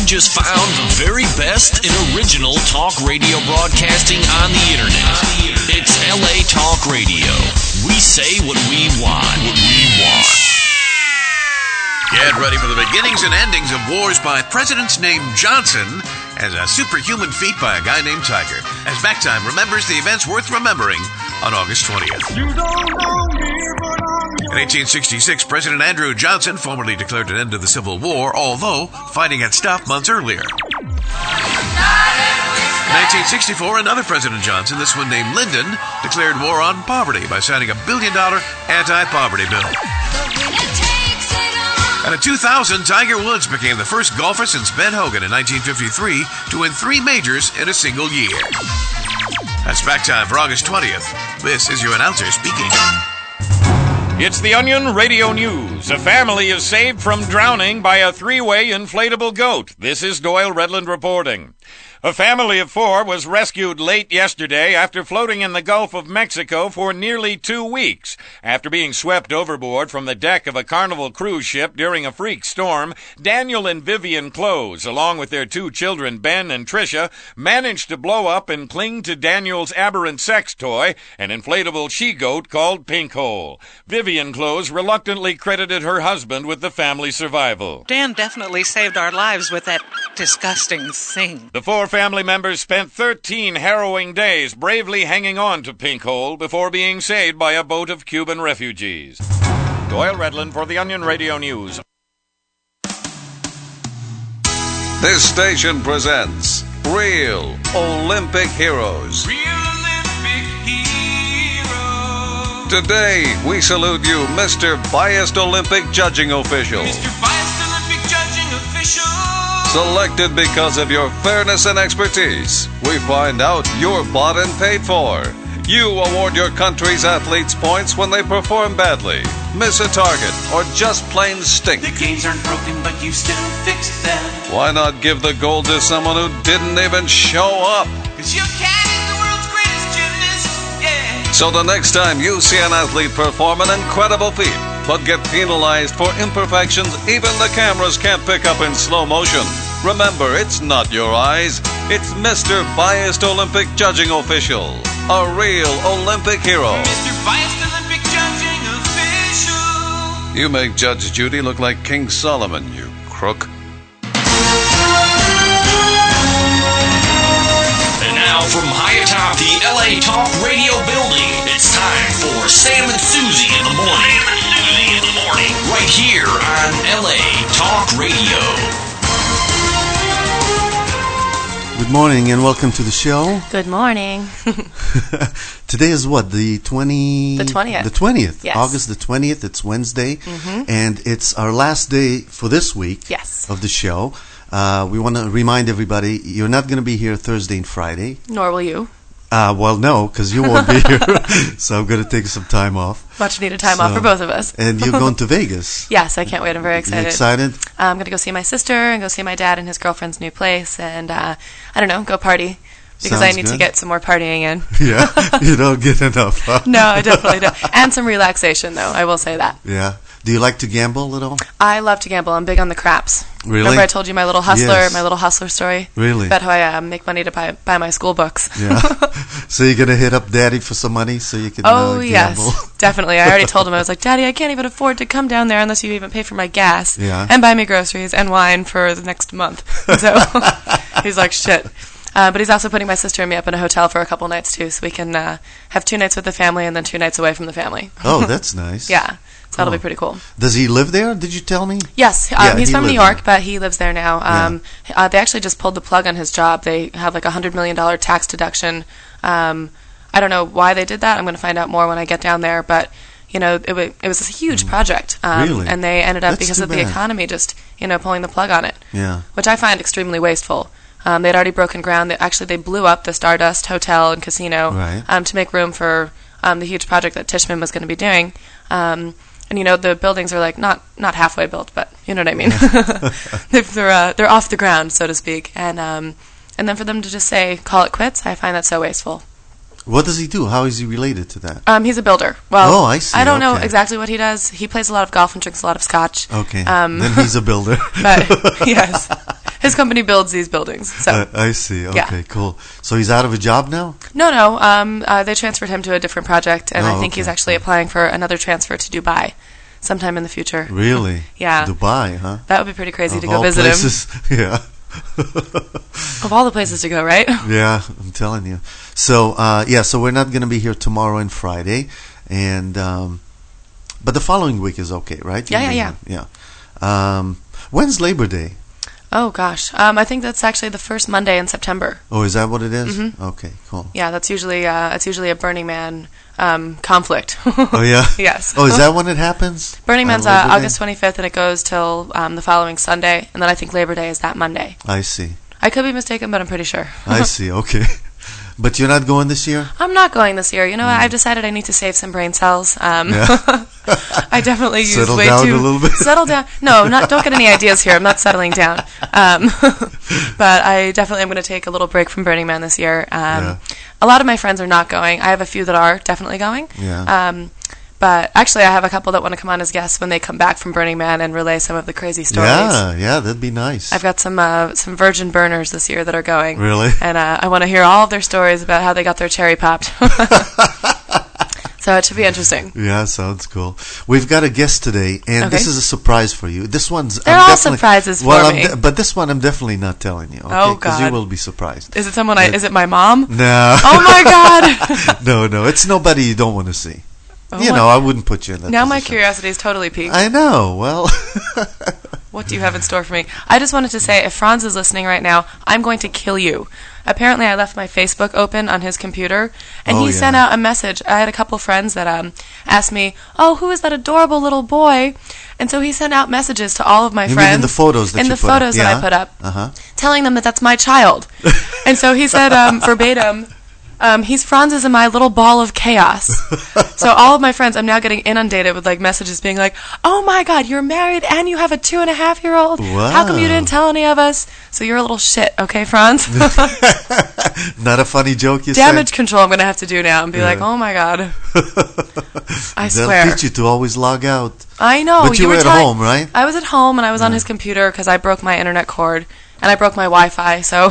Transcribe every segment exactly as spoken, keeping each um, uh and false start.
You've just found the very best in original talk radio broadcasting on the internet. It's L A Talk Radio. We say what we want. What we want. Get ready for the beginnings and endings of wars by presidents named Johnson and a superhuman feat by a guy named Tiger, as Backtime remembers the events worth remembering on August twentieth. You don't know me, but I'm in eighteen sixty-six, President Andrew Johnson formally declared an end to the Civil War, although fighting had stopped months earlier. In nineteen sixty-four, another President Johnson, this one named Lyndon, declared war on poverty by signing a billion-dollar anti-poverty bill. And in two thousand, Tiger Woods became the first golfer since Ben Hogan in nineteen fifty-three to win three majors in a single year. That's Backtime for August twentieth. This is your announcer speaking. It's the Onion Radio News. A family is saved from drowning by a three-way inflatable goat. This is Doyle Redland reporting. A family of four was rescued late yesterday after floating in the Gulf of Mexico for nearly two weeks. After being swept overboard from the deck of a Carnival cruise ship during a freak storm, Daniel and Vivian Close, along with their two children, Ben and Tricia, managed to blow up and cling to Daniel's aberrant sex toy, an inflatable she-goat called Pink Hole. Vivian Close reluctantly credited her husband with the family survival. Dan definitely saved our lives with that disgusting thing. The four family members spent thirteen harrowing days bravely hanging on to Pink Hole before being saved by a boat of Cuban refugees. Doyle Redland for the Onion Radio News. This station presents Real Olympic Heroes. Real Olympic Heroes. Today, we salute you, Mister Biased Olympic Judging Official. Mister Biased Olympic Judging Official. Selected because of your fairness and expertise. We find out you're bought and paid for. You award your country's athletes points when they perform badly, miss a target, or just plain stink. The games aren't broken, but you still fixed them. Why not give the gold to someone who didn't even show up? Cause you can is the world's greatest gymnast, yeah. So the next time you see an athlete perform an incredible feat, but get penalized for imperfections even the cameras can't pick up in slow motion, remember, it's not your eyes. It's Mister Biased Olympic Judging Official, a real Olympic hero. Mister Biased Olympic Judging Official. You make Judge Judy look like King Solomon, you crook. And now from high atop the L A Talk Radio building, it's time for Sam and Susie in the morning. Sam and Susie in the morning. Right here on L A Talk Radio. Good morning and welcome to the show. Good morning. Today is what, the twentieth? The twentieth. The twentieth. Yes. August the twentieth. It's Wednesday. Mm-hmm. And it's our last day for this week yes. of the show. Uh, we want to remind everybody, you're not going to be here Thursday and Friday. Nor will you. Uh, well, no, because you won't be here. So I'm going to take some time off. Much needed time so, off for both of us. And you're going to Vegas. Yes, I can't wait. I'm very excited. You excited? I'm going to go see my sister and go see my dad and his girlfriend's new place. And, uh, I don't know, go party. Because Sounds I need good. to get some more partying in. Yeah, you don't get enough, huh? No, I definitely don't. And some relaxation, though. I will say that. Yeah. Do you like to gamble at all? I love to gamble. I'm big on the craps. Really? Remember I told you my little hustler, Yes. my little hustler story? Really? About how I uh, make money to buy, buy my school books. Yeah. So you're going to hit up Daddy for some money so you can Oh, uh, gamble? yes. Definitely. I already told him. I was like, Daddy, I can't even afford to come down there unless you even pay for my gas. Yeah. And buy me groceries and wine for the next month. So he's like, shit. Uh, but he's also putting my sister and me up in a hotel for a couple nights, too, so we can uh, have two nights with the family and then two nights away from the family. Oh, that's nice. Yeah. So that'll Cool. be pretty cool. Does he live there? Did you tell me? Yes, um, Yeah, he's he from New lives York, there. but he lives there now. Um, uh, they actually just pulled the plug on his job. They have like a one hundred million dollars tax deduction. Um, I don't know why they did that. I'm going to find out more when I get down there, but you know, it, w- it was a huge project. Um, Really? And they ended up, That's because too of the bad. economy, just, you know, pulling the plug on it. Yeah. Which I find extremely wasteful. Um, they'd already broken ground. They, actually, they blew up the Stardust Hotel and Casino Right. um, to make room for um, the huge project that Tishman was going to be doing. Um, and, you know, the buildings are, like, not, not halfway built, but you know what I mean. they're uh, they're off the ground, so to speak. And um, and then for them to just say, call it quits, I find that so wasteful. What does he do? How is he related to that? Um, he's a builder. Well, Oh, I see. I don't know Okay. exactly what he does. He plays a lot of golf and drinks a lot of scotch. Okay. Um, Then he's a builder. But, yes. his company builds these buildings. So Uh, I see. Okay, Yeah. cool. So he's out of a job now? no, no. Um, uh, they transferred him to a different project, and Oh, I think he's okay. actually applying for another transfer to Dubai sometime in the future. Really? Yeah. Dubai, huh? That would be pretty crazy Of to go all visit places, him. Yeah. Of all the places to go, right? Yeah, I'm telling you. So, uh, yeah, so we're not going to be here tomorrow and Friday, and um, but the following week is okay, right? Yeah, You'll yeah, be here. Yeah. Um, when's Labor Day? Oh gosh, um, I think that's actually the first Monday in September. Oh, is that what it is? Mhm. Okay, cool. Yeah, that's usually uh, it's usually a Burning Man um, conflict. Oh, yeah? Yes. Oh, is that when it happens? Burning On Man's uh, Labor Day? August twenty-fifth, and it goes till um, the following Sunday, and then I think Labor Day is that Monday. I see. I could be mistaken, but I'm pretty sure. I see, okay. But you're not going this year? I'm not going this year. You know what? I've decided I need to save some brain cells. Um, Yeah. I definitely use Settle way down too a little bit. settle down. No, not don't get any ideas here. I'm not settling down. Um, but I definitely am going to take a little break from Burning Man this year. Um, Yeah. A lot of my friends are not going. I have a few that are definitely going. Yeah. Um, but actually, I have a couple that want to come on as guests when they come back from Burning Man and relay some of the crazy stories. Yeah, yeah, that'd be nice. I've got some uh, some virgin burners this year that are going. Really? And uh, I want to hear all of their stories about how they got their cherry popped. So it should be interesting. Yeah, sounds cool. We've got a guest today, and Okay. this is a surprise for you. This one's They're I'm all definitely- surprises for well, I'm me. de- but this one I'm definitely not telling you. Okay? Oh, Because you God. will be surprised. Is it someone I? Is it my mom? No. Oh my God! No, no, it's nobody you don't want to see. Oh you my- know, I wouldn't put you in that Now my position. curiosity is totally piqued. I know. Well, What do you have in store for me? I just wanted to say, if Franz is listening right now, I'm going to kill you. Apparently, I left my Facebook open on his computer, and Oh, he yeah. sent out a message. I had a couple friends that um, asked me, "Oh, who is that adorable little boy?" And so he sent out messages to all of my you friends mean in the photos that in you the put up? photos that Yeah? I put up, Uh-huh. telling them that that's my child. And so he said um, verbatim, um, "He's Franz's and my little ball of chaos." So all of my friends, I'm now getting inundated with like messages being like, "Oh my God, you're married and you have a two and a half year old. How come you Wow. didn't tell any of us?" So you're a little shit, okay, Franz? Not a funny joke, you Damage control I'm gonna have to do now and be Yeah. like, "Oh my God, I They'll swear." teach you to always log out. I know. But you were at telling- home, right? I was at home and I was on his computer because I broke my internet cord and I broke my Wi-Fi. So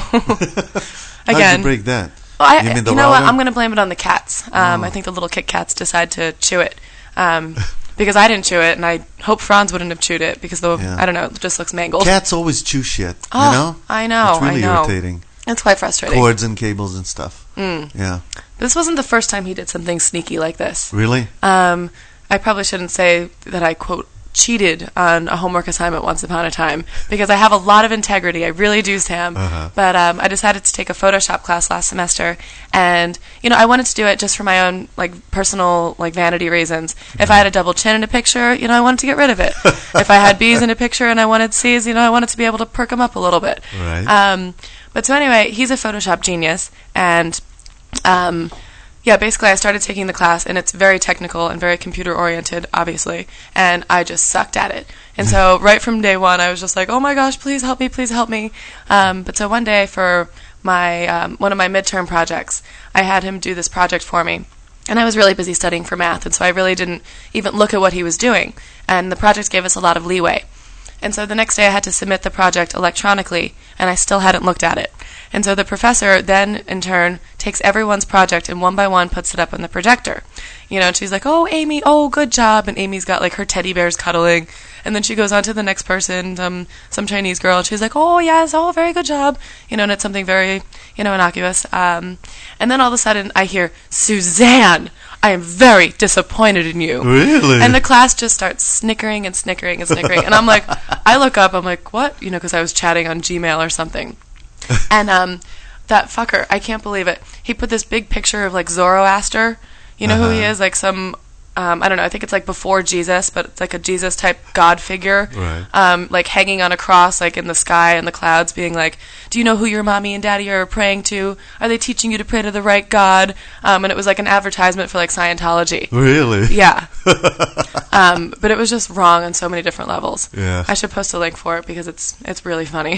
How'd again, you break that? Well, I, You you, mean the know what? router? I'm going to blame it on the cats. Um, Oh. I think the little Kit Kats decide to chew it. Um, because I didn't chew it, and I hope Franz wouldn't have chewed it because the Yeah. I don't know, it just looks mangled. Cats always chew shit, oh, you know? I know, It's really I know. irritating. It's quite frustrating. Cords and cables and stuff. Mm. Yeah. This wasn't the first time he did something sneaky like this. Really? Um, I probably shouldn't say that I, quote, cheated on a homework assignment once upon a time because I have a lot of integrity. I really do, Sam. Uh-huh. But um, I decided to take a Photoshop class last semester, and you know I wanted to do it just for my own like personal like vanity reasons. If I had a double chin in a picture, you know I wanted to get rid of it. If I had B's in a picture and I wanted C's, you know I wanted to be able to perk them up a little bit. Right. Um, but so anyway, he's a Photoshop genius, and um, yeah, basically I started taking the class, and it's very technical and very computer-oriented, obviously, and I just sucked at it. And so right from day one, I was just like, oh my gosh, please help me, please help me. Um, but so one day for my um, one of my midterm projects, I had him do this project for me. And I was really busy studying for math, and so I really didn't even look at what he was doing. And the project gave us a lot of leeway. And so the next day I had to submit the project electronically, and I still hadn't looked at it. And so the professor then, in turn, takes everyone's project and one by one puts it up on the projector. You know, and she's like, oh, Amy, oh, good job. And Amy's got, like, her teddy bears cuddling. And then she goes on to the next person, um, some Chinese girl, and she's like, oh, yes, oh, very good job. You know, and it's something very, you know, innocuous. Um, and then all of a sudden I hear, Suzanne, I am very disappointed in you. Really? And the class just starts snickering and snickering and snickering. And I'm like, I look up, I'm like, what? You know, because I was chatting on Gmail or something. And um, that fucker, I can't believe it. He put this big picture of, like, Zoroaster. You know Uh-huh. who he is? Like some, um, I don't know, I think it's, like, before Jesus, but it's, like, a Jesus-type God figure. Right. Um, like, hanging on a cross, like, in the sky and the clouds, being like, do you know who your mommy and daddy are praying to? Are they teaching you to pray to the right God? Um, and it was, like, an advertisement for, like, Scientology. Really? Yeah. um, but it was just wrong on so many different levels. Yeah. I should post a link for it because it's it's really funny.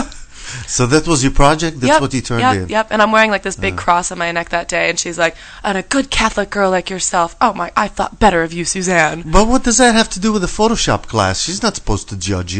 So that was your project? That's yep, what you turned yep, in? Yep, and I'm wearing like this big Uh. cross on my neck that day, and she's like, and a good Catholic girl like yourself. Oh my, I thought better of you, Suzanne. But what does that have to do with the Photoshop class? She's not supposed to judge you.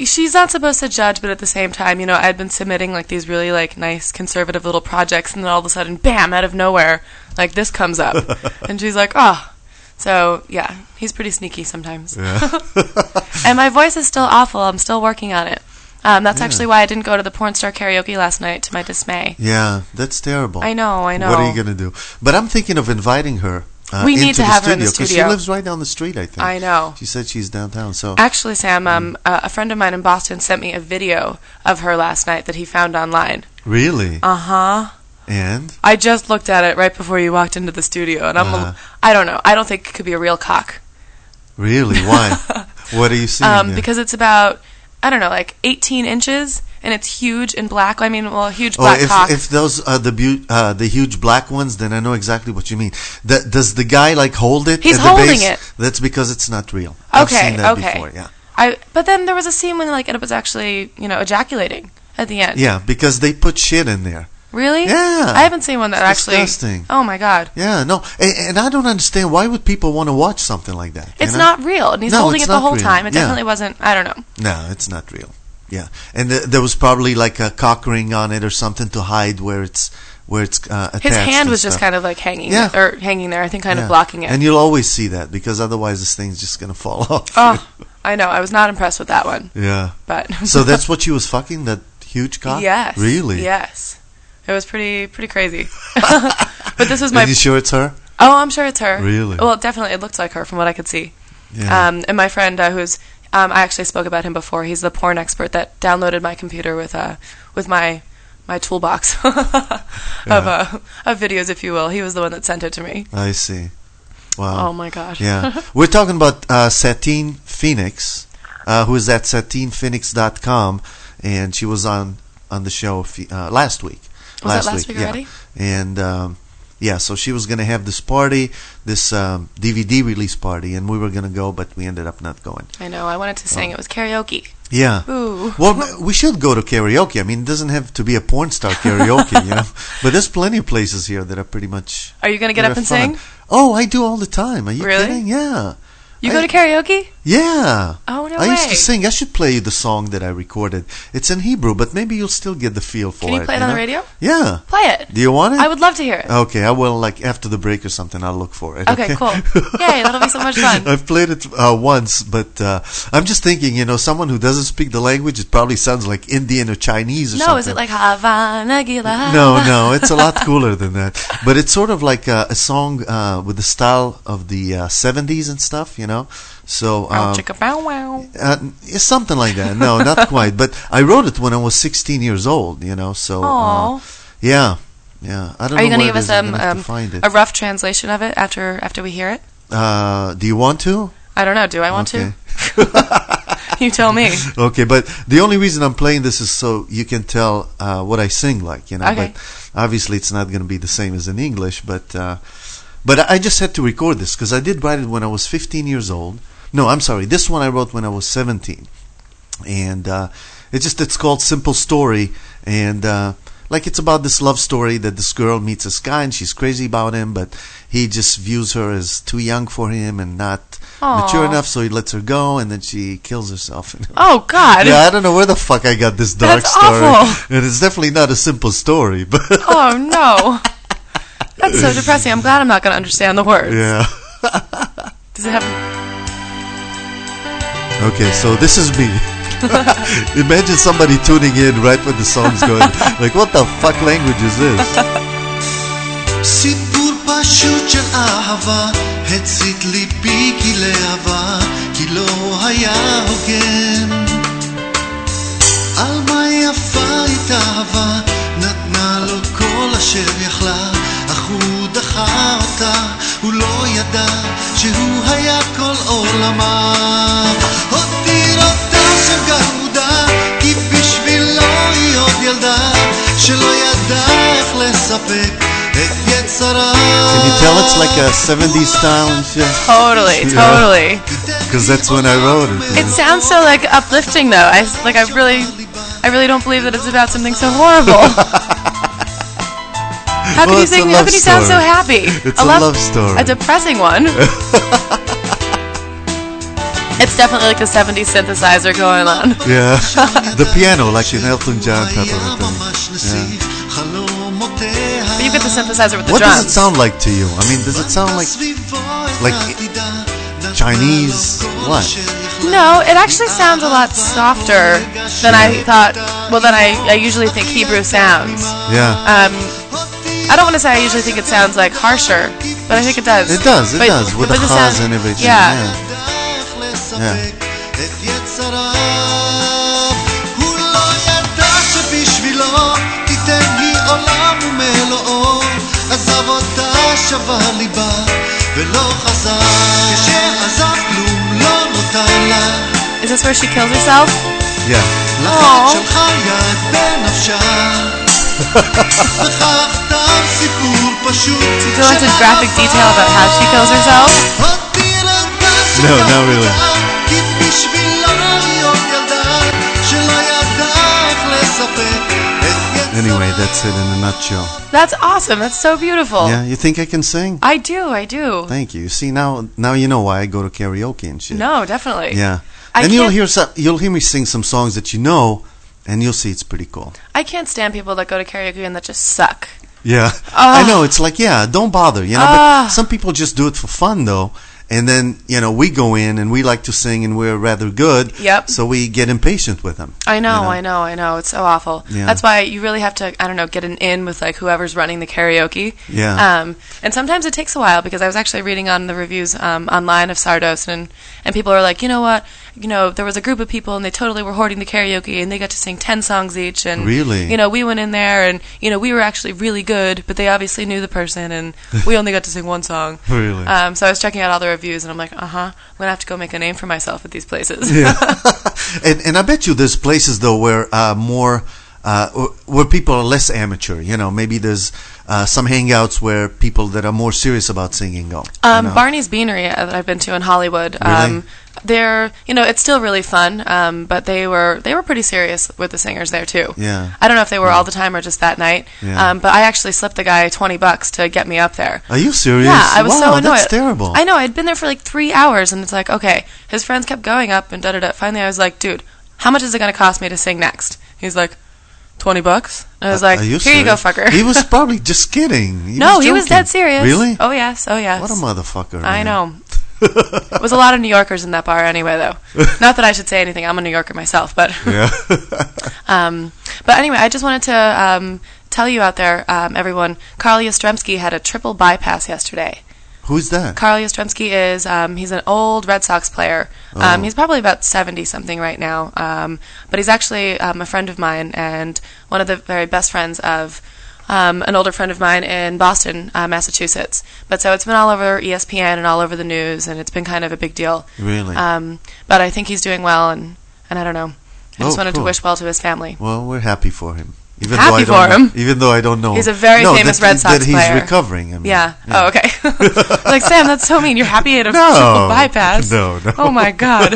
she's not supposed to judge, but at the same time, you know, I'd been submitting like these really like nice conservative little projects, and then all of a sudden, bam, out of nowhere, like this comes up, and she's like, oh. So yeah, he's pretty sneaky sometimes. Yeah. And my voice is still awful. I'm still working on it. Um, that's Yeah. actually why I didn't go to the porn star karaoke last night, to my dismay. Yeah, that's terrible. I know, I know. What are you gonna do? But I'm thinking of inviting her. Uh, We need into to the have her in the 'cause studio. She lives right down the street, I think. I know. She said she's downtown. So Actually, Sam, um, uh, a friend of mine in Boston sent me a video of her last night that he found online. really, Uh huh. and I just looked at it right before you walked into the studio, and I'm, Uh-huh. a, I don't know. I don't think it could be a real cock. really, why? What are you seeing? Um, there? because it's about, I don't know, like eighteen inches, and it's huge and black. I mean, well, a huge Oh, black if cock. if those are the bu- uh, the huge black ones, then I know exactly what you mean. The, does the guy like hold it? He's at the holding base? it. That's because it's not real. I've Okay, seen that okay. before. Yeah, I, but then there was a scene when like it was actually, you know, ejaculating at the end. yeah, because they put shit in there. Really? Yeah. I haven't seen one that It's actually. disgusting. Oh my god. Yeah, no, and, and I don't understand why would people want to watch something like that. you It's know? not real, and he's No, holding it's it the not whole real. time. It Yeah. definitely wasn't. I don't know. No, it's not real. Yeah, and th- there was probably like a cock ring on it or something to hide where it's where it's uh, attached. His hand and was just stuff. kind of like hanging, Yeah. or hanging there. I think, kind Yeah. of blocking it. And you'll always see that because otherwise this thing's just gonna fall off. Oh, I know. I was not impressed with that one, Yeah. but So that's what she was fucking, that huge cock? yes, Really? yes. It was pretty pretty crazy. But this was my. Are you sure it's her? Oh, I'm sure it's her. Really? Well, definitely, it looks like her from what I could see. Yeah. Um, and my friend, uh, who's um, I actually spoke about him before. He's the porn expert that downloaded my computer with uh, with my my toolbox of uh, of videos, if you will. He was the one that sent it to me. I see. Wow. Oh my gosh. Yeah. We're talking about uh, Satine Phoenix, uh, who is at satine phoenix dot com, and she was on, on the show uh, last week. Was last that last week, yeah. already? And um, yeah, so she was going to have this party, this um, D V D release party, and we were going to go, but we ended up not going. I know. I wanted to sing. Oh. It was karaoke. Yeah. Ooh. Well, we should go to karaoke. I mean, it doesn't have to be a porn star karaoke, you know. But there's plenty of places here that are pretty much. Are you going to get that up are and fun. sing? Oh, I do all the time. Are you Really? kidding? Yeah. You I- go to karaoke? Yeah. Oh, no I used to way. sing. I should play you the song that I recorded. It's in Hebrew, but maybe you'll still get the feel for it. Can you play it on know? the radio? Yeah. Play it. Do you want it? I would love to hear it. Okay, I will, like, after the break or something, I'll look for it. Okay, cool. Yay, that'll be so much fun. I've played it uh, once, but uh, I'm just thinking, you know, someone who doesn't speak the language, it probably sounds like Indian or Chinese or No, something. is it like Havana Gila? No, no, it's a lot cooler than that. But it's sort of like a, a song uh, with the style of the uh, seventies and stuff, you know. So Bow, um, chicka, bow, wow. uh, it's something like that. No, not quite. But I wrote it when I was sixteen years old, you know. So uh, Aw. yeah, yeah. I don't Are you know going to where give it us is. I'm um, gonna have to um, find it. a rough translation of it after after we hear it? Uh, do you want to? I don't know. Do I want Okay. to? You tell me. Okay, but the only reason I'm playing this is so you can tell uh, what I sing like, you know. Okay. But obviously, it's not going to be the same as in English. But uh, but I just had to record this because I did write it when I was fifteen years old. No, I'm sorry. This one I wrote when I was seventeen, and uh, it's just it's called Simple Story, and uh, like it's about this love story that this girl meets this guy and she's crazy about him, but he just views her as too young for him and not Aw. mature enough, so he lets her go, and then she kills herself. Oh, God. Yeah, I don't know where the fuck I got this dark That's story. awful. And it's definitely not a simple story, but Oh, no. That's so depressing. I'm glad I'm not going to understand the words. yeah. Does it have... Okay, so this is me. Imagine somebody tuning in right when the song's going. Like, what the fuck language is this? סיפור פשוט של אהבה הצית ליבי כי לאהבה כי לא היה הוגן על מה יפה התאהבה נתנה לו כל אשר יכלה אך הוא דחה אותה הוא לא ידע שהוא היה כל עולמה הותיר אותה שגרודה כי בשבילו היא עוד ילדה שלא ידע איך לספק Can you tell it's like a seventies style and shit? Totally, Yeah. totally. Because that's when I wrote it. you It know? sounds so, like, uplifting, though. I, like, I really... I really don't believe that it's about something so horrible. How can Well, you it's a sing? How love can you sound so story. happy? It's a love story. A depressing one. It's definitely like a seventies synthesizer going on. Yeah. The piano, like in Elton John type of thing. Yeah. But you get the synthesizer with the what drums. What does it sound like to you? I mean, does it sound like like Chinese? What? No, it actually sounds a lot softer than I thought. Well, than I, I usually think Hebrew sounds. Yeah. Um, I don't want to say I usually think it sounds like harsher, but I think it does. It does. It but, does with the chaz and everything. Yeah. Yeah. Is this where she kills herself? Yeah. Aww. You go into graphic detail about how she kills herself? No, not really. Anyway, that's it in a nutshell. That's awesome. That's so beautiful. Yeah, you think I can sing? I do, I do. Thank you. See, now now you know why I go to karaoke and shit. No, definitely. Yeah. I and you'll can't- hear some, you'll hear me sing some songs that you know, and you'll see it's pretty cool. I can't stand people that go to karaoke and that just suck. Yeah. Ah. I know, it's like, yeah, don't bother, you know, Ah. but some people just do it for fun, though. And then, you know, we go in and we like to sing and we're rather good. Yep. So we get impatient with them. I know, you know? I know, I know. It's so awful. Yeah. That's why you really have to, I don't know, get an in with like whoever's running the karaoke. Yeah. Um, and sometimes it takes a while because I was actually reading on the reviews um, online of Sardos, and and people are like, you know what, you know, there was a group of people and they totally were hoarding the karaoke and they got to sing ten songs each, and Really? you know, we went in there and you know we were actually really good, but they obviously knew the person and we only got to sing one song. Really? Um, so I was checking out all the reviews and I'm like, uh huh, I'm gonna have to go make a name for myself at these places. Yeah. and and I bet you there's places though where uh, more uh, where people are less amateur. You know, maybe there's uh, some hangouts where people that are more serious about singing go. Um, you know? Barney's Beanery uh, that I've been to in Hollywood. Really? Um, they're, you know, it's still really fun. Um, but they were they were pretty serious with the singers there too. Yeah. I don't know if they were all the time or just that night. Yeah. Um, but I actually slipped the guy twenty bucks to get me up there. Are you serious? Yeah, I was wow, so annoyed. That's terrible. I know. I'd been there for like three hours, and it's like, okay. His friends kept going up and da da da. Finally, I was like, dude, how much is it going to cost me to sing next? He's like, twenty bucks. And I was like, Are you here you go, serious? fucker. He was probably just kidding. He no, was he was joking. dead serious. Really? Oh yes, oh yes. What a motherfucker. I man. know. It was a lot of New Yorkers in that bar anyway, though. Not that I should say anything. I'm a New Yorker myself, but Yeah. um, but anyway, I just wanted to um, tell you out there, um, everyone. Carl Yastrzemski had a triple bypass yesterday. Who's that? Carl Yastrzemski is um, he's an old Red Sox player. Um, Oh. He's probably about seventy something right now, um, but he's actually um, a friend of mine and one of the very best friends of um, an older friend of mine in Boston, uh, Massachusetts. But so it's been all over E S P N and all over the news, and it's been kind of a big deal. Really? Um, but I think he's doing well, and, and I don't know. I just Oh, wanted cool. to wish well to his family. Well, we're happy for him. Even Happy though I don't for know, him? Even though I don't know. He's a very no, famous that, Red Sox that he's player. recovering. I mean, Yeah. Oh, okay. Like, Sam, that's so mean. You're happy at a No. triple bypass. No, no. Oh, my God.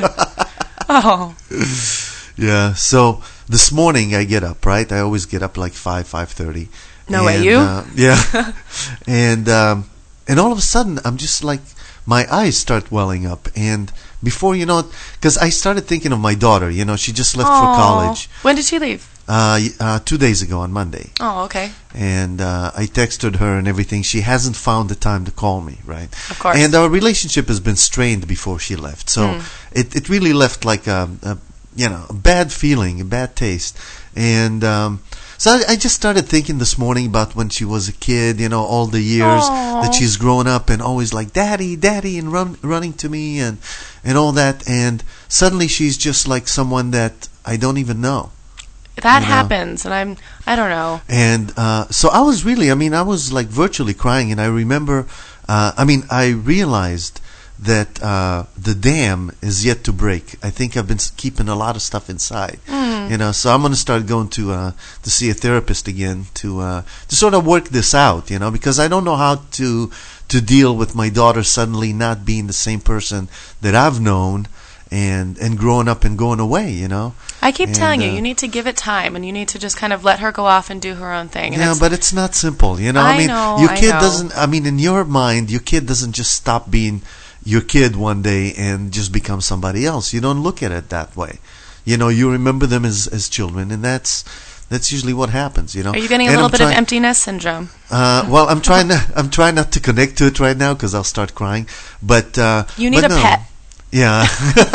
Oh. Yeah. So this morning I get up, right? I always get up like five, five thirty. No way, you? Uh, yeah. and um, and all of a sudden I'm just like my eyes start welling up, and before you know it, because I started thinking of my daughter. You know, she just left for Aw. college When did she leave? uh, y- uh, two days ago on Monday. Oh, okay. And uh, I texted her and everything. She hasn't found the time to call me, right? Of course. And our relationship has been strained before she left, so Mm. it it really left like a, a you know a bad feeling, a bad taste, and um, so I, I just started thinking this morning about when she was a kid, you know, all the years Aw. that she's grown up and always like daddy, daddy, and run, running to me and and all that, and suddenly she's just like someone that I don't even know. That You know. happens, and I'm, I don't know. And uh, so I was really, I mean, I was like virtually crying. And I remember, uh, I mean, I realized that uh, the dam is yet to break. I think I've been s- keeping a lot of stuff inside, Mm. you know. So I'm going to start going to uh, to see a therapist again to uh, to sort of work this out, you know, because I don't know how to to deal with my daughter suddenly not being the same person that I've known and and growing up and going away, you know. I keep And, telling you, uh, you need to give it time, and you need to just kind of let her go off and do her own thing. And Yeah, it's- but it's not simple, you know. I mean, know, your I kid know. doesn't. I mean, in your mind, your kid doesn't just stop being your kid one day and just become somebody else. You don't look at it that way. You know, you remember them as as children, and that's that's usually what happens. You know. Are you getting a and little I'm bit try- of emptiness syndrome? Uh, well, I'm trying to I'm trying not to connect to it right now because I'll start crying. But uh, you need but a no. pet. Yeah,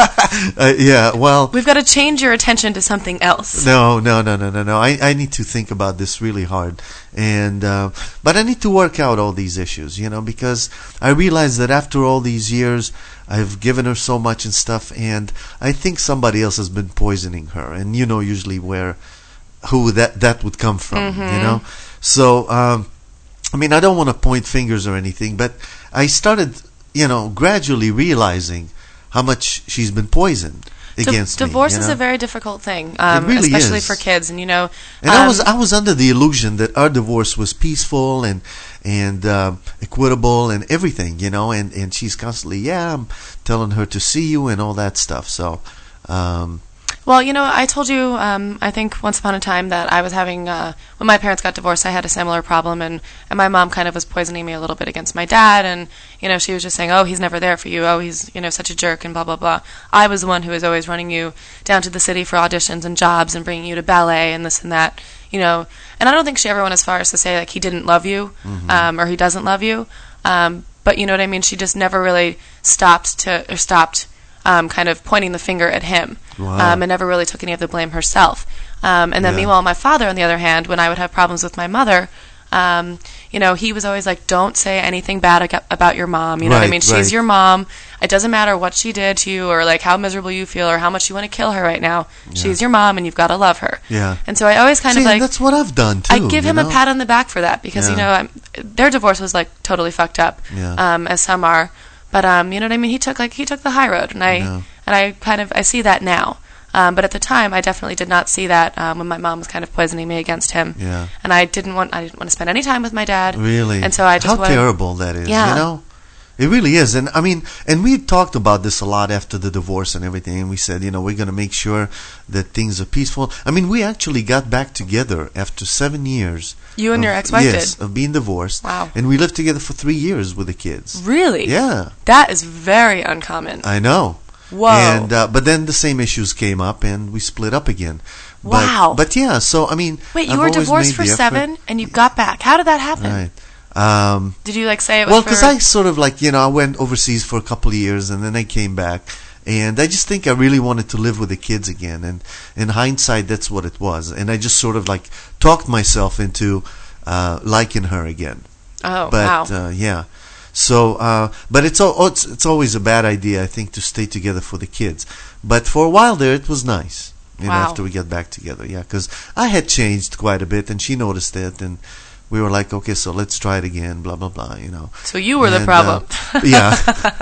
uh, yeah. Well, we've got to change your attention to something else. No, no, no, no, no, no. I, I need to think about this really hard, and uh, but I need to work out all these issues, you know, because I realize that after all these years, I've given her so much and stuff, and I think somebody else has been poisoning her, and you know, usually where who that that would come from, mm-hmm. you know. So, um, I mean, I don't want to point fingers or anything, but I started, you know, gradually realizing how much she's been poisoned against D- divorce me. Divorce is know? a very difficult thing, um, it really especially is. for kids. And you know, and um, I was I was under the illusion that our divorce was peaceful and and uh, equitable and everything, you know. And, and she's constantly, yeah, I'm telling her to see you and all that stuff. So. Um, Well, you know, I told you, um, I think once upon a time that I was having, uh, when my parents got divorced, I had a similar problem, and, and my mom kind of was poisoning me a little bit against my dad, and, you know, she was just saying, oh, he's never there for you, oh, he's, you know, such a jerk, and blah, blah, blah. I was the one who was always running you down to the city for auditions and jobs and bringing you to ballet and this and that, you know, and I don't think she ever went as far as to say, like, he didn't love you, mm-hmm. um, or he doesn't love you, um, but you know what I mean, she just never really stopped to, or stopped Um, kind of pointing the finger at him, wow. um, and never really took any of the blame herself. Um, and then yeah. meanwhile, my father, on the other hand, when I would have problems with my mother, um, you know, he was always like, don't say anything bad ag- about your mom. You know right, what I mean? right. She's your mom. It doesn't matter what she did to you or like how miserable you feel or how much you want to kill her right now. Yeah. She's your mom and you've got to love her. Yeah. And so I always kind See, of like... that's what I've done too. I give him know? a pat on the back for that because, yeah. you know, I'm, their divorce was like totally fucked up, yeah. um, as some are. But, um, you know what I mean? He took like, he took the high road and I... Yeah. And I kind of, I see that now. Um, but at the time, I definitely did not see that um, when my mom was kind of poisoning me against him. Yeah. And I didn't want, I didn't want to spend any time with my dad. Really? And so I just How wanted, terrible that is, yeah. you know? It really is. And I mean, and we talked about this a lot after the divorce and everything. And we said, you know, we're going to make sure that things are peaceful. I mean, we actually got back together after seven years. You and of, your ex-wife yes, did? of being divorced. Wow. And we lived together for three years with the kids. Really? Yeah. That is very uncommon. I know. Whoa. And uh, but then the same issues came up, and we split up again. But, wow. But yeah, so I mean, wait, you I've were always divorced made for the seven, effort. and you got back. How did that happen? Right. Um, did you like say it was? Well, for... because I sort of like you know I went overseas for a couple of years, and then I came back, and I just think I really wanted to live with the kids again. And in hindsight, that's what it was. And I just sort of like talked myself into uh, liking her again. Oh, but, wow. Uh, yeah. So, uh, but it's, al- it's it's always a bad idea, I think, to stay together for the kids. But for a while there, it was nice, you wow. know, after we got back together. Yeah, because I had changed quite a bit, and she noticed it, and we were like, okay, so let's try it again, blah, blah, blah, you know. So you were and, the problem. Uh, yeah.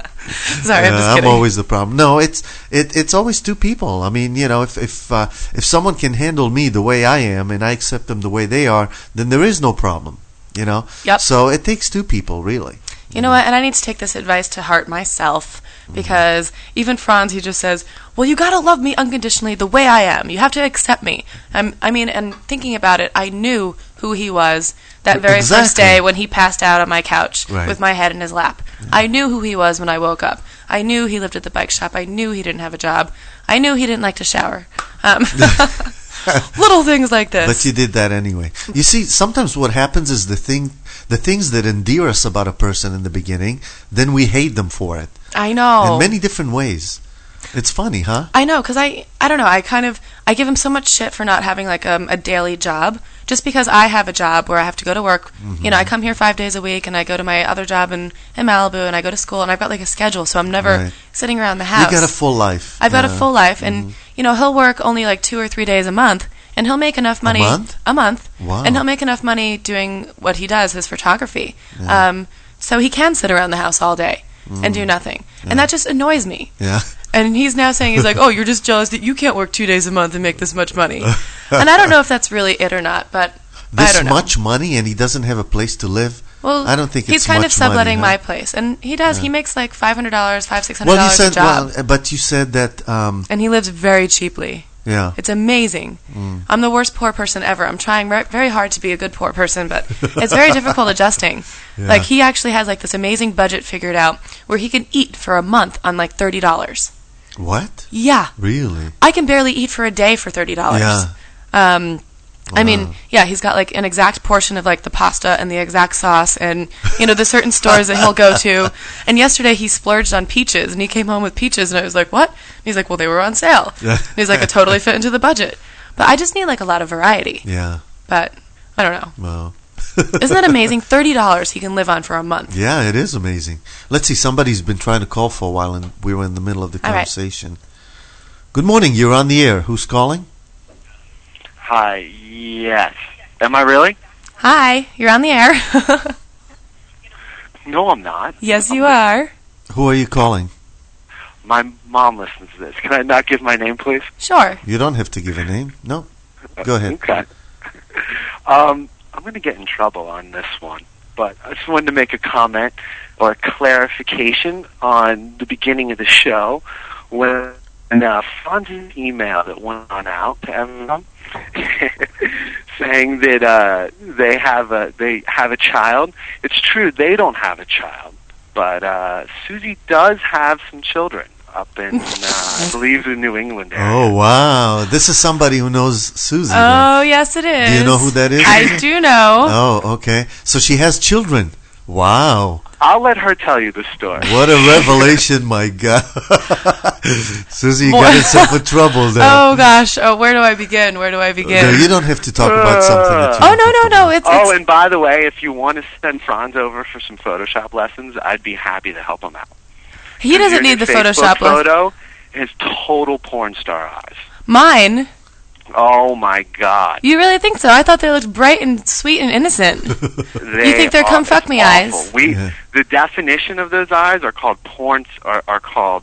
Sorry, I'm just uh, kidding. I'm always the problem. No, it's it, it's always two people. I mean, you know, if if uh, if someone can handle me the way I am, and I accept them the way they are, then there is no problem, you know. Yep. So it takes two people, really. You know what? And I need to take this advice to heart myself because even Franz, he just says, well, you got to love me unconditionally the way I am. You have to accept me. I'm, I mean, and thinking about it, I knew who he was that very exactly. first day when he passed out on my couch right. with my head in his lap. Yeah. I knew who he was when I woke up. I knew he lived at the bike shop. I knew he didn't have a job. I knew he didn't like to shower. Um, little things like this. But you did that anyway. You see, sometimes what happens is the thing, the things that endear us about a person in the beginning, then we hate them for it. I know. In many different ways. It's funny, huh? I know, because I, I don't know, I kind of, I give him so much shit for not having like um, a daily job, just because I have a job where I have to go to work. Mm-hmm. You know, I come here five days a week, and I go to my other job in, in Malibu, and I go to school, and I've got like a schedule, so I'm never right. sitting around the house. You got a full life. I've yeah. got a full life, and, mm-hmm. you know, he'll work only like two or three days a month, and he'll make enough money. A month? A month. Wow. And he'll make enough money doing what he does, his photography. Yeah. Um, so he can sit around the house all day mm. and do nothing. Yeah. And that just annoys me. Yeah. And he's now saying, he's like, oh, you're just jealous that you can't work two days a month and make this much money. And I don't know if that's really it or not, but this I don't know. much money, and he doesn't have a place to live? Well, I don't think it's he's kind much of subletting money, huh? my place. And he does. Yeah. He makes like five hundred dollars, five hundred dollars, six hundred well, you dollars said, a job. Well, but you said that... Um, and he lives very cheaply. Yeah. It's amazing. Mm. I'm the worst poor person ever. I'm trying re- very hard to be a good poor person, but it's very difficult adjusting. Yeah. Like, he actually has, like, this amazing budget figured out where he can eat for a month on, like, thirty dollars. What? Yeah. Really? I can barely eat for a day for thirty dollars. Yeah. Um, I mean, Wow. yeah, he's got like an exact portion of like the pasta and the exact sauce and, you know, the certain stores that he'll go to. And yesterday he splurged on peaches and he came home with peaches and I was like, what? And he's like, well, they were on sale. And he's like, it totally fit into the budget. But I just need like a lot of variety. Yeah. But I don't know. Wow. Isn't that amazing? thirty dollars he can live on for a month. Yeah, it is amazing. Let's see, somebody's been trying to call for a while and we were in the middle of the All right. conversation. Good morning, you're on the air. Who's calling? Hi, yes. Am I really? Hi, you're on the air. No, I'm not. Yes, you are. Who are you calling? My mom listens to this. Can I not give my name, please? Sure. You don't have to give a name. No. Go ahead. Okay. Um, I'm going to get in trouble on this one, but I just wanted to make a comment or a clarification on the beginning of the show when uh, Fonz's email that went on out to everyone saying that uh, they have a they have a child. It's true, they don't have a child, but uh, Susie does have some children up in, uh, I believe, the New England area. Oh, wow. This is somebody who knows Susie. then. Oh, yes, it is. Do you know who that is? I do know. Oh, okay. So she has children. Wow. I'll let her tell you the story. What a revelation, my God. Susie, you Boy. got yourself in trouble there. Oh, gosh. Oh, where do I begin? Where do I begin? No, you don't have to talk about something that you Oh, don't no, have no, to no. know. It's, Oh, it's and by the way, if you want to send Franz over for some Photoshop lessons, I'd be happy to help him out. he doesn't need the Your Facebook Photoshop lesson. photo is total porn star eyes. Mine? Oh my God! You really think so? I thought they looked bright and sweet and innocent. They You think they're are- come fuck me awful. eyes? We Yeah. the definition of those eyes are called porn are, are called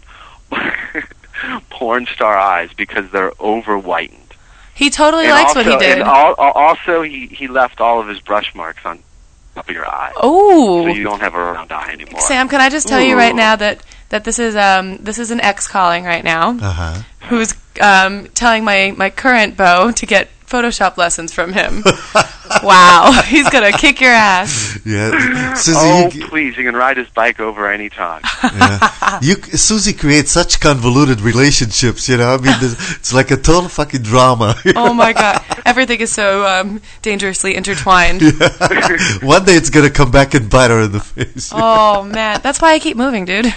porn star eyes because they're over whitened. He totally And likes also, what he did. And al- al- also, he he left all of his brush marks on top of your eye, Oh, so you don't have a round eye anymore. Sam, can I just tell you right Ooh. now that, that this is um this is an ex calling right now Uh-huh. who's um telling my, my current beau to get Photoshop lessons from him. Wow, he's gonna kick your ass. Yeah. Susie, Oh, you, please! You can ride his bike over any time. yeah. you, Susie creates such convoluted relationships, you know? I mean, there's- it's like a total fucking drama. Oh my God, everything is so um dangerously intertwined. One day it's going to come back and bite her in the face. Oh man, that's why I keep moving, dude.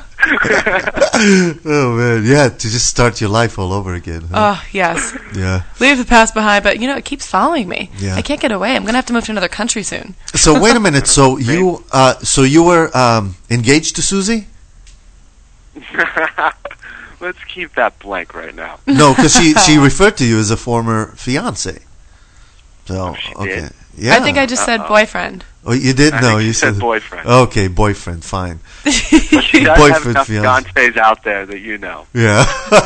Oh, man. Yeah, to just start your life all over again. Huh? Oh yes, Yeah. leave the past behind. But you know, it keeps following me. Yeah. I can't get away. I'm gonna have to move to another country soon. So wait a minute. So you, uh, so you were um, engaged to Susie? Let's keep that blank right now. No, because she she referred to you as a former fiance. So she okay, did? yeah. I think I just said Uh-oh. boyfriend. Oh, you did? I No, think you you said boyfriend. Okay, boyfriend. Fine. But she does Boyfriend, have enough fiance. fiancés out there that you know. Yeah.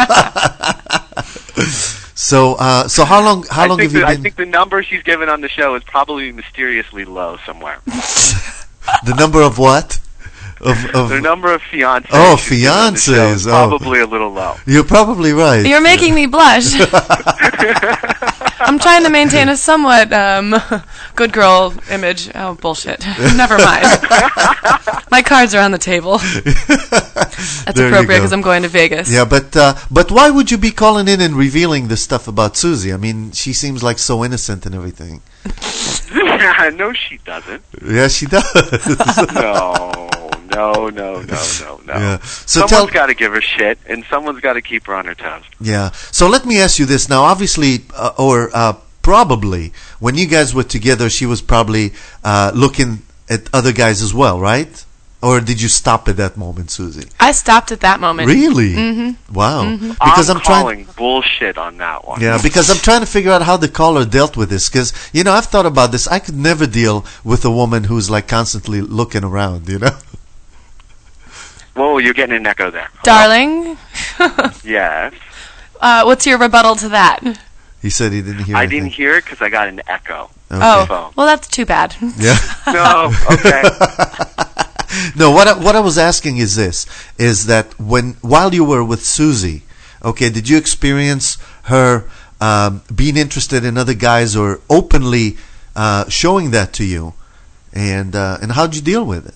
So, uh, so how long? How I long think have you the, I been? think the number she's given on the show is probably mysteriously low somewhere. The number of what? Of of. The number of fiancés. Oh, she's given on the show is fiancés, oh. probably a little low. You're probably right. You're making me blush. I'm trying to maintain a somewhat um, good girl image. Oh, bullshit. Never mind. My cards are on the table. That's There you appropriate go. because I'm going to Vegas. Yeah, but uh, but why would you be calling in and revealing this stuff about Susie? I mean, she seems like so innocent and everything. No, she doesn't. Yeah, she does. No, no, no, no, no, no. Yeah. So Someone's tell. got to give her shit, and someone's got to keep her on her toes. Yeah. So let me ask you this now. Obviously, uh, or uh, probably, when you guys were together, she was probably uh, looking at other guys as well, right? Or did you stop at that moment, Susie? I stopped at that moment. Really? Mm-hmm. Wow. Mm-hmm. Because I'm, I'm, trying. calling bullshit on that one. Yeah, because I'm trying to figure out how the caller dealt with this. Because, you know, I've thought about this. I could never deal with a woman who's like constantly looking around, you know? Whoa, you're getting an echo there. Darling, Yes. uh, what's your rebuttal to that? He said he didn't hear I anything. didn't hear it because I got an echo. Okay. Oh, phone. well, that's too bad. Yeah. No, okay. No, what I, what I was asking is this: is that when while you were with Susie, okay, did you experience her um, being interested in other guys or openly uh, showing that to you? And uh, and how'd you deal with it?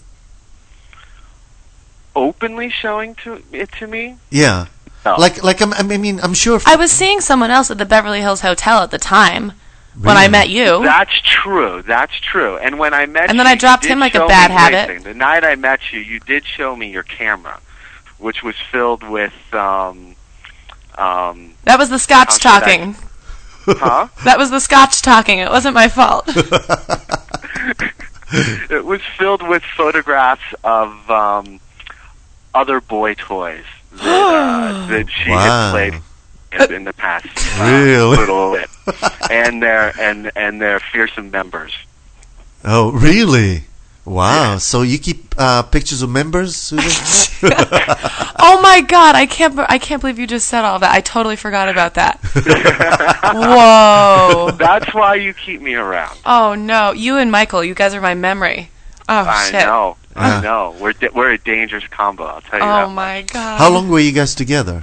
Openly showing to it to me? Yeah. No. Like, like I'm, I mean, I'm sure. I was seeing someone else at the Beverly Hills Hotel at the time when I met you. That's true. That's true. And when I met and you, then I dropped you did him like a show bad me habit. racing. The night I met you, you did show me your camera, which was filled with. Um, um, that was the Scotch talking. I, huh? That was the Scotch talking. It wasn't my fault. It was filled with photographs of um, other boy toys that, uh, that she wow. had played in, in the past uh, really? little bit, and their and and their fearsome members. Oh, really? Wow. Yeah. So you keep uh, pictures of members, Susan? Oh my God! I can't. I can't believe you just said all that. I totally forgot about that. Whoa. That's why you keep me around. Oh no! You and Michael, you guys are my memory. Oh I shit! know. Yeah. I know. We're di- we're a dangerous combo. I'll tell you oh that. Oh my God! How long were you guys together?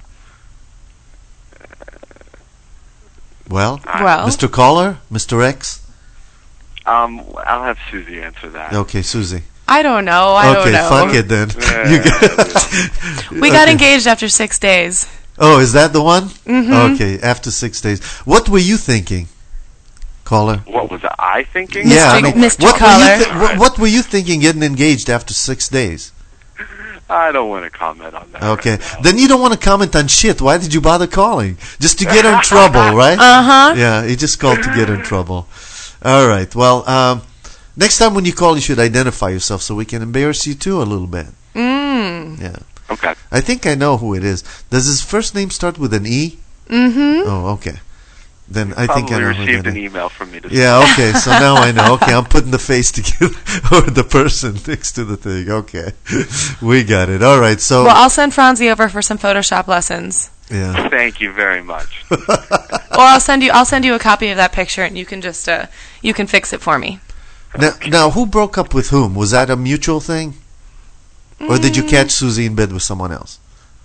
Well, well, Mister Caller, Mister X. Um, I'll have Susie answer that. Okay, Susie. I don't know. I okay, don't know. fuck it then. Yeah. We got okay. engaged after six days. Oh, is that the one? Mm-hmm. Okay, after six days. What were you thinking, Caller? What was I thinking? Yeah, Mister I mean, Mister what Caller. Were you th- what, what were you thinking getting engaged after six days? I don't want to comment on that. Okay, right then you don't want to comment on shit. Why did you bother calling? Just to get her in trouble, right? Uh-huh. Yeah, he just called to get her in trouble. All right, well, um, next time when you call, you should identify yourself so we can embarrass you too a little bit. Mm. Yeah. Okay. I think I know who it is. Does his first name start with an E? Mm-hmm. Oh, okay. Then I Probably think I know who received that an is. email from me. To yeah, okay, so now I know. Okay, I'm putting the face together, or the person next to the thing. Okay, we got it. All right, so... Well, I'll send Franzi over for some Photoshop lessons. Yeah. Thank you very much. Or I'll send you I'll send you a copy of that picture, and you can just, uh, you can fix it for me. Now, now, who broke up with whom? Was that a mutual thing? Or did you catch Susie in bed with someone else?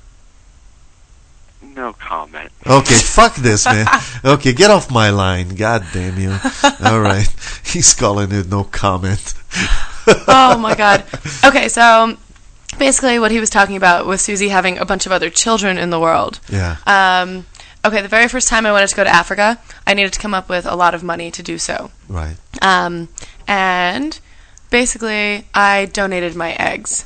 No comment. Okay, fuck this, man. Okay, get off my line. God damn you. All right. He's calling it no comment. Oh, my God. Okay, so basically what he was talking about was Susie having a bunch of other children in the world. Yeah. Um, okay, the very first time I wanted to go to Africa, I needed to come up with a lot of money to do so. Right. Um, and basically, I donated my eggs.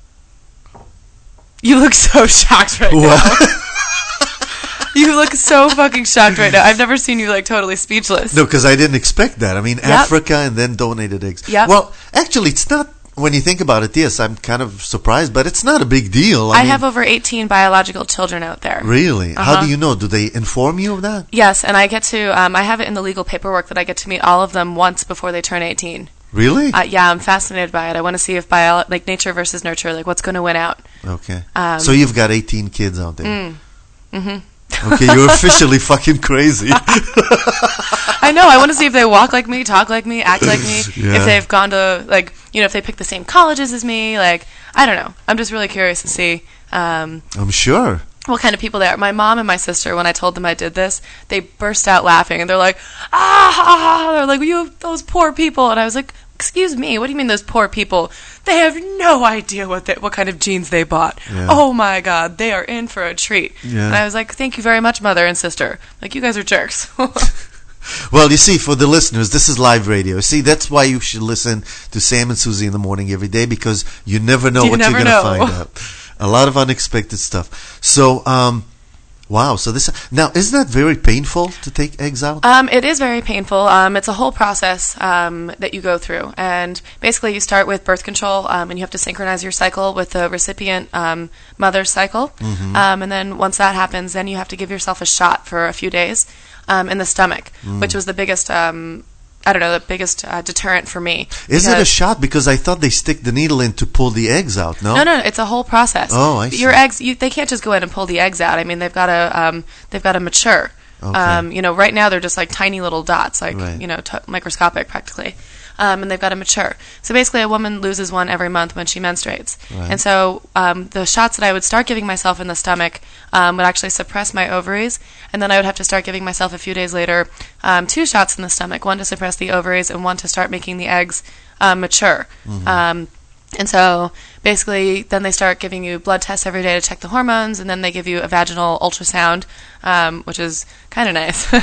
You look so shocked right what? now. You look so fucking shocked right now. I've never seen you like totally speechless. No, because I didn't expect that. I mean, Yep. Africa and then donated eggs. Yep. Well, actually, it's not, when you think about it, yes, I'm kind of surprised, but it's not a big deal. I, I mean, have over eighteen biological children out there. Really? Uh-huh. How do you know? Do they inform you of that? Yes, and I get to, um, I have it in the legal paperwork that I get to meet all of them once before they turn eighteen. Really? Uh, yeah, I'm fascinated by it. I want to see if bio, like nature versus nurture, like what's going to win out. Okay. Um, so you've got eighteen kids out there. Mm. Mm-hmm. Okay, you're officially fucking crazy. I know. I want to see if they walk like me, talk like me, act like me. Yeah. If they've gone to, like, you know, if they pick the same colleges as me. Like, I don't know. I'm just really curious to see um, I'm sure. what kind of people they are. My mom and my sister, when I told them I did this, they burst out laughing. And they're like, ah, ha, ha. They're like, you, those poor people. And I was like, excuse me, what do you mean those poor people? They have no idea what they, what kind of jeans they bought. Yeah. Oh my God, they are in for a treat. Yeah. And I was like, thank you very much, mother and sister. Like, you guys are jerks. Well, you see, for the listeners, this is live radio. See, that's why you should listen to Sam and Susie in the morning every day, because you never know You what never you're going to know. find out. A lot of unexpected stuff. So, um, wow. So this now, isn't that very painful to take eggs out? Um, it is very painful. Um, it's a whole process um, that you go through. And basically you start with birth control, um, and you have to synchronize your cycle with the recipient um, mother's cycle. Mhm. Um, and then once that happens, then you have to give yourself a shot for a few days um, in the stomach, Mm. which was the biggest, um, I don't know, the biggest uh, deterrent for me. Is it a Because- shot? Because I thought they stick the needle in to pull the eggs out. No. No, no, it's a whole process. Oh, I see. Your eggs, you, they can't just go in and pull the eggs out. I mean, they've got to, um, they've got to mature. Okay. Um, you know, right now they're just like tiny little dots, like Right. you know, t- microscopic practically. um, and they've got to mature. So basically, a woman loses one every month when she menstruates. Right. And so um, the shots that I would start giving myself in the stomach um, would actually suppress my ovaries, and then I would have to start giving myself a few days later um, two shots in the stomach, one to suppress the ovaries and one to start making the eggs um, mature. Mm-hmm. Um, and so basically then they start giving you blood tests every day to check the hormones, and then they give you a vaginal ultrasound, um, which is kind of nice.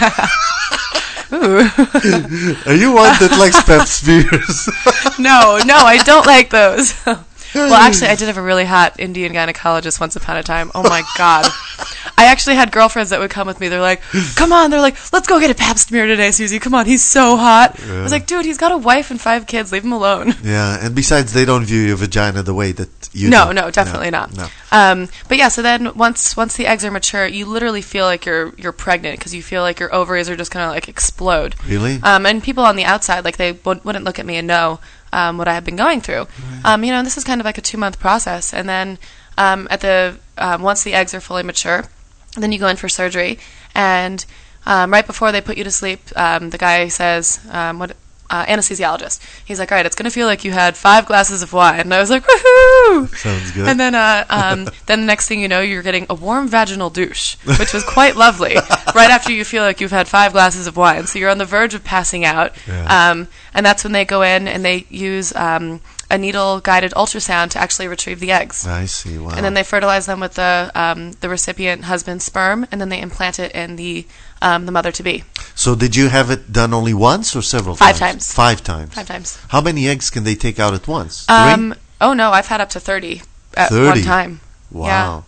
Ooh. Are you one that likes pap smears? No, no, I don't like those. Well, actually, I did have a really hot Indian gynecologist once upon a time. Oh, my God. I actually had girlfriends that would come with me. They're like, come on. They're like, let's go get a pap smear today, Susie. Come on. He's so hot. Yeah. I was like, dude, he's got a wife and five kids. Leave him alone. Yeah, and besides, they don't view your vagina the way that you no, do. No, definitely no, not. No. Um, but yeah, so then once once the eggs are mature, you literally feel like you're you're pregnant because you feel like your ovaries are just going to like explode. Really? Um, and people on the outside, like they w- wouldn't look at me and know um, what I had been going through. Right. Um, you know, and this is kind of like a two month process, and then um, at the um, once the eggs are fully mature, then you go in for surgery, and um, right before they put you to sleep, um, the guy says, um, "What?" Uh, anesthesiologist. He's like, all right, it's going to feel like you had five glasses of wine. And I was like, woohoo! Sounds good. And then, uh, um, then the next thing you know, you're getting a warm vaginal douche, which was quite lovely. Right after you feel like you've had five glasses of wine, so you're on the verge of passing out. Yeah. Um, and that's when they go in and they use um, a needle-guided ultrasound to actually retrieve the eggs. I see. Wow. And then they fertilize them with the um, the recipient husband's sperm, and then they implant it in the um, the mother to be. So did you have it done only once or several Five times? times. Five times. Five times. How many eggs can they take out at once? Um, Three? Oh, no, I've had up to thirty at thirty one time. Wow. Yeah.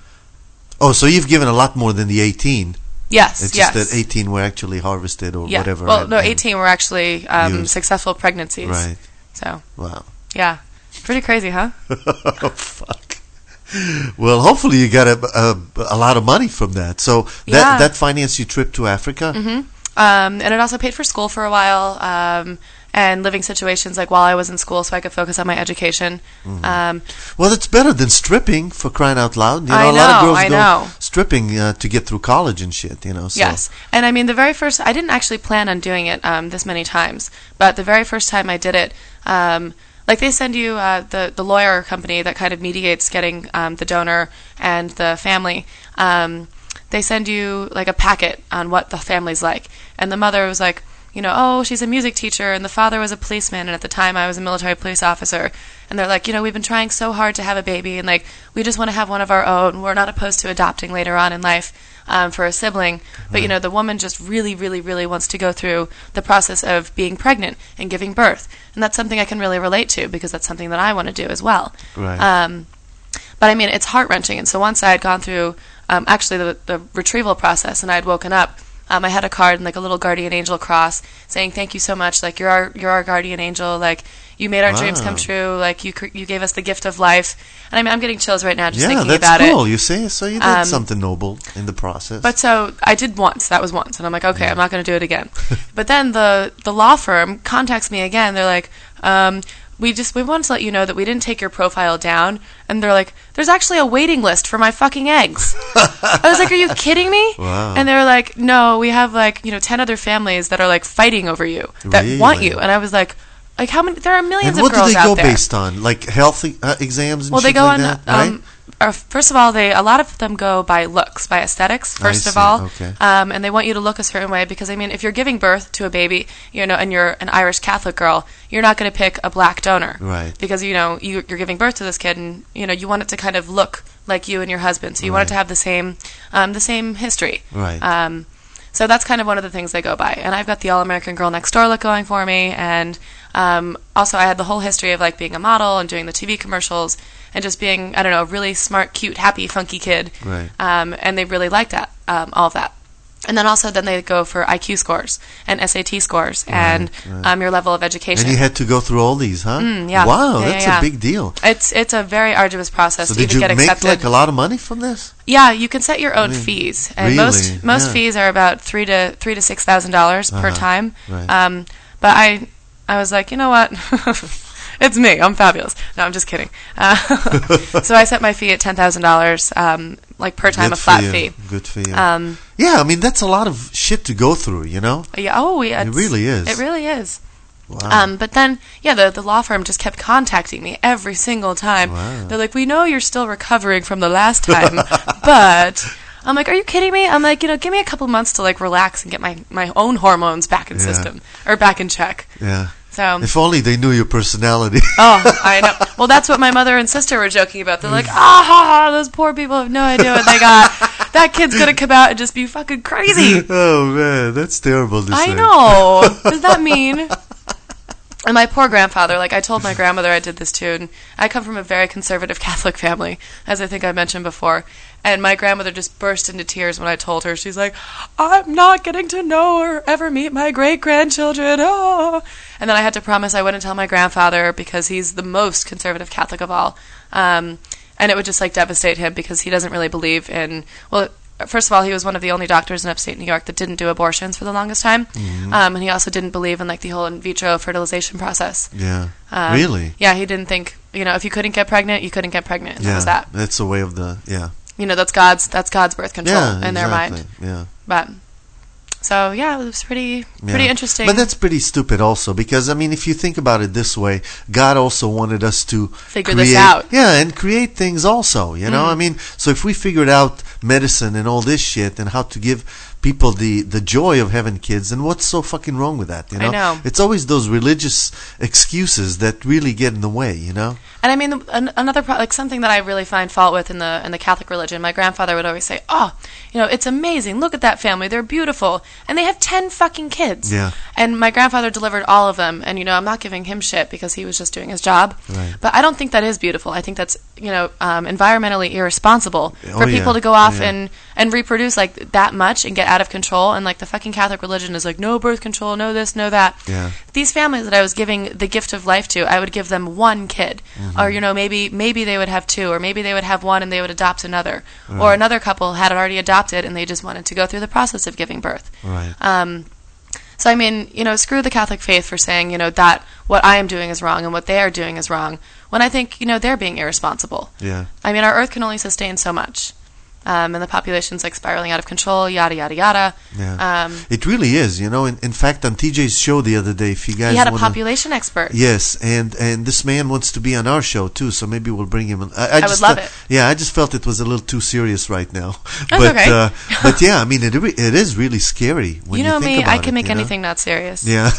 Oh, so you've given a lot more than the eighteen. Yes, It's yes. just that eighteen were actually harvested or yeah. whatever. Well, and- no, and- eighteen were actually um, Used. successful pregnancies. Right. So, Wow. yeah. Pretty crazy, huh? Oh, fuck. Well, hopefully you got a, a, a lot of money from that. So that, Yeah. that financed your trip to Africa? Mm-hmm. Um, and it also paid for school for a while, um, and living situations like while I was in school so I could focus on my education. Mhm. Um, Well, it's better than stripping, for crying out loud. You know, I a lot of know, girls I go know. stripping uh, to get through college and shit, you know. So. Yes. And I mean, the very first, I didn't actually plan on doing it um, this many times, but the very first time I did it, um, like they send you uh, the, the lawyer company that kind of mediates getting um, the donor and the family. Um, they send you like a packet on what the family's like. And the mother was like, you know, oh, she's a music teacher, and the father was a policeman, and at the time I was a military police officer. And they're like, you know, we've been trying so hard to have a baby, and like, we just want to have one of our own. We're not opposed to adopting later on in life um, for a sibling. But, you know, the woman just really, really, really wants to go through the process of being pregnant and giving birth. And that's something I can really relate to, because that's something that I want to do as well. Right. Um, but I mean, it's heart-wrenching. And so once I had gone through, um, actually, the, the retrieval process, and I had woken up, Um, I had a card and like a little guardian angel cross saying, "Thank you so much. Like you're our you're our guardian angel. Like you made our Wow. dreams come true. Like you cr- you gave us the gift of life." And I mean, I'm getting chills right now just yeah, thinking that's about cool. it. You see, so you did Um, something noble in the process. But so I did once. That was once, and I'm like, okay, Yeah. I'm not going to do it again. But then the the law firm contacts me again. They're like, um, we just we wanted to let you know that we didn't take your profile down, and they're like, there's actually a waiting list for my fucking eggs. I was like, are you kidding me? Wow. And they were like, no, we have like you know ten other families that are like fighting over you that Really? want you. And I was like, like how many? There are millions and what of girls do they out go there. based on? Like health uh, exams and Well, they shit go like on. that, right? Um, or first of all, they a lot of them go by looks, by aesthetics. I First of see, all, okay. um, and they want you to look a certain way because I mean, if you're giving birth to a baby, you know, and you're an Irish Catholic girl, you're not going to pick a black donor, Right. Because you know you, you're giving birth to this kid, and you know you want it to kind of look like you and your husband, so you want it to Right. have the same, um, the same history, Right. Um, so that's kind of one of the things they go by. And I've got the All-American Girl Next Door look going for me, and um, also I had the whole history of like being a model and doing the T V commercials and just being, I don't know, a really smart, cute, happy, funky kid. Right. Um, and they really liked that, um, all of that. And then also then they go for I Q scores and S A T scores and right. Um, your level of education. And you had to go through all these, huh? Mm, yeah. Wow, Yeah, that's yeah, yeah. a big deal. It's it's a very arduous process So to did even you get make accepted. like a lot of money from this? Yeah, you can set your own I mean, fees, and really? most most Yeah. fees are about three to three to six thousand dollars per Uh-huh. time. Right. Um, but I I was like, you know what, it's me. I'm fabulous. No, I'm just kidding. Uh, so I set my fee at ten thousand dollars, um, like per time, Good a flat for you. fee. Good for you. Um, yeah, I mean that's a lot of shit to go through, you know. yeah. Oh, yeah. It it's- really is. It really is. Wow. Um, but then, yeah, the, the law firm just kept contacting me every single time. Wow. They're like, we know you're still recovering from the last time, but I'm like, are you kidding me? I'm like, you know, give me a couple months to like relax and get my, my own hormones back in Yeah. system or back in check. Yeah. So If only they knew your personality. Oh, I know. Well, that's what my mother and sister were joking about. They're like, ah, ha, ha, those poor people have no idea what they got. That kid's going to come out and just be fucking crazy. Oh, man. That's terrible to say. I know. Does that mean? And my poor grandfather, like I told my grandmother I did this too, and I come from a very conservative Catholic family, as I think I mentioned before, and my grandmother just burst into tears when I told her. She's like, I'm not getting to know or ever meet my great-grandchildren. Oh. And then I had to promise I wouldn't tell my grandfather because he's the most conservative Catholic of all. Um, and it would just like devastate him because he doesn't really believe in, well, first of all, he was one of the only doctors in upstate New York that didn't do abortions for the longest time. Mm-hmm. Um, and he also didn't believe in like the whole in vitro fertilization process. Yeah. Um, Really? Yeah, he didn't think, you know, if you couldn't get pregnant, you couldn't get pregnant. And Yeah. that was that. That's the way of the, yeah. You know, that's God's that's God's birth control Yeah, in their exactly. mind. Yeah. But so yeah, it was pretty pretty Yeah. interesting. But that's pretty stupid also, because, I mean, if you think about it this way, God also wanted us to Figure create, this out. Yeah, and create things also, you know? Mm. I mean, so if we figured out medicine and all this shit and how to give people the, the joy of having kids, then what's so fucking wrong with that, you know? I know. It's always those religious excuses that really get in the way, you know? And I mean, the, an, another pro- like something that I really find fault with in the in the Catholic religion. My grandfather would always say, "Oh, you know, it's amazing. Look at that family; they're beautiful, and they have ten fucking kids." Yeah. And my grandfather delivered all of them. And you know, I'm not giving him shit because he was just doing his job. Right. But I don't think that is beautiful. I think that's you know um, environmentally irresponsible Oh, for people yeah. to go off Oh, yeah. and and reproduce like that much and get out of control. And like the fucking Catholic religion is like no birth control, no this, no that. Yeah. These families that I was giving the gift of life to, I would give them one kid, Mm-hmm. or you know maybe maybe they would have two, or maybe they would have one and they would adopt another, or Right. another couple had already adopted and they just wanted to go through the process of giving birth. Right. Um, so I mean, you know, screw the Catholic faith for saying you know that what I am doing is wrong and what they are doing is wrong. When I think you know they're being irresponsible. Yeah. I mean, our Earth can only sustain so much. Um, and the population's like spiraling out of control, yada yada yada. Yeah. Um, It really is, you know. In, in fact, on T J's show the other day, if you guys he had a wanna, population expert. Yes, and and this man wants to be on our show too, so maybe we'll bring him. On. I, I, I just would love fe- it. Yeah, I just felt it was a little too serious right now. That's but okay. uh, but yeah, I mean, it re- it is really scary when you you, know think me, about I can it, make you know? anything not serious. Yeah.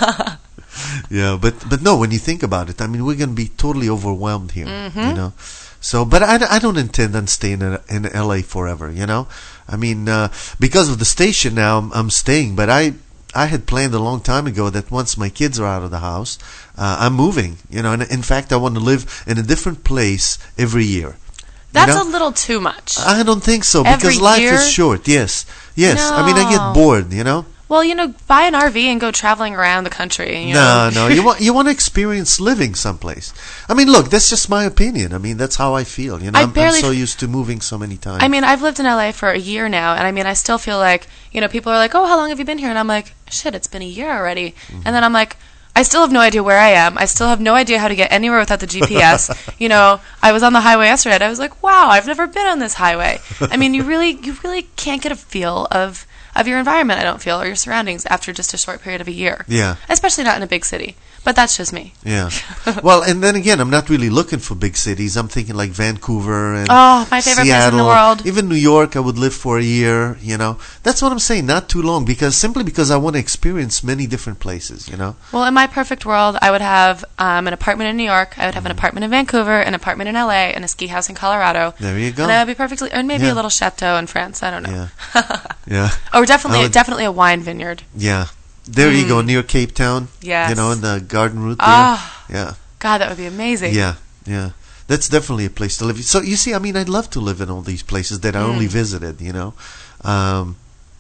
Yeah, but but no, when you think about it, I mean, we're going to be totally overwhelmed here, Mm-hmm. you know. So, but I, I don't intend on staying in, in L A forever, you know. I mean, uh, because of the station now, I'm, I'm staying. But I I had planned a long time ago that once my kids are out of the house, uh, I'm moving, you know. And in fact, I want to live in a different place every year. That's you know? a little too much. I don't think so, Every because life year? is short. Yes, yes. I mean, I No. get bored, you know. Well, you know, buy an R V and go traveling around the country. You No, know? no. You want you want to experience living someplace. I mean, look, that's just my opinion. I mean, that's how I feel. You know, I I'm, I'm barely so f- used to moving so many times. I mean, I've lived in L A for a year now, and I mean, I still feel like, you know, people are like, oh, how long have you been here? And I'm like, shit, it's been a year already. Mm-hmm. And then I'm like, I still have no idea where I am. I still have no idea how to get anywhere without the G P S. You know, I was on the highway yesterday, and I was like, wow, I've never been on this highway. I mean, you really, you really can't get a feel of of your environment, I don't feel, or your surroundings after just a short period of a year. Yeah. Especially not in a big city. But that's just me. Yeah. Well, and then again, I'm not really looking for big cities. I'm thinking like Vancouver and Oh, my favorite place in the Seattle. world. Even New York, I would live for a year. You know, that's what I'm saying. Not too long, because simply because I want to experience many different places. You know. Well, in my perfect world, I would have um, an apartment in New York. I would have an apartment in Vancouver, an apartment in L A, and a ski house in Colorado. There you go. And that would be perfectly, and maybe Yeah. a little chateau in France. I don't know. Yeah. Yeah. Or definitely, I would- definitely a wine vineyard. Yeah. There you go, near Cape Town. Yes. You know, in the garden route there. Ah. Yeah. God, that would be amazing. Yeah, yeah. That's definitely a place to live. So you see, I mean, I'd love to live in all these places that I only visited, you know. Um,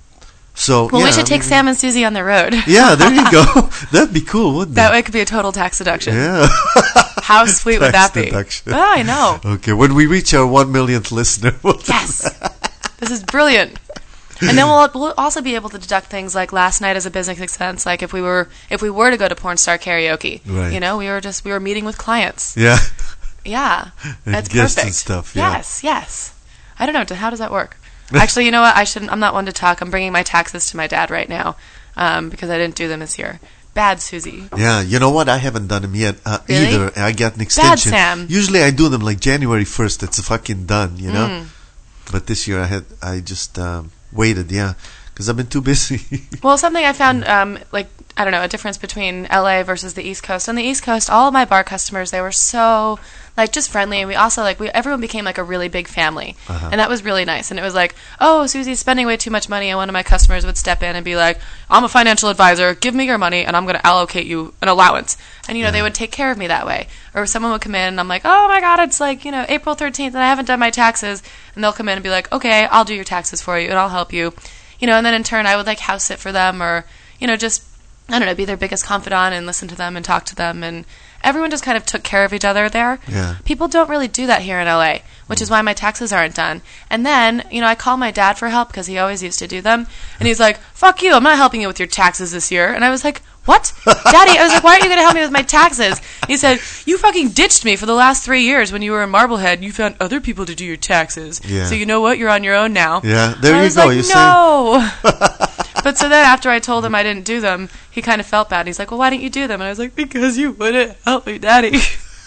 so Well, yeah, we should I take mean- Sam and Susie on the road. Yeah, there you go. That'd be cool, wouldn't That it? way it could be a total tax deduction. Yeah. How sweet would Tax that be? deduction. Oh, I know. Okay, when we reach our one millionth listener, we'll do Yes. that. This is brilliant. And then we'll, we'll also be able to deduct things like last night as a business expense, like if we were if we were to go to porn star karaoke. Right. You know, we were just we were meeting with clients. Yeah. Yeah. And That's guests perfect. and stuff, yeah. Yes, yes. I don't know, how does that work? Actually, you know what? I shouldn't I'm not one to talk. I'm bringing my taxes to my dad right now. Um, because I didn't do them this year. bad, Susie. Yeah, you know what? I haven't done them yet uh, Really? either. I got an extension. Bad, Sam. Usually I do them like January first. It's fucking done, you know? Mm. But this year I had I just um, waited, yeah, because I've been too busy. Well, something I found, um, like, I don't know, a difference between L A versus the East Coast. On the East Coast, all of my bar customers, they were so, like, just friendly. And we also, like, we everyone became, like, a really big family. Uh-huh. And that was really nice. And it was like, oh, Susie's spending way too much money. And one of my customers would step in and be like, I'm a financial advisor. Give me your money, and I'm going to allocate you an allowance. And, you know, Yeah. they would take care of me that way. Or someone would come in, and I'm like, oh, my God, it's, like, you know, April thirteenth, and I haven't done my taxes. And they'll come in and be like, okay, I'll do your taxes for you, and I'll help you. You know, and then in turn, I would, like, house sit for them or, you know, just, I don't know, be their biggest confidant and listen to them and talk to them. And everyone just kind of took care of each other there. Yeah. People don't really do that here in L A, which is why my taxes aren't done. And then, you know, I call my dad for help because he always used to do them. And he's like, fuck you, I'm not helping you with your taxes this year. And I was like, what? Daddy, I was like, why aren't you going to help me with my taxes? And he said, you fucking ditched me for the last three years when you were in Marblehead. You found other people to do your taxes. Yeah. So you know what? You're on your own now. Yeah, there And I you was go. like, You no. But so then after I told him I didn't do them, he kind of felt bad. And he's like, well, why didn't you do them? And I was like, because you wouldn't help me, Daddy.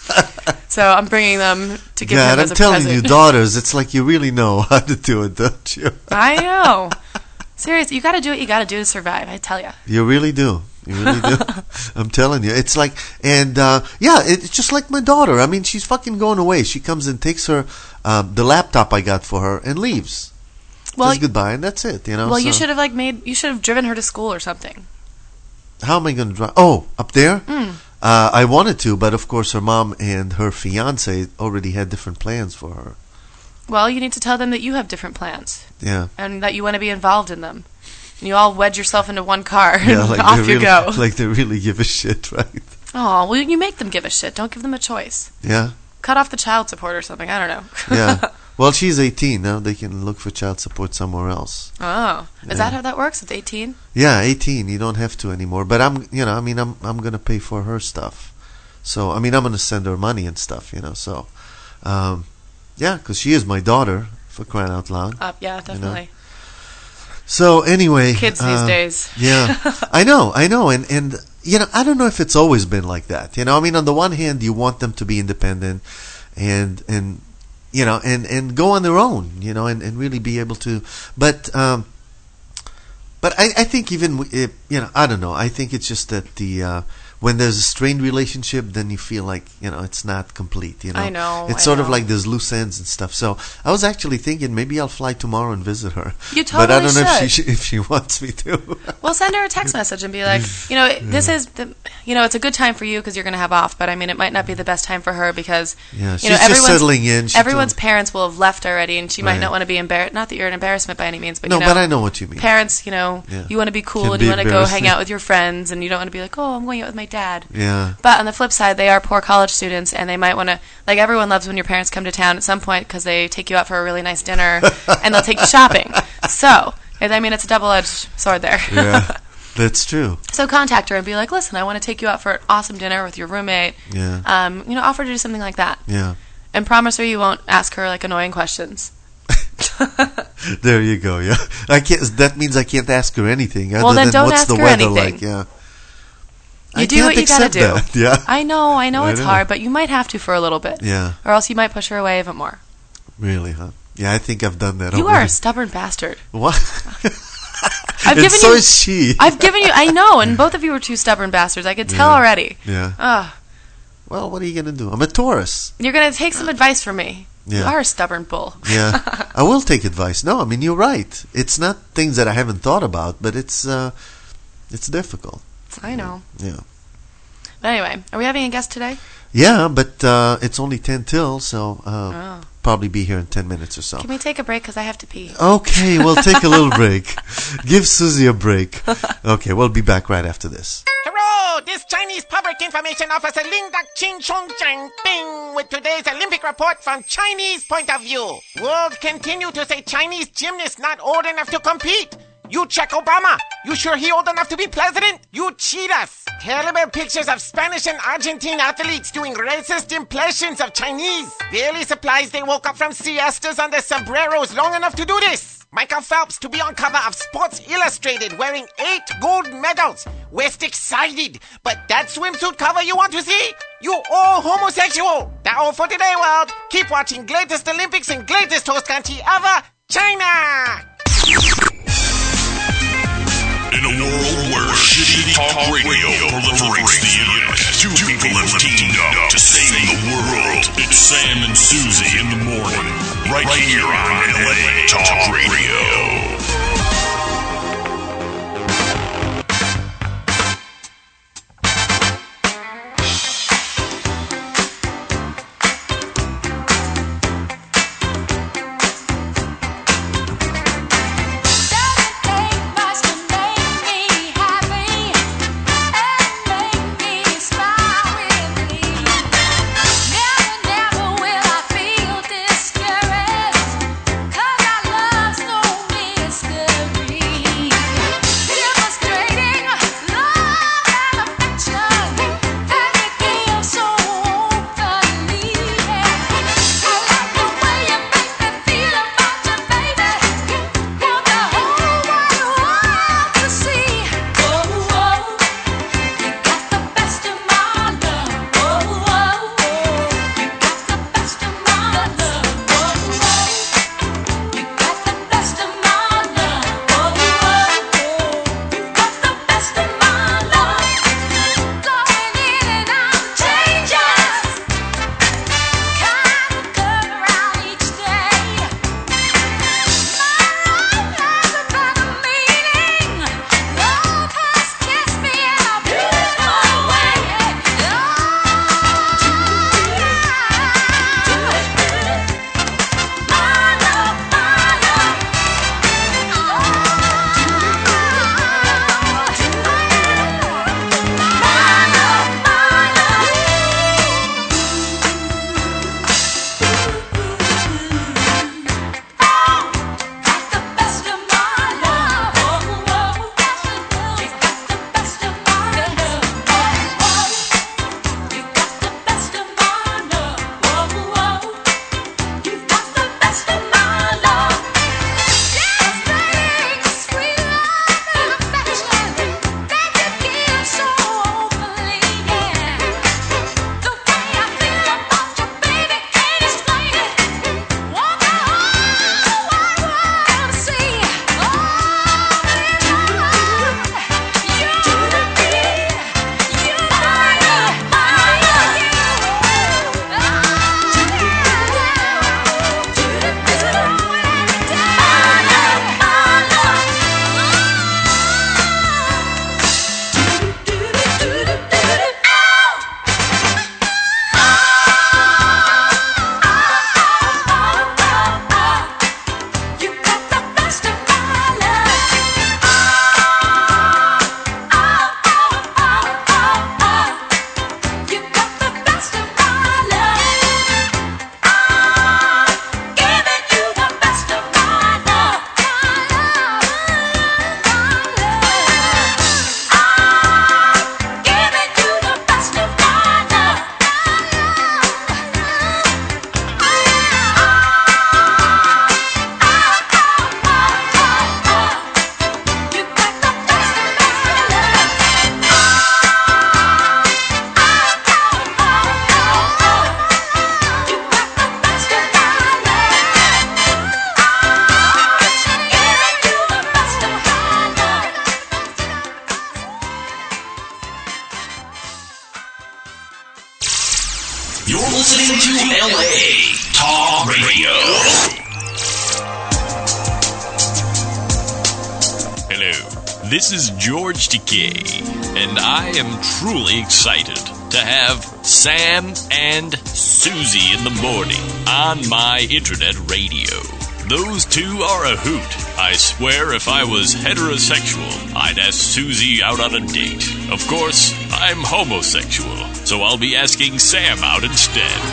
So I'm bringing them to give God, him I'm as a telling present. you, daughters, it's like you really know how to do it, don't you? I know. Seriously, you got to do what you got to do to survive, I tell you. You really do. You really do. I'm telling you. It's like, and uh, yeah, it's just like my daughter. I mean, she's fucking going away. She comes and takes her, um, the laptop I got for her and leaves. Well, Says goodbye, and that's it, you know. Well, you so. should have like made, you should have driven her to school or something. How am I going to drive? Oh, up there? Mm. Uh, I wanted to, but of course her mom and her fiance already had different plans for her. Well, you need to tell them that you have different plans. Yeah. And that you want to be involved in them. And you all wedge yourself into one car and Yeah, like off they you really, go. Like they really give a shit, right? Oh, well, you make them give a shit. Don't give them a choice. Yeah. Cut off the child support or something. I don't know. Yeah. Well, she's eighteen now. They can look for child support somewhere else. Oh, is Yeah. that how that works? It's eighteen. Yeah, eighteen. You don't have to anymore. But I'm, you know, I mean, I'm, I'm gonna pay for her stuff. So, I mean, I'm gonna send her money and stuff, you know. So, um, yeah, because she is my daughter, for crying out loud. Uh, yeah, definitely. You know? So anyway, Kids uh, these days. Yeah, I know, I know, and and you know, I don't know if it's always been like that. You know, I mean, on the one hand, you want them to be independent, and and you know, and, and go on their own, you know, and, and really be able to. But um, but I, I think even if, you know, I don't know. I think it's just that the uh, when there's a strained relationship, then you feel like, you know, it's not complete. You know, I know, It's I sort of know. like there's loose ends and stuff. So I was actually thinking maybe I'll fly tomorrow and visit her. You But I totally don't know if should. she if she wants me to. Well, send her a text message and be like, you know, this is, the, you know, it's a good time for you because you're going to have off, but I mean, it might not be the best time for her because, Yeah, you she's know, just everyone's, settling in. She everyone's told- parents will have left already, and she might Right. not want to be embarrassed. Not that you're an embarrassment by any means, but No, you know, but I know what you mean. Parents, you know, Yeah. you want to be cool Can and be you want to go hang embarrassing. out with your friends, and you don't want to be like, oh, I'm going out with my dad. Yeah. But on the flip side, they are poor college students, and they might want to, like, everyone loves when your parents come to town at some point because they take you out for a really nice dinner, and they'll take you shopping. So, I mean, it's a double-edged sword there. Yeah, that's true. So contact her and be like, listen, I want to take you out for an awesome dinner with your roommate. Yeah. Um, you know, offer to do something like that. Yeah. And promise her you won't ask her, like, annoying questions. There you go. Yeah, I can't. That means I can't ask her anything. Other Well, then than don't what's ask the her weather anything. like? Yeah. You I do can't what you gotta accept do. that. Yeah. I know, I know I it's know. hard, but you might have to for a little bit. Yeah. Or else you might push her away even more. Really, huh? Yeah, I think I've done that. You already. are a stubborn bastard. What? I've and given so you, is she. I've given you, I know, and both of you are two stubborn bastards. I could tell Yeah. already. Yeah. Ugh. Well, what are you gonna do? I'm a Taurus. You're going to take some advice from me. Yeah. You are a stubborn bull. Yeah, I will take advice. No, I mean you're right. It's not things that I haven't thought about, but it's uh, it's difficult. I know. Yeah. But anyway, are we having a guest today? Yeah, but uh, it's only ten till, so uh, Oh. probably be here in ten minutes or so. Can we take a break because I have to pee? Okay, we'll take a little break. Give Susie a break. Okay, we'll be back right after this. Hello, this Chinese Public Information Officer Ling Dak Chin Chong Chang Bing with today's Olympic report from Chinese point of view. World continue to say Chinese gymnasts not old enough to compete. You check Obama. You sure he old enough to be president? You cheat us. Terrible pictures of Spanish and Argentine athletes doing racist impressions of Chinese. Barely surprised they woke up from siestas on their sombreros long enough to do this. Michael Phelps to be on cover of Sports Illustrated wearing eight gold medals. West excited. But that swimsuit cover you want to see? You all homosexual. That all for today, world. Keep watching Greatest Olympics and Greatest Host Country ever, China. In a world where shitty talk radio proliferates the internet, two people have teamed up to save the world. It's Sam and Susie in the morning, right here on L A Talk Radio. You're listening to L A Talk Radio. Hello, this is George Takei, and I am truly excited to have Sam and Susie in the morning on my internet radio. Those two are a hoot. I swear if I was heterosexual, I'd ask Susie out on a date. Of course, I'm homosexual, so I'll be asking Sam out instead.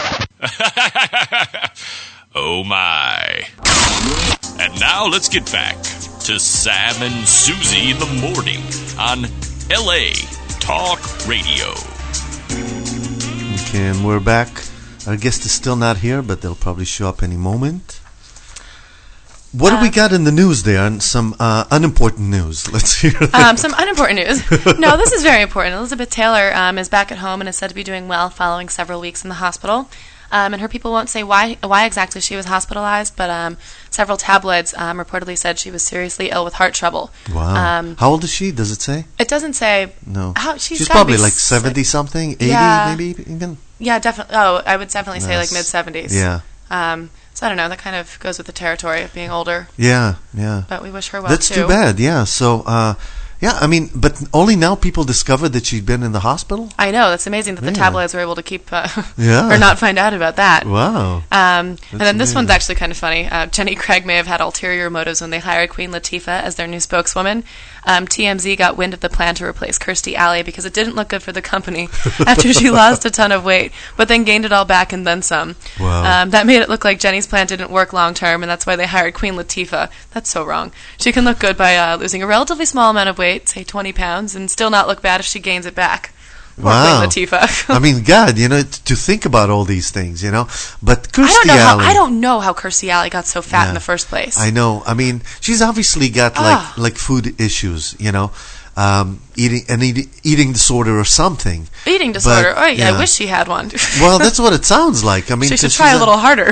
Oh my. And now let's get back to Sam and Susie in the morning on L A Talk Radio. Okay, and we're back. Our guest is still not here, but they'll probably show up any moment. What Uh, do we got in the news there? And some uh, unimportant news. Let's hear that. Um, some unimportant news. No, this is very important. Elizabeth Taylor um, is back at home and is said to be doing well following several weeks in the hospital. Um, and her people won't say why why exactly she was hospitalized, but um, several tabloids um, reportedly said she was seriously ill with heart trouble. Wow. Um, How old is she? Does it say? It doesn't say. No. How, she's she's gotta probably be like si- seventy-something, eighty Yeah. maybe even? Yeah, definitely. Oh, I would definitely say Yes. like mid-seventies. Yeah. Um, so I don't know. That kind of goes with the territory of being older. Yeah, yeah. But we wish her well, That's too. too bad, yeah. So, uh, yeah, I mean, but only now people discovered that she'd been in the hospital? I know. That's amazing that the Yeah. tabloids were able to keep uh, Yeah. or not find out about that. Wow. Um, and then this amazing. one's actually kind of funny. Uh, Jenny Craig may have had ulterior motives when they hired Queen Latifah as their new spokeswoman. Um, T M Z got wind of the plan to replace Kirstie Alley because it didn't look good for the company after she lost a ton of weight, but then gained it all back and then some. Wow. Um, that made it look like Jenny's plan didn't work long term, and that's why they hired Queen Latifah. That's so wrong. She can look good by uh, losing a relatively small amount of weight, say twenty pounds, and still not look bad if she gains it back. Poor Wow. Queen Latifah. I mean, God, you know, t- to think about all these things, you know. But Kirstie I don't know Alley, how I don't know how Kirstie Alley got so fat Yeah. in the first place. I know. I mean, she's obviously got Ah. like like food issues, you know, um, eating an eating, eating disorder or something. Eating disorder. But, oh, yeah, yeah. I wish she had one. Well, that's what it sounds like. I mean, she should 'cause try she's a little harder.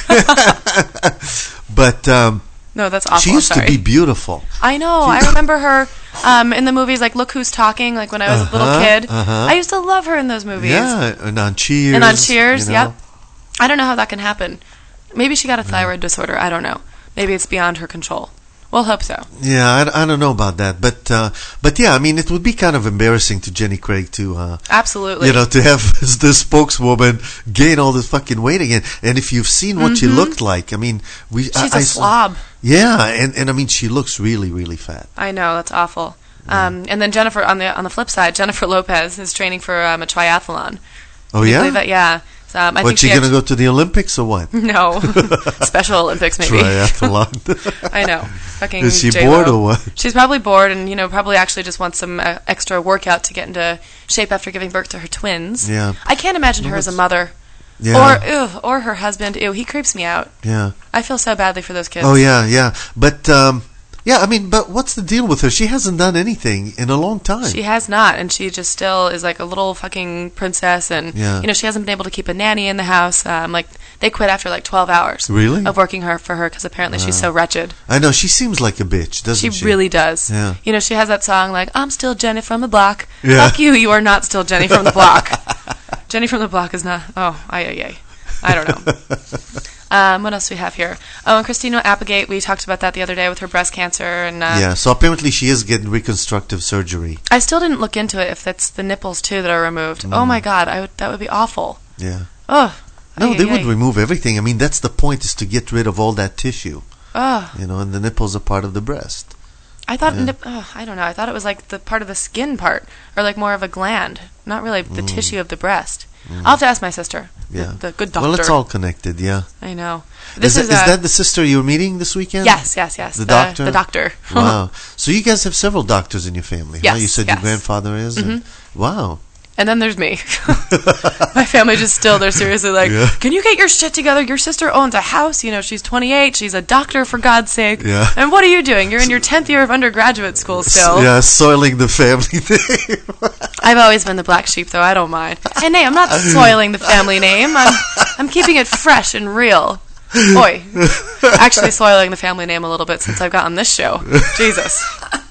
But um, No, that's awful. she used Sorry. to be beautiful. I know. I remember her um, in the movies like Look Who's Talking, like when I was a little Uh-huh, kid. uh-huh. I used to love her in those movies. Yeah, and on Cheers. And on Cheers, you know. yep. I don't know how that can happen. Maybe she got a thyroid disorder. I don't know. Maybe it's beyond her control. We'll hope so. Yeah, I, I don't know about that, but uh, but yeah, I mean, it would be kind of embarrassing to Jenny Craig to uh, Absolutely. you know, to have the spokeswoman gain all this fucking weight again. And if you've seen what she Mhm. looked like, I mean, we She's I, a I- slob. Yeah, and and I mean, she looks really really fat. I know, that's awful. Um, and then Jennifer, on the on the flip side, Jennifer Lopez is training for um, a triathlon. Oh Can you yeah, believe that? Yeah. So, um, I what think she she gonna actu- go to the Olympics or what? No, Special Olympics maybe. Triathlon. I know. Fucking Is she J-Lo. bored or what? She's probably bored, and you know, probably actually just wants some uh, extra workout to get into shape after giving birth to her twins. Yeah. I can't imagine Well, her as a that's- mother. Yeah. Or ew, or her husband. Ew, he creeps me out. Yeah. I feel so badly for those kids. Oh yeah, yeah, but um, yeah, I mean, but what's the deal with her? She hasn't done anything in a long time. She has not, and she just still is like a little fucking princess, and Yeah. you know she hasn't been able to keep a nanny in the house. Um, like they quit after like twelve hours. Really? Of working her for her because apparently she's so wretched. I know, she seems like a bitch, doesn't she? She really does. Yeah. You know, she has that song like "I'm still Jenny from the block." Yeah. Fuck you, you are not still Jenny from the block. Jenny from the block is not. Oh, ay ay ay. I don't know. Um, what else do we have here? Oh, and Christina Applegate, we talked about that the other day with her breast cancer. and uh, Yeah, so apparently she is getting reconstructive surgery. I still didn't look into it if that's the nipples, too, that are removed. Oh, my God, I would, that would be awful. Yeah. Ugh. No, Ay, they ay, would ay. remove everything. I mean, that's the point, is to get rid of all that tissue. Ugh. You know, and the nipples are part of the breast. I thought, Yeah. nip, ugh, I don't know, I thought it was like the part of the skin part, or like more of a gland, not really the Mm. tissue of the breast. Mm. I'll have to ask my sister, the- Yeah. the, good doctor. Well, it's all connected, yeah. I know. Is, This that, is, is uh, that the sister you're meeting this weekend? Yes, yes, yes. The, the doctor? The doctor. Wow. So you guys have several doctors in your family, huh? Yes, You said yes. your grandfather is? and- Wow. And then there's me. My family just still, they're seriously like, Yeah. can you get your shit together? Your sister owns a house. You know, she's twenty-eight. She's a doctor, for God's sake. Yeah. And what are you doing? You're in your tenth year of undergraduate school still. Yeah, soiling the family name. I've always been the black sheep, though. I don't mind. Hey, nay, I'm not soiling the family name. I'm, I'm keeping it fresh and real. Boy. Actually soiling the family name a little bit since I've gotten this show. Jesus.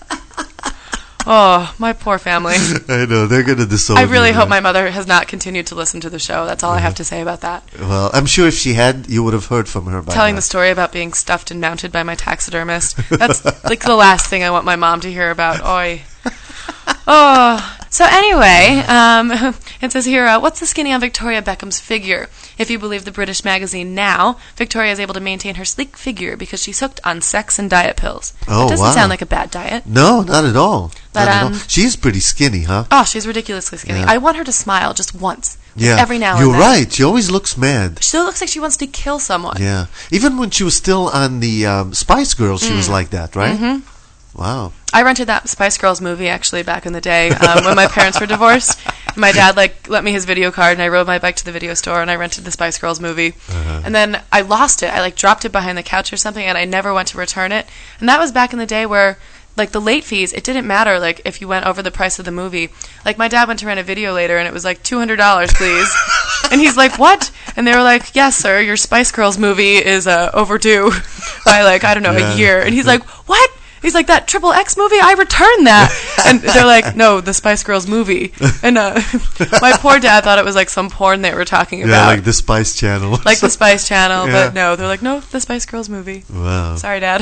Oh, my poor family. I know, they're going to disown I really you, hope man. my mother has not continued to listen to the show. That's all I have to say about that. Well, I'm sure if she had, you would have heard from her by Telling now. the story about being stuffed and mounted by my taxidermist. That's like the last thing I want my mom to hear about. Oi. Oh. So anyway, um, it says here, uh, what's the skinny on Victoria Beckham's figure? If you believe the British magazine Now, Victoria is able to maintain her sleek figure because she's hooked on sex and diet pills. Oh, That doesn't wow. sound like a bad diet. No, not at all. But, not at um, all. She's pretty skinny, huh? Oh, she's ridiculously skinny. Yeah. I want her to smile just once. Just Yeah. every now and You're then. right. She always looks mad. She looks like she wants to kill someone. Yeah. Even when she was still on the um, Spice Girls, she was like that, right? Mm-hmm. Wow. I rented that Spice Girls movie actually back in the day um, when my parents were divorced, My dad like let me his video card, and I rode my bike to the video store, and I rented the Spice Girls movie. Uh-huh. And then I lost it. I like dropped it behind the couch or something, and I never went to return it. And that was back in the day where like the late fees, it didn't matter like if you went over the price of the movie. Like my dad went to rent a video later, and it was like two hundred dollars, please. And he's like, what? And they were like, yes, sir, your Spice Girls movie is uh, overdue by like I don't know Yeah. a year. And he's like, what? He's like, that Triple X movie, I returned that. And they're like, no, the Spice Girls movie. And uh, my poor dad thought it was like some porn they were talking about. Yeah, like the Spice Channel. Like the Spice Channel, Yeah. but no, they're like, no, the Spice Girls movie. Wow. Sorry, Dad.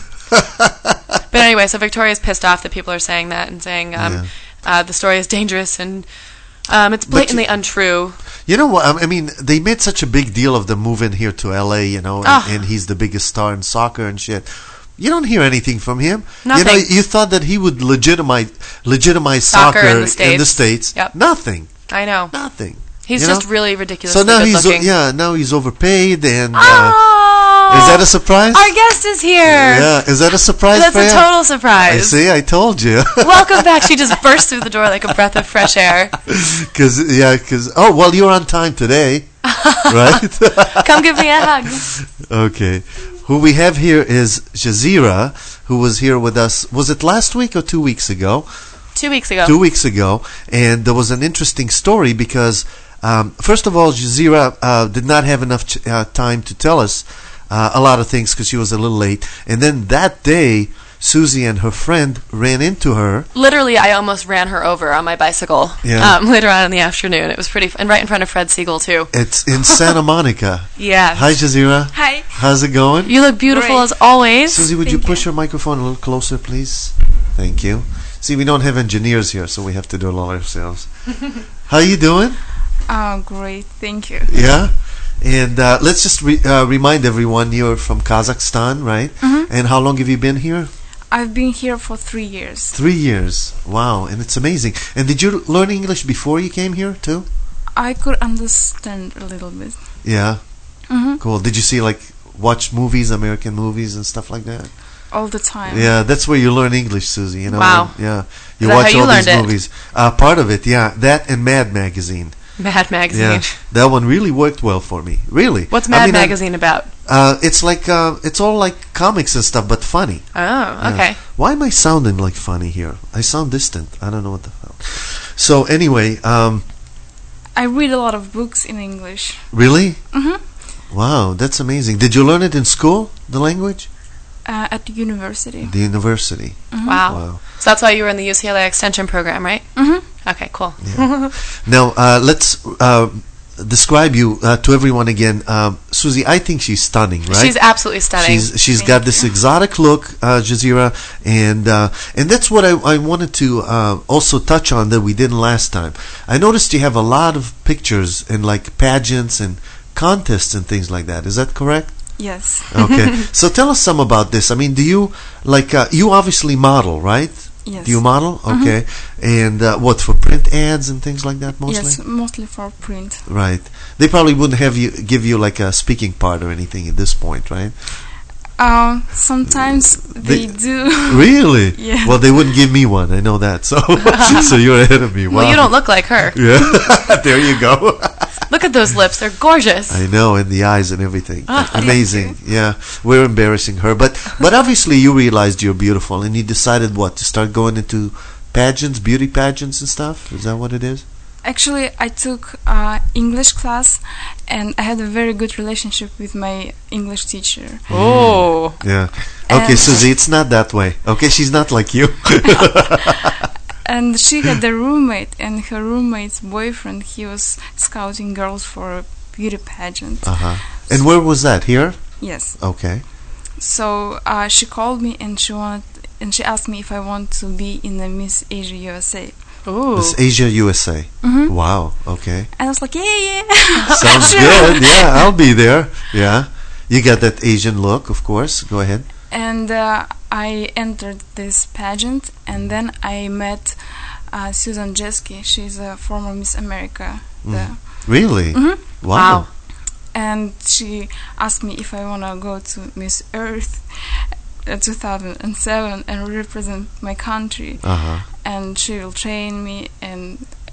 But anyway, so Victoria's pissed off that people are saying that and saying um, Yeah. uh, the story is dangerous and um, it's blatantly you- untrue. You know what? I mean, they made such a big deal of them moving here to L A, you know, and, Ah. and he's the biggest star in soccer and shit. You don't hear anything from him. Nothing. You know, you thought that he would legitimize legitimize Soccer soccer, in the States. States. Yep. Nothing. I know. Nothing. He's You just know? really ridiculously So now good he's o- looking. yeah, now he's overpaid and uh, Oh! is that a surprise? Our guest is here. Yeah, is that a surprise That's for a you? total I surprise. see, I told you. Welcome back. She just burst through the door like a breath of fresh air. Cuz yeah, cuz oh, well you're on time today. Right? Come give me a hug. Okay. Who we have here is Jazeera, who was here with us. Was it last week or two weeks ago? Two weeks ago. Two weeks ago. And there was an interesting story because, um, first of all, Jazeera uh, did not have enough ch- uh, time to tell us uh, a lot of things because she was a little late. And then that day, Susie and her friend ran into her. Literally, I almost ran her over on my bicycle Yeah. um, later on in the afternoon. It was pretty f- and right in front of Fred Siegel, too. It's in Santa Monica. Yeah. Hi, Jazeera. Hi. How's it going? You look beautiful Great. as always. Susie, would Thank you push you. your microphone a little closer, please? Thank you. See, we don't have engineers here, so we have to do it all ourselves. How you doing? Oh, great. Thank you. Yeah? And uh, let's just re- uh, remind everyone you're from Kazakhstan, right? Mhm. And how long have you been here? I've been here for three years. Three years. Wow, and it's amazing. And did you learn English before you came here, too? I could understand a little bit. Yeah? Mhm. Cool. Did you see, like, watch movies, American movies and stuff like that? All the time. Yeah, that's where you learn English, Susie. You know, Wow. when- yeah, Is you that watch how you all these learned it? movies. Uh, part of it, yeah, that and Mad Magazine. Mad Magazine. Yeah, that one really worked well for me. Really. What's I Mad mean, I- Magazine about? Uh, it's like uh, it's all like comics and stuff, but funny. Oh, Yeah. okay. Why am I sounding like funny here? I sound distant. I don't know what the hell. So anyway, um, I read a lot of books in English. really? Mhm. Wow, that's amazing. Did you learn it in school, the language? Uh, at the university. The university. Mhm. Wow. Wow. So that's why you were in the U C L A Extension program, right? Mhm. Okay, cool. Now, uh, let's uh, describe you uh, to everyone again. Um, Susie, I think she's stunning, right? She's absolutely stunning. She's she's got this exotic look, uh, Jazeera, and uh, and that's what I, I wanted to uh, also touch on that we didn't last time. I noticed you have a lot of pictures and like pageants and contests and things like that. Is that correct? Yes. Okay. So tell us some about this. I mean, do you like uh, you obviously model, right? Yes. Do you model? Mhm. Okay. And uh, what, for print ads and things like that mostly? Yes, mostly for print. Right. They probably wouldn't have you give you like a speaking part or anything at this point, right? Um, sometimes they, They- do. Really? Yeah. Well, they wouldn't give me one. I know that. So, so you're ahead of me. Wow. Well, you don't look like her. Yeah. There you go. Look at those lips. They're gorgeous. I know, and the eyes and everything. Ah, thank Amazing. Yeah. We're embarrassing her, but but obviously you realized you're beautiful, and you decided what to start going into pageants, beauty pageants and stuff. Is that what it is? Actually, I took uh, English class, and I had a very good relationship with my English teacher. Oh. Yeah. Okay, And- Susie, it's not that way. Okay, she's not like you. And she had a roommate, and her roommate's boyfriend, he was scouting girls for a beauty pageant. Uh-huh. And where was that? Here? Yes. Okay. So uh, she called me, and she wanted, and she asked me if I want to be in the Miss Asia U S A. Ooh. It's Asia U S A. Mhm. Wow. Okay. And I was like, yeah, yeah. Sounds Sure. good. Yeah, I'll be there. Yeah. You got that Asian look, of course. Go ahead. And uh, I entered this pageant, and then I met uh, Susan Jeske. She's a former Miss America. The, Really? Mhm. Wow. And she asked me if I want to go to Miss Earth uh, two thousand seven and represent my country. Uh-huh. And she will train me and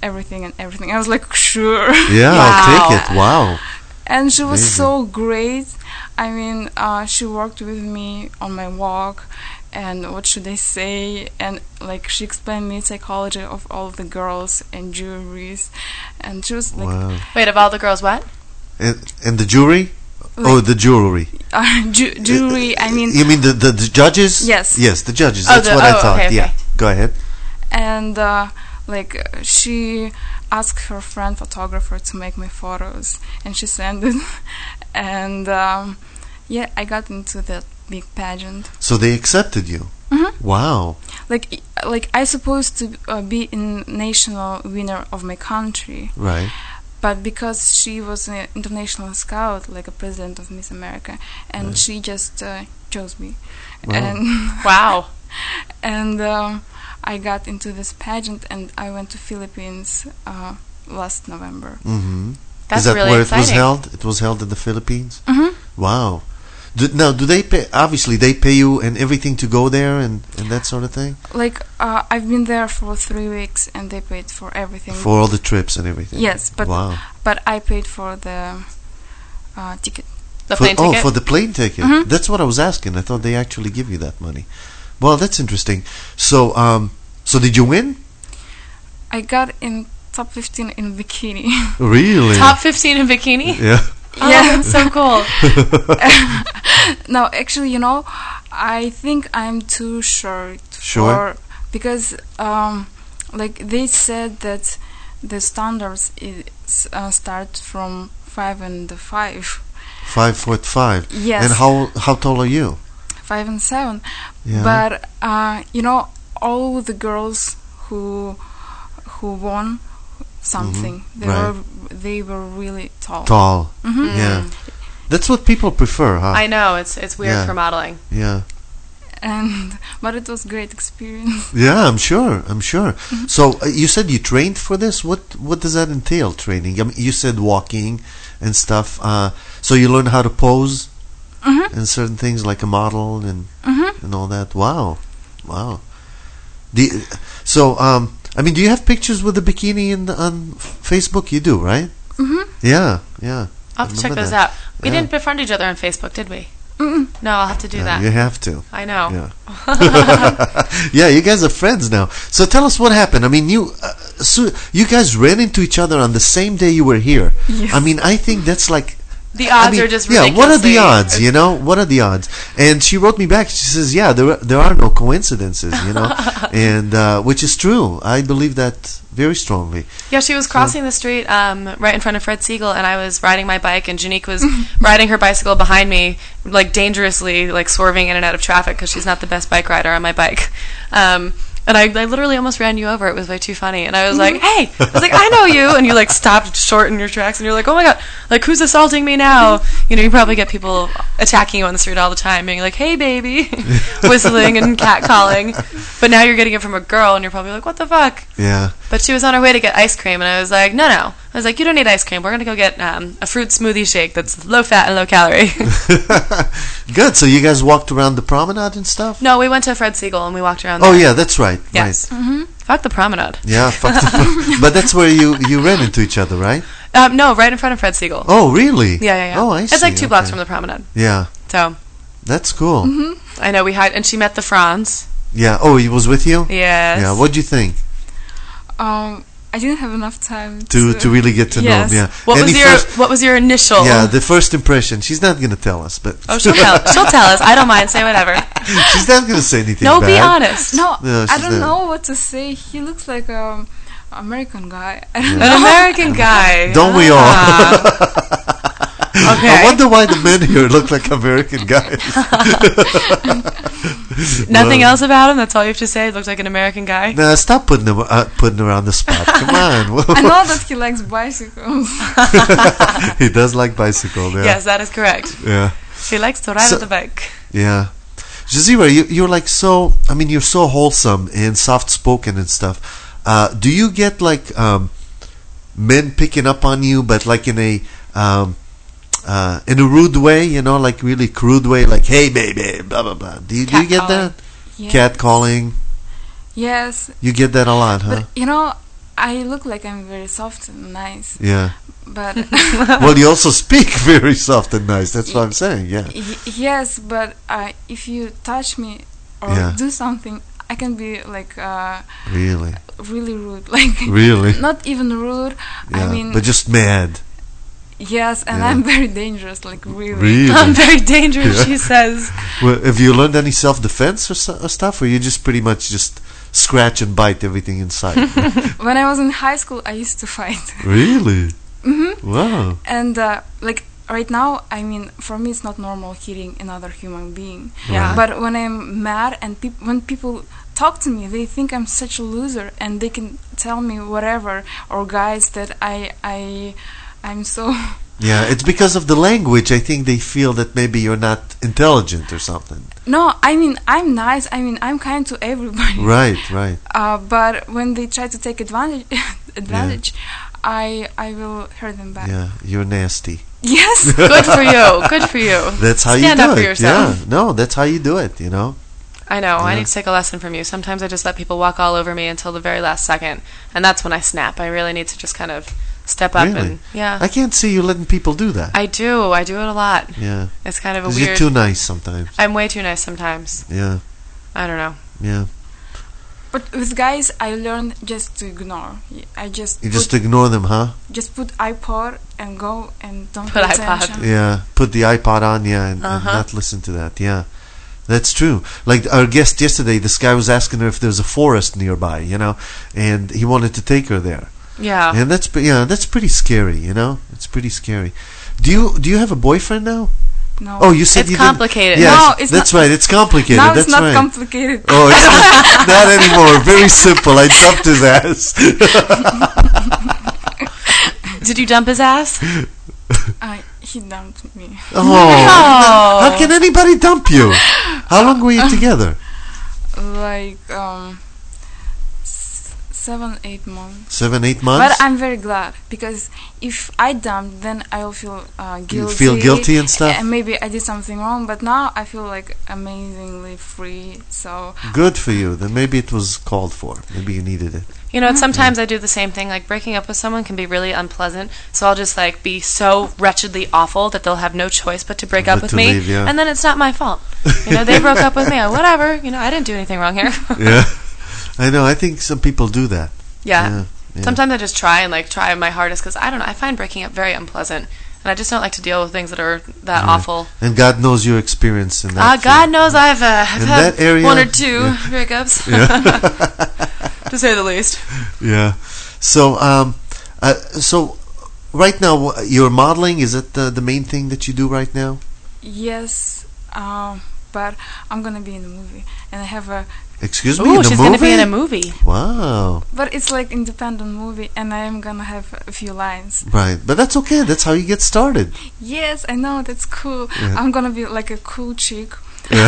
everything and everything. I was like, sure. Yeah, wow. I'll take it. Wow. And she was Amazing. so great. I mean, uh, she worked with me on my walk, and what should I say? And like she explained me psychology of all the girls and jewelries, and she was like, wow. Wait, of all the girls, what? And, and the jury? Like, oh, the jewelry. Uh, ju- jewelry. I mean, you mean the, the the judges? Yes. Yes, the judges. Oh, That's the, what oh, I thought. okay, okay. Yeah. Go ahead. And uh, like uh, she asked her friend photographer to make my photos, and she sent it. And um, yeah, I got into that big pageant. So they accepted you. Mm-hmm. Wow. Like, like I supposed to uh, be in national winner of my country. Right. But because she was an international scout, like a president of Miss America, and right. she just uh, chose me. Wow. And wow. And um, I got into this pageant, and I went to Philippines uh, last November. Mm-hmm. That's Is that really where exciting. it was held? It was held in the Philippines? Mm-hmm. Wow. Do, now, do they pay, obviously they pay you and everything to go there and, and that sort of thing? Like, uh, I've been there for three weeks, and they paid for everything. For all the trips and everything? Yes, but wow. but I paid for the uh, ticket. The for, plane oh, ticket? for the plane ticket. Mm-hmm. That's what I was asking. I thought they actually give you that money. Well, that's interesting. So, um, so did you win? I got in top fifteen in bikini. Really? Top fifteen in bikini? Yeah. Oh, yeah, that's so cool. No, actually, you know, I think I'm too short. Sure. For, because, um, like they said that the standards is uh, start from five and five. Five foot five. Yes. And how how tall are you? Five and seven. Yeah. But uh, you know, all the girls who who won something, Mm-hmm. they right. were they were really tall. Tall. Mm-hmm. Yeah. That's what people prefer, huh? I know, it's it's weird Yeah. for modeling. Yeah. And but it was great experience. Yeah, I'm sure. I'm sure. Mm-hmm. So uh, you said you trained for this. What what does that entail? Training? I mean, you said walking and stuff. Uh, so you learn how to pose Mm-hmm. and certain things like a model and Mm-hmm. and all that. Wow, wow. The so um, I mean, do you have pictures with the bikini in the, on Facebook? You do, right? Mm-hmm. Yeah, yeah. I'll have to check Remember those that. out. We Yeah. didn't befriend each other on Facebook, did we? Mm-mm. No, I'll have to do Yeah, that. you have to. I know. Yeah. Yeah, you guys are friends now. So tell us what happened. I mean, you uh, so you guys ran into each other on the same day you were here. Yes. I mean, I think that's like The I odds mean, are just yeah. What are the ridiculously- odds? You know, what are the odds? And she wrote me back. She says, "Yeah, there there are no coincidences." You know, and uh, which is true. I believe that very strongly. Yeah, she was crossing the street um, right in front of Fred Siegel, and I was riding my bike, and Janique was riding her bicycle behind me, like dangerously, like swerving in and out of traffic because she's not the best bike rider on my bike. Um, and I, I literally almost ran you over. It was way too funny. And I was like, hey, I was like, I know you. And you like stopped short in your tracks, and you're like, oh my God, like who's assaulting me now? You know, you probably get people attacking you on the street all the time, being like, hey, baby, whistling and catcalling. But now you're getting it from a girl, and you're probably like, what the fuck? Yeah. But she was on her way to get ice cream, and I was like, no, no. I was like, you don't need ice cream. We're going to go get um, a fruit smoothie shake that's low fat and low calorie. Good. So you guys walked around the promenade and stuff? No, we went to Fred Siegel, and we walked around Oh there. yeah, that's right. Yes. Right. Mm-hmm. Fuck the promenade. Yeah. Fuck the, but that's where you you ran into each other, right? Um, no, right in front of Fred Siegel. Oh really? Yeah, yeah, yeah. Oh, I see. It's like two blocks Okay. from the promenade. Yeah. So. That's cool. Mm-hmm. I know, we had, and she met the Franz. Yeah. Oh, he was with you? Yes. Yeah. What'd you think? Um, I didn't have enough time To to, to really get to yes. know him. Yeah. What Any was your first- What was your initial? Yeah, the first impression. She's not going to tell us, but Oh, she'll tell. She'll tell us. I don't mind. Say whatever. she's not going to say anything No, bad. be honest. No, No, I she's don't not. know what to say. He looks like a American guy. I don't An know. American guy. Don't we Ah. Okay. I wonder why the men here look like American guys. Nothing Well, else about him? That's all you have to say? It looks like an American guy? Nah, stop putting him uh, putting her on the spot. Come on. I know that he likes bicycles. He does like bicycles. Yeah. Yes, that is correct. Yeah. He likes to ride So- on the bike. Yeah. Jazira, you, you're like so, I mean, you're so wholesome and soft spoken and stuff. Uh, do you get like um, men picking up on you, but like in a um, uh, in a rude way, you know, like really crude way, like "Hey, baby," blah blah blah. Do you, do you get that? Yes. Cat calling. Yes, You get that a lot, huh? but you know, I look like I'm very soft and nice. Yeah. But well, you also speak very soft and nice. That's what I'm saying. Yeah. Y- yes, but uh, if you touch me or Yeah. do something, I can be like uh, Really. really rude. Like Really? not even rude. Yeah. I mean, but just mad. yes, and Yeah. I'm very dangerous. Like really. Really? I'm very dangerous, Yeah. she says. Well, have you learned any self-defense or, so, or stuff, or you just pretty much just scratch and bite everything in sight? When I was in high school, I used to fight. Really? Mm-hmm. Wow. And uh, like right now, I mean, for me, it's not normal hitting another human being. Yeah. But when I'm mad and peop- when people talk to me, they think I'm such a loser, and they can tell me whatever, or guys that I I I'm so. Yeah, it's because of the language. I think they feel that maybe you're not intelligent or something. No, I mean I'm nice. I mean I'm kind to everybody. Right, right. Uh, but when they try to take advantage, advantage, I I will hurt them back. Yeah, you're nasty. Yes. Good for you. Good for you. That's how Stand you do up it. for yourself. Yeah, no, that's how you do it. You know. I know. I Yeah. need to take a lesson from you. Sometimes I just let people walk all over me until the very last second, and that's when I snap. I really need to just kind of step up Really? and yeah. I can't see you letting people do that. I do. I do it a lot. Yeah. It's kind of a 'Cause weird. you're too nice sometimes. I'm way too nice sometimes. Yeah. I don't know. Yeah. But with guys, I learned just to ignore. I just You put, just ignore them, huh? just put iPod and go and don't Put pay iPod. attention. Yeah. Put the iPod on, yeah, and, and Uh-huh. not listen to that. Yeah. That's true. Like our guest yesterday, this guy was asking her if there's a forest nearby, you know, and he wanted to take her there. Yeah. And that's pre- yeah, that's pretty scary, you know. It's pretty scary. Do you do you have a boyfriend now? No. Oh, you said It's you didn't- complicated. Yes, No, it's that's not- right. It's complicated. Now that's it's not right. complicated. Oh, it's not, not anymore. Very simple. I dumped his ass. Did you dump his ass? I, he dumped me. Oh, how can anybody dump you? How long were you together? Like um, s- seven, eight months. Seven, eight months. But I'm very glad because if I dumped, then I'll feel uh, guilty. You feel guilty and stuff? And maybe I did something wrong. But now I feel like amazingly free. So Good for you. Then maybe it was called for. Maybe you needed it. You know, sometimes I do the same thing. Like breaking up with someone can be really unpleasant, so I'll just like be so wretchedly awful that they'll have no choice but to break up But with to me, leave, yeah. and then it's not my fault. You know, they broke up with me. Whatever. You know, I didn't do anything wrong here. Yeah, I know. I think some people do that. Yeah. Yeah, yeah. Sometimes I just try and like try my hardest because I don't know. I find breaking up very unpleasant, and I just don't like to deal with things that are that Yeah. awful. And God knows your experience in that. Ah, God field. knows I've, uh, I've In had that area, one or two yeah. breakups, Yeah. to say the least. Yeah. So, um, uh, so right now wh- you're modeling. Is it the, the main thing that you do right now? yes, um, but I'm gonna be in a movie, and I have a. Excuse me. Ooh, in a she's movie? gonna be in a movie. Wow. But it's like independent movie, and I am gonna have a few lines. Right, but that's okay. That's how you get started. Yes, I know, that's cool. Yeah. I'm gonna be like a cool chick. Yeah.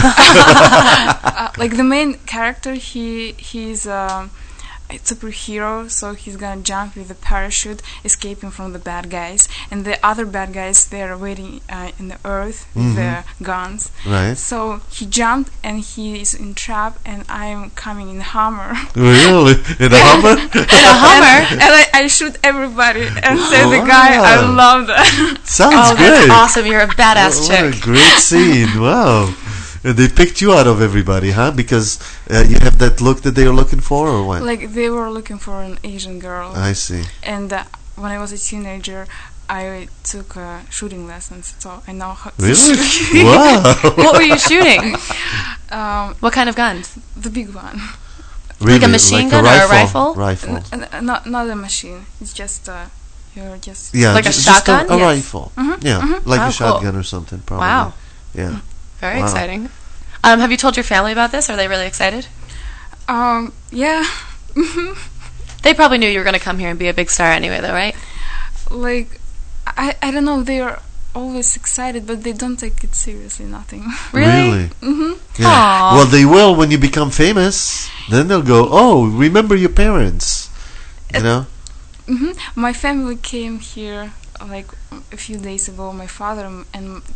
uh, like the main character, he he's um, a superhero, so he's gonna jump with a parachute, escaping from the bad guys, and the other bad guys they're waiting uh, in the earth with Mhm. their guns. Right. So he jumped, and he is in trap, and I'm coming in Hummer. Really? In a Hummer? In a Hummer? and and I, I shoot everybody and say the guy. I Wow. love that. Sounds Oh, great. that's awesome! You're a badass What chick. a great scene. Wow. And they picked you out of everybody, huh? Because uh, you have that look that they were looking for, or what? Like they were looking for an Asian girl. I see. And uh, when I was a teenager, I took uh, shooting lessons, so I know how to Really? shoot. Wow. What were you shooting? Um, What kind of guns? the big one. Really? Like a machine gun or a rifle? Rifle. N- n- not not a machine. It's just uh, you're just Yeah, Like a ju- just shotgun? a, Yes. rifle. Mhm, Yeah, mhm. like Oh, a cool. shotgun or something, probably. Wow. Yeah. Very Wow. exciting. Um, have you told your family about this? Are they really excited? um yeah. They probably knew you were going to come here and be a big star anyway, though, right? Like I I don't know. They are always excited, but they don't take it seriously. Nothing. Really? Mhm. Yeah. Aw. Well, they will when you become famous. Then they'll go, "Oh, remember your parents?" You know? hmm My family came here like a few days ago. My father m- and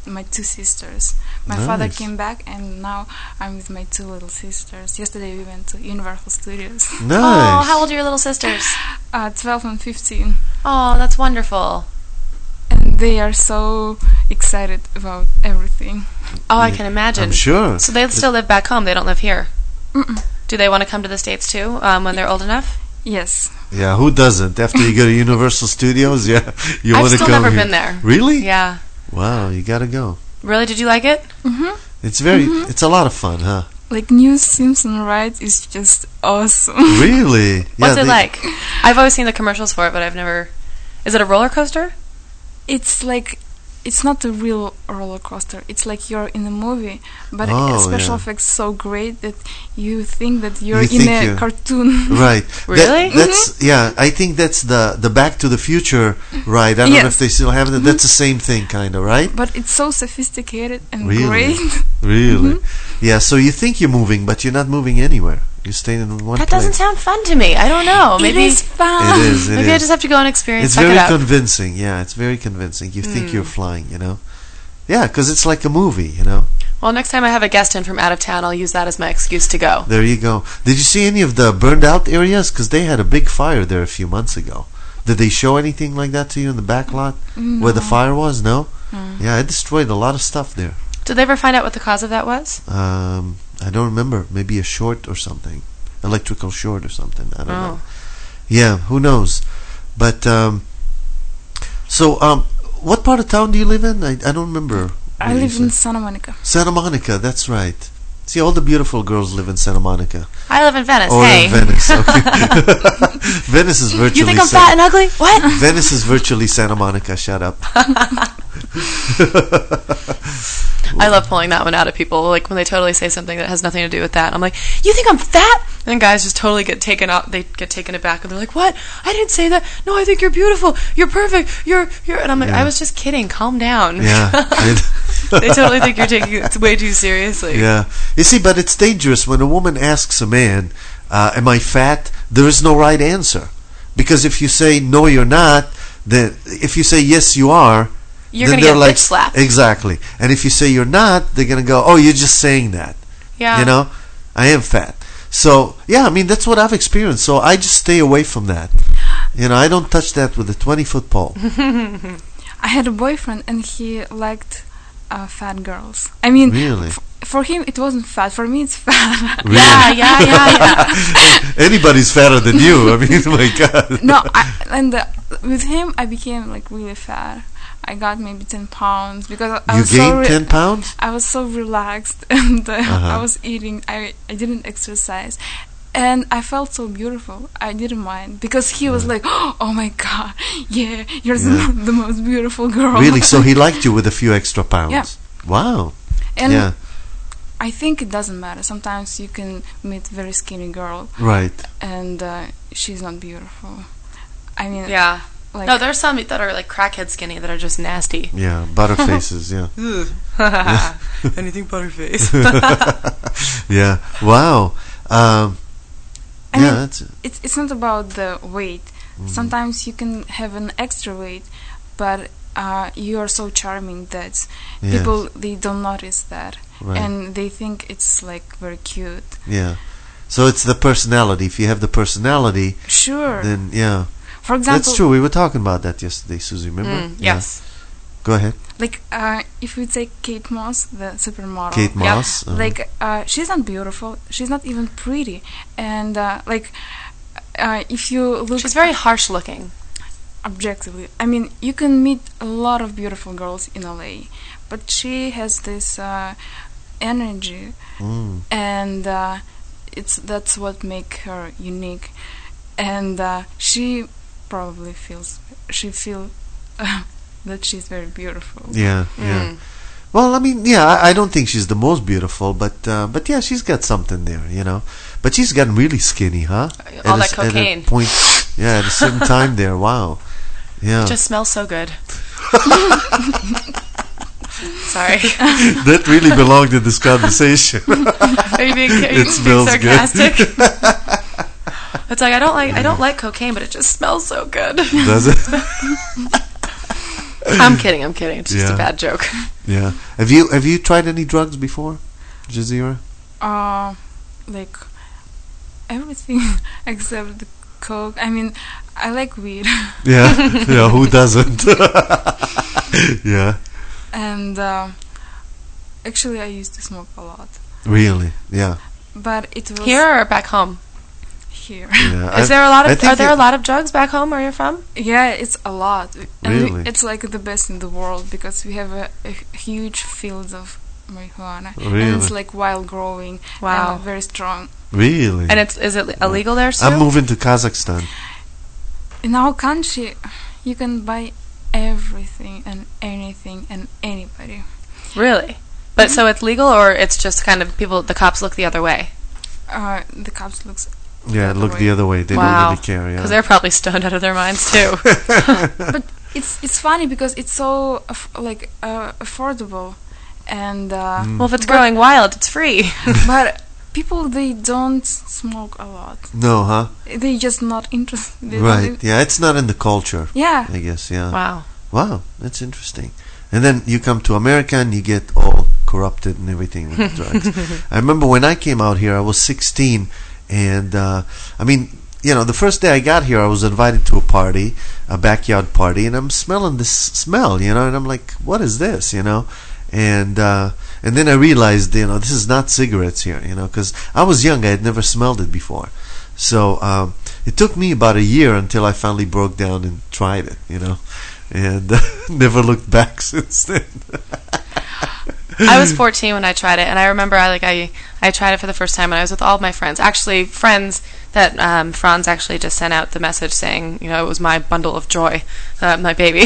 my two sisters. My father Nice. came back, and now I'm with my two little sisters. Yesterday we went to Universal Studios. Nice. Oh, how old are your little sisters? Uh, twelve and fifteen. Oh, that's wonderful. And they are so excited about everything. Oh, I can imagine. I'm sure. So they still live back home. They don't live here. Mm-mm. Do they want to come to the States too um, when they're old enough? Yes. Yeah, who doesn't? After you go to Universal Studios, yeah, you I've want to still come never here. been there. Really? Yeah. Wow, you got to go. Really? Did you like it? Mm-hmm. It's very, Mhm. it's a lot of fun, huh? Like New Simpson ride is just awesome. Really? What's Yeah, it they- like? I've always seen the commercials for it, but I've never. Is it a roller coaster? It's like, it's not a real roller coaster. It's like you're in a movie, but Oh, special yeah. effects so great that you think that you're You in think a you're- cartoon. Right. Really? That, that's yeah. I think that's the the Back to the Future ride. I don't know if Yes. they still have it. That's the same thing, kind of, right? But it's so sophisticated and Really? great. Really? Mm-hmm. Yeah. So you think you're moving, but you're not moving anywhere. You're staying in one That place. doesn't sound fun to me. I don't know. Maybe it is fun. It is. It maybe I is. just have to go and experience. It's check very it out. convincing. Yeah, it's very convincing. You think Hmm. you're flying, you know? Yeah, because it's like a movie, you know? Well, next time I have a guest in from out of town, I'll use that as my excuse to go. There you go. Did you see any of the burned out areas? Because they had a big fire there a few months ago. Did they show anything like that to you in the back lot? Where the No. fire was? No? Mm. Yeah, it destroyed a lot of stuff there. Did they ever find out what the cause of that was? Um, I don't remember. Maybe a short or something. Electrical short or something. I don't Oh. know. Yeah, who knows? But, um, so, um, what part of town do you live in? I, I don't remember. I what you live in said. Santa Monica. Santa Monica, that's right. See, all the beautiful girls live in Santa Monica. I live in Venice. Or hey. in Venice, okay. Venice is virtually You think I'm Sa- fat and ugly? What? Venice is virtually Santa Monica, shut up. I love pulling that one out of people, like when they totally say something that has nothing to do with that. I'm like, you think I'm fat? And then guys just totally get taken out. They get taken aback, and they're like, what? I didn't say that. No, I think you're beautiful. You're perfect. You're you're. And I'm like, Yeah. I was just kidding. Calm down. Yeah. They totally think you're taking it way too seriously. Yeah. You see, but it's dangerous when a woman asks a man, uh, am I fat? There is no right answer. Because if you say, no, you're not, then if you say, yes, you are, You're then gonna they're get like, bitch slapped. Exactly. And if you say you're not, they're going to go, oh, you're just saying that. Yeah. You know, I am fat. So, yeah, I mean, that's what I've experienced. So I just stay away from that. You know, I don't touch that with a twenty-foot pole. I had a boyfriend and he liked uh, fat girls. I mean, Really? f- for him it wasn't fat. For me it's fat. Really? Yeah, yeah, yeah, yeah. Anybody's fatter than you. I mean, oh my God. No, I, and uh, with him I became like really fat. I got maybe ten pounds because I You was so gained re- ten pounds? I was so relaxed and uh, Uh-huh. I was eating. I I didn't exercise. And I felt so beautiful. I didn't mind because he was like, "Oh my God, yeah, you're Yeah. the, the most beautiful girl." Really? So he liked you with a few extra pounds? Yeah. Wow. And yeah. I think it doesn't matter. Sometimes you can meet very skinny girl, Right. and uh, she's not beautiful. I mean, Yeah. like No, there's some that are like crackhead skinny that are just nasty. Yeah. Butterfaces. Yeah. Anything butterface. Yeah. Wow. Um, I yeah. mean, That's it's it's not about the weight. Mm. Sometimes you can have an extra weight, but uh, you are so charming that Yes. people they don't notice that, Right. and they think it's like very cute. yeah. So it's the personality. If you have the personality, Sure. then yeah. For example, That's true. We were talking about that yesterday, Susie. Remember? Mm, Yeah. yes. Go ahead. like uh, if we take Kate Moss, the supermodel. Kate Moss. uh-huh. Like uh, she's not beautiful. She's not even pretty, and uh, like uh, if you look, She's very harsh looking. objectively. I mean, you can meet a lot of beautiful girls in L A, but she has this uh, energy, Mm. and uh, it's that's what make her unique. And uh, she probably feels she feel uh, that she's very beautiful. Yeah. Yeah. Mm. Well, I mean, yeah, I, I don't think she's the most beautiful, but uh, but yeah, she's got something there, you know. But she's gotten really skinny, huh? All At that a, at a cocaine. point, yeah, at a certain time there. Wow. Yeah. It just smells so good. Sorry. That really belonged in this conversation. Are you being, are you It being smells sarcastic? good. It's like I don't like I don't like cocaine, but it just smells so good. Does it? I'm kidding. I'm kidding. It's just Yeah. a bad joke. Yeah. Have you have you tried any drugs before, Jazeera? Uh, like everything except the coke. I mean, I like weed. Yeah. Yeah. Who doesn't? Yeah. And uh, actually, I used to smoke a lot. Really? Yeah. But it was here or back home. Here. Yeah, Is I, there a lot I of think are there it- a lot of drugs back home where you're from? Yeah, it's a lot. And we- Really? it's like the best in the world because we have a, a huge fields of marijuana. Really? And it's like wild growing. Wow. And very strong. Really? And it's is it illegal there too? I'm moving to Kazakhstan. In our country, you can buy everything and anything and anybody. Really? But so it's legal, or it's just kind of people, the cops look the other way? Uh, the cops looks. Yeah, the look other the way. other way. They Wow. don't really care. Yeah. Because they're probably stoned out of their minds too. But it's it's funny because it's so aff- like uh, affordable, and uh, Mm. Well, if it's but- growing wild, it's free. but people they don't smoke a lot. No, huh? They just not interested. They Right. don't- Yeah, it's not in the culture. Yeah. I guess. Yeah. Wow. Wow, that's interesting. And then you come to America and you get all corrupted and everything with drugs. I remember when I came out here, I was sixteen, and uh, I mean, you know, the first day I got here, I was invited to a party, a backyard party, and I'm smelling this smell, you know, and I'm like, what is this, you know? And uh, and then I realized, you know, this is not cigarettes here, you know, because I was young, I had never smelled it before. So um, it took me about a year until I finally broke down and tried it, you know, and uh, never looked back since then. I was fourteen when I tried it, and I remember I like I I tried it for the first time, and I was with all of my friends. Actually, friends that um, Franz actually just sent out the message saying, you know, it was my bundle of joy, uh, my baby.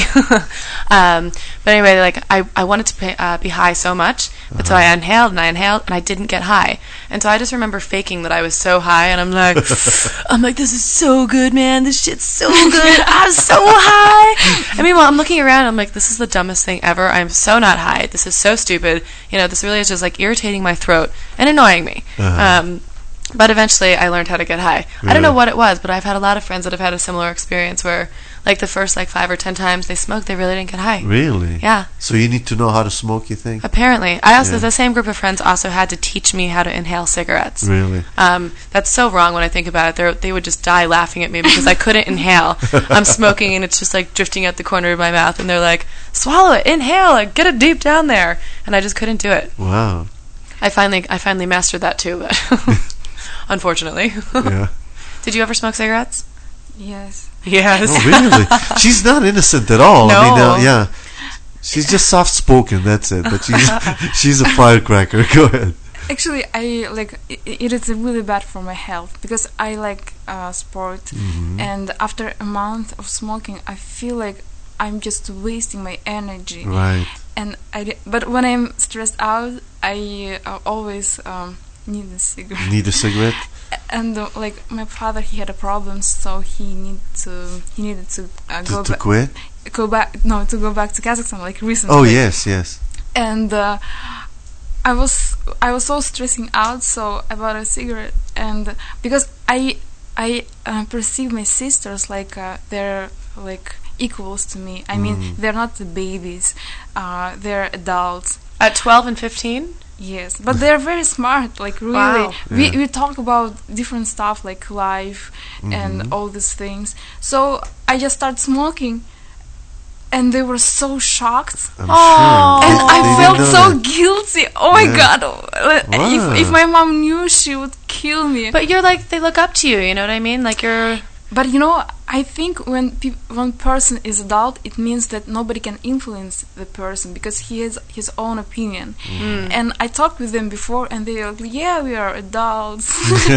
um, but anyway, like I, I wanted to pay, uh, be high so much, but so I inhaled and I inhaled and I didn't get high, and so I just remember faking that I was so high, and I'm like, I'm like, this is so good, man. This shit's so good. I'm so high. I mean, well, I'm looking around. I'm like, this is the dumbest thing ever. I'm so not high. This is so stupid. You know, this really is just like irritating my throat and annoying me. Uh-huh. Um, but eventually I learned how to get high. I don't know what it was, but I've had a lot of friends that have had a similar experience where, like, the first, like, five or ten times they smoked, they really didn't get high. Really? Yeah. So you need to know how to smoke, you think? Apparently. I also, Yeah. the same group of friends also had to teach me how to inhale cigarettes. Really? Um, that's so wrong when I think about it. They're, they would just die laughing at me because I couldn't inhale. I'm smoking and it's just, like, drifting out the corner of my mouth, and they're like, swallow it, inhale it, get it deep down there. And I just couldn't do it. Wow. I finally, I finally mastered that too, but unfortunately. Yeah. Did you ever smoke cigarettes? Yes. Yes. Oh, really? She's not innocent at all. I mean, No. uh, yeah. She's just soft-spoken, that's it. But she's she's a firecracker. Go ahead. Actually, I like it, it is really bad for my health because I like uh, sport, Mhm. and after a month of smoking, I feel like I'm just wasting my energy. Right. And I di- but when I'm stressed out, I uh, always um, need a cigarette. Need a cigarette? And uh, like my father, he had a problem, so he need to he needed to uh, To, go to back. quit? Go back? No, to go back to Kazakhstan, like recently. Oh, yes, yes. And uh, I was I was so stressing out, so I bought a cigarette, and because I I uh, perceive my sisters like uh, they're like equals to me. I mean, Mm. they're not the babies; uh, they're adults. At twelve and fifteen? Yes, but they're very smart. Like really, Wow. we Yeah. we talk about different stuff like life and Mhm. all these things. So I just started smoking. And they were so shocked. I'm sure. And They- I they felt didn't so know that. guilty. Oh my Yeah. god. If Wow. if my mom knew, she would kill me. But you're like, they look up to you, you know what I mean? Like you're... But you know, I think when peop one person is adult, it means that nobody can influence the person because he has his own opinion. Mm. And I talked with them before, and they were like, "Yeah, we are adults."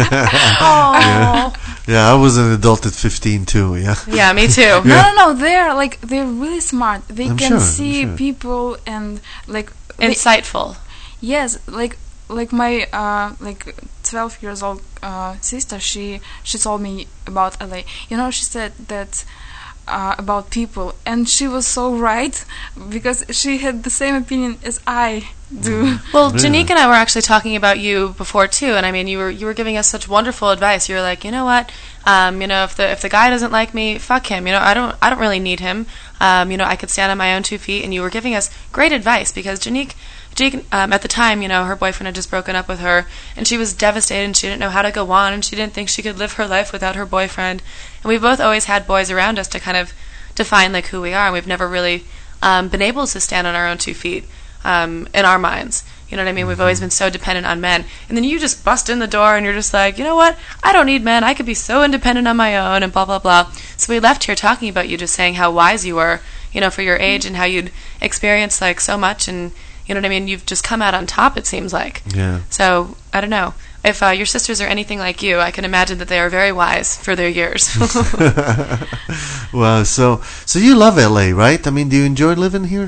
yeah. Yeah, I was an adult at fifteen too, yeah. Yeah, me too. No, no, no. They're like they're really smart. They I'm can sure, I'm see sure. people and like they- Insightful. Yes, like like my uh, like twelve years old uh, sister. She she told me about L A. You know, she said that uh, about people, and she was so right because she had the same opinion as I do. Well, Janique and I were actually talking about you before too, and I mean, you were you were giving us such wonderful advice. You were like, you know what, um, you know, if the if the guy doesn't like me, fuck him. You know, I don't I don't really need him. Um, you know, I could stand on my own two feet. And you were giving us great advice because Janique. Jake, um, at the time, you know, her boyfriend had just broken up with her, and she was devastated, and she didn't know how to go on, and she didn't think she could live her life without her boyfriend. And we both always had boys around us to kind of define, like, who we are, and we've never really um, been able to stand on our own two feet um, in our minds. You know what I mean? We've always been so dependent on men. And then you just bust in the door, and you're just like, you know what? I don't need men. I could be so independent on my own, and blah, blah, blah. So we left here talking about you, just saying how wise you were, you know, for your age, and how you'd experienced, like, so much, and you know what I mean? You've just come out on top, it seems like. Yeah. So, I don't know. If uh, your sisters are anything like you, I can imagine that they are very wise for their years. Wow, so so you love L A, right? I mean, do you enjoy living here?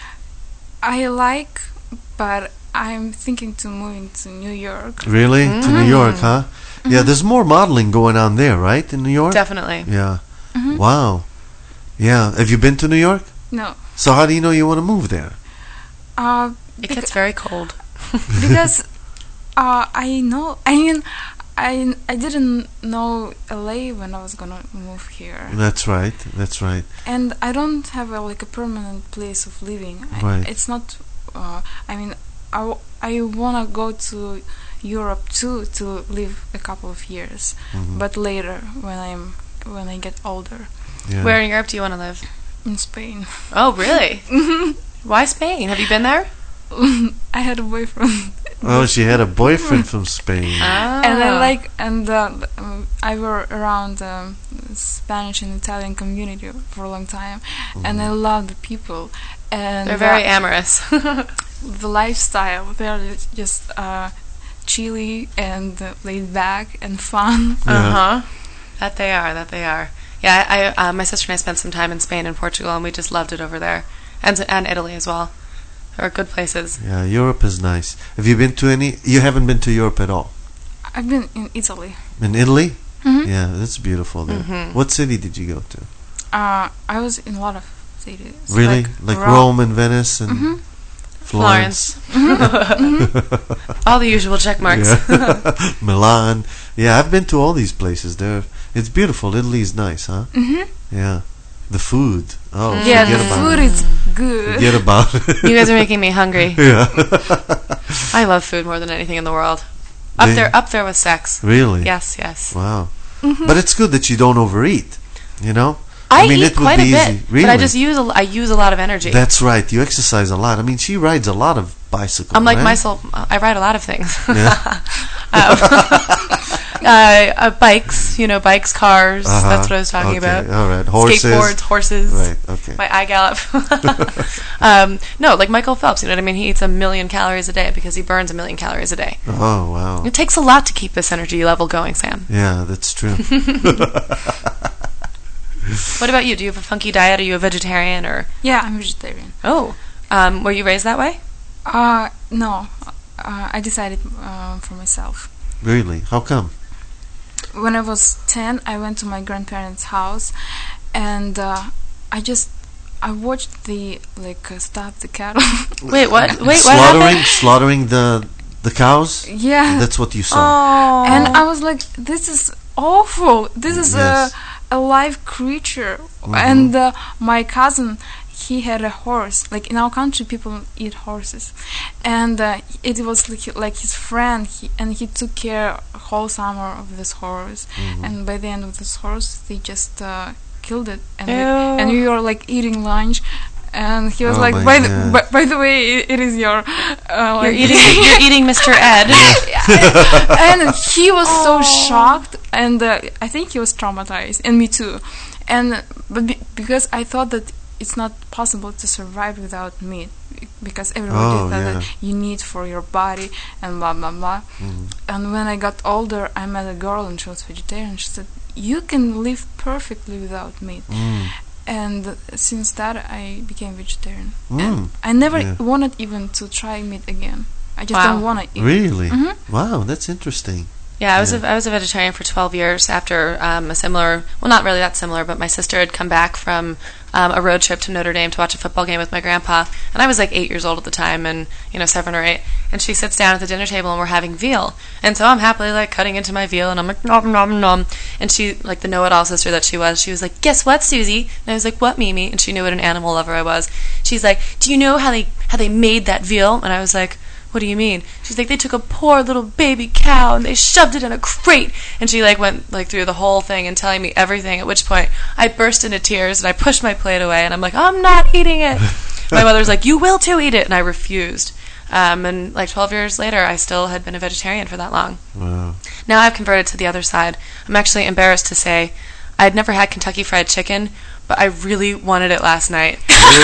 I like, but I'm thinking to moving to New York. Really? Mm-hmm. To New York, huh? Mm-hmm. Yeah, there's more modeling going on there, right? In New York? Definitely. Yeah. Mm-hmm. Wow. Yeah. Have you been to New York? No. So how do you know you want to move there? Uh, it gets very cold. Because uh, I know, I mean, I, I didn't know L A when I was gonna move here. That's right, that's right. And I don't have a, like a permanent place of living. Right. I, it's not, uh, I mean, I, w- I wanna go to Europe too to live a couple of years, mm-hmm. but later when I'm when I get older. Yeah. Where in Europe do you want to live? In Spain. Oh, really? Why Spain? Have you been there? I had a boyfriend. Oh, she had a boyfriend from Spain. Ah. And I like, and uh, I were around um, Spanish and Italian community for a long time, mm-hmm. and I love the people. And they're very amorous. The lifestyle, they're just uh, chilly and uh, laid back and fun. Yeah. Uh huh. That they are. That they are. Yeah, I, uh, my sister and I spent some time in Spain and Portugal, and we just loved it over there, and and Italy as well. They're good places. Yeah, Europe is nice. Have you been to any? You haven't been to Europe at all. I've been in Italy. In Italy? Mm-hmm. Yeah, that's beautiful there. Mm-hmm. What city did you go to? Uh, I was in a lot of cities. Really? Like, like Rome. Rome and Venice and mm-hmm. Florence. Mm-hmm. All the usual check marks. Yeah. Milan. Yeah, I've been to all these places. They're, it's beautiful. Italy is nice, huh? Mm-hmm. Yeah. The food. Oh, yeah, forget the about food it. is good. Forget about it. You guys are making me hungry. Yeah. I love food more than anything in the world. Up They- there, up there with sex. Really? Yes, yes. Wow. Mm-hmm. But it's good that you don't overeat. You know. I, mean, eat it would quite be a bit, easy. Really? but I just use a, I use a lot of energy. That's right. You exercise a lot. I mean, she rides a lot of bicycles. I'm like right? myself. I ride a lot of things. Yeah. um, uh, uh, bikes, you know, bikes, cars. Uh-huh. That's what I was talking Okay, about. all right. Horses. Skateboards, horses. Right, okay. My eye gallop. um, no, like Michael Phelps. You know what I mean? He eats a million calories a day because he burns a million calories a day. Oh, wow. It takes a lot to keep this energy level going, Sam. Yeah, that's true. What about you? Do you have a funky diet? Are you a vegetarian or? Yeah, I'm vegetarian. Oh, um, were you raised that way? Uh, no. Uh, I decided uh, for myself. Really? How come? When I was ten, I went to my grandparents' house, and uh, I just I watched the like uh, stop the cattle. Wait, what? Wait, what slaughtering, happened? Slaughtering the the cows. Yeah, that's what you saw. Oh. And I was like, this is awful. This is Yes. a a live creature. Mhm. And uh, my cousin, he had a horse. Like in our country, people eat horses, and uh, it was like, like his friend. He, and he took care whole summer of this horse. Mhm. And by the end of this horse, they just uh, killed it. And we, Ew. and we were like eating lunch. And he was Oh like, my by the, God. by, by the way, it, it is your. Uh, You're like eating. You're eating Mister Ed. And he was so shocked, and uh, I think he was traumatized, and me too. And but be, because I thought that it's not possible to survive without meat, because everybody Oh, thought yeah. that you need for your body and blah blah blah. Mhm. And when I got older, I met a girl, and she was vegetarian. She said, "You can live perfectly without meat." Mm. And since that, I became vegetarian. Mm. And I never Yeah. wanted even to try meat again. I just Wow. don't want to eat. Really? Mhm. Wow, that's interesting. Yeah, I was Yeah. a, I was a vegetarian for twelve years after um, a similar, well, not really that similar, but my sister had come back from um, a road trip to Notre Dame to watch a football game with my grandpa, and I was like eight years old at the time, and you know seven or eight, and she sits down at the dinner table and we're having veal, and so I'm happily like cutting into my veal, and I'm like nom nom nom, and she, like the know-it-all sister that she was, she was like, guess what, Susie? And I was like, what, Mimi? And she knew what an animal lover I was. She's like, do you know how they how they made that veal? And I was like, what do you mean? She's like, they took a poor little baby cow and they shoved it in a crate. And she like went like through the whole thing and telling me everything, at which point I burst into tears and I pushed my plate away and I'm like, I'm not eating it. My mother's like, you will too eat it. And I refused. Um, and like twelve years later, I still had been a vegetarian for that long. Wow. Now I've converted to the other side. I'm actually embarrassed to say I had never had Kentucky Fried Chicken, but I really wanted it last night.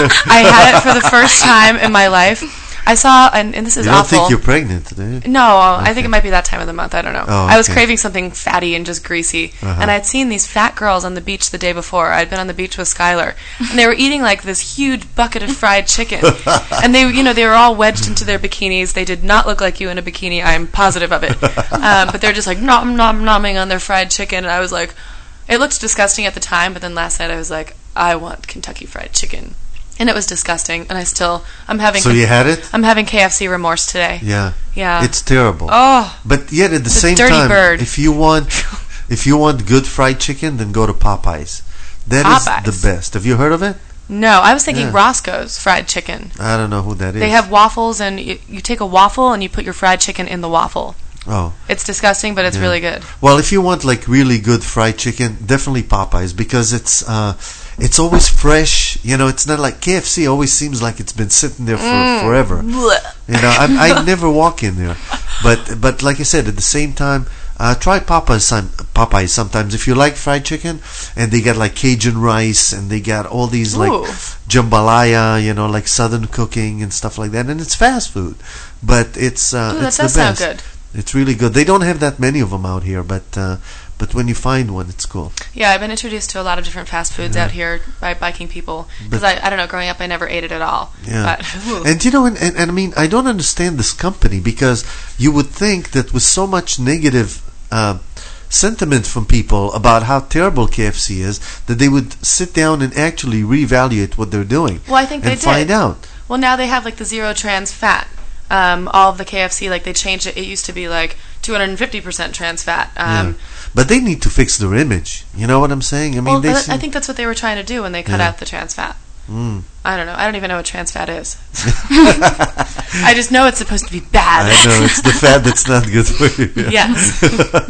I had it for the first time in my life. I saw, and, and this is you don't awful. think you're pregnant, do you? No, I think it might be that time of the month. I don't know. Oh, I was okay. craving something fatty and just greasy. Uh-huh. And I'd seen these fat girls on the beach the day before. I'd been on the beach with Skylar. And they were eating like this huge bucket of fried chicken. And they, you know, they were all wedged into their bikinis. They did not look like you in a bikini. I'm positive of it. Um, but they're just like nom, nom, nomming on their fried chicken. And I was like, it looked disgusting at the time. But then last night I was like, I want Kentucky Fried Chicken. And it was disgusting, and I still, I'm having... So you had it? I'm having K F C remorse today. Yeah. Yeah. It's terrible. Oh. But yet at the The same dirty time, bird. if you want if you want good fried chicken, then go to Popeyes. That is Popeyes. the best. Have you heard of it? No, I was thinking Yeah. Roscoe's fried chicken. I don't know who that is. They have waffles, and you, you take a waffle, and you put your fried chicken in the waffle. Oh. It's disgusting, but it's Yeah. really good. Well, if you want like really good fried chicken, definitely Popeyes, because it's uh, it's always fresh. You know, it's not like K F C. Always seems like it's been sitting there for Mm. forever. Blech. You know, I, I never walk in there, but but like I said, at the same time, uh, try Popeyes. Some, Popeyes sometimes if you like fried chicken, and they got like Cajun rice, and they got all these like Ooh. jambalaya, you know, like Southern cooking and stuff like that, and it's fast food, but it's uh, Ooh, that it's does the sound best. good. It's really good. They don't have that many of them out here, but uh, but when you find one, it's cool. Yeah, I've been introduced to a lot of different fast foods Yeah. out here by biking people. Because But- I, I don't know, growing up, I never ate it at all. Yeah. But, And you know, and, and, and I mean, I don't understand this company, because you would think that with so much negative uh, sentiment from people about how terrible K F C is, that they would sit down and actually reevaluate what they're doing. Well, I think and they did. find out. Well, now they have like the zero trans fat. Um, all of the K F C, like they changed it. It used to be like two hundred fifty percent trans fat. Um, yeah. But they need to fix their image. You know what I'm saying? I mean, well, they th- seem- I think that's what they were trying to do when they cut Yeah. out the trans fat. Mm. I don't know. I don't even know what trans fat is. I just know it's supposed to be bad. I know it's the fat that's not good for you. Yes.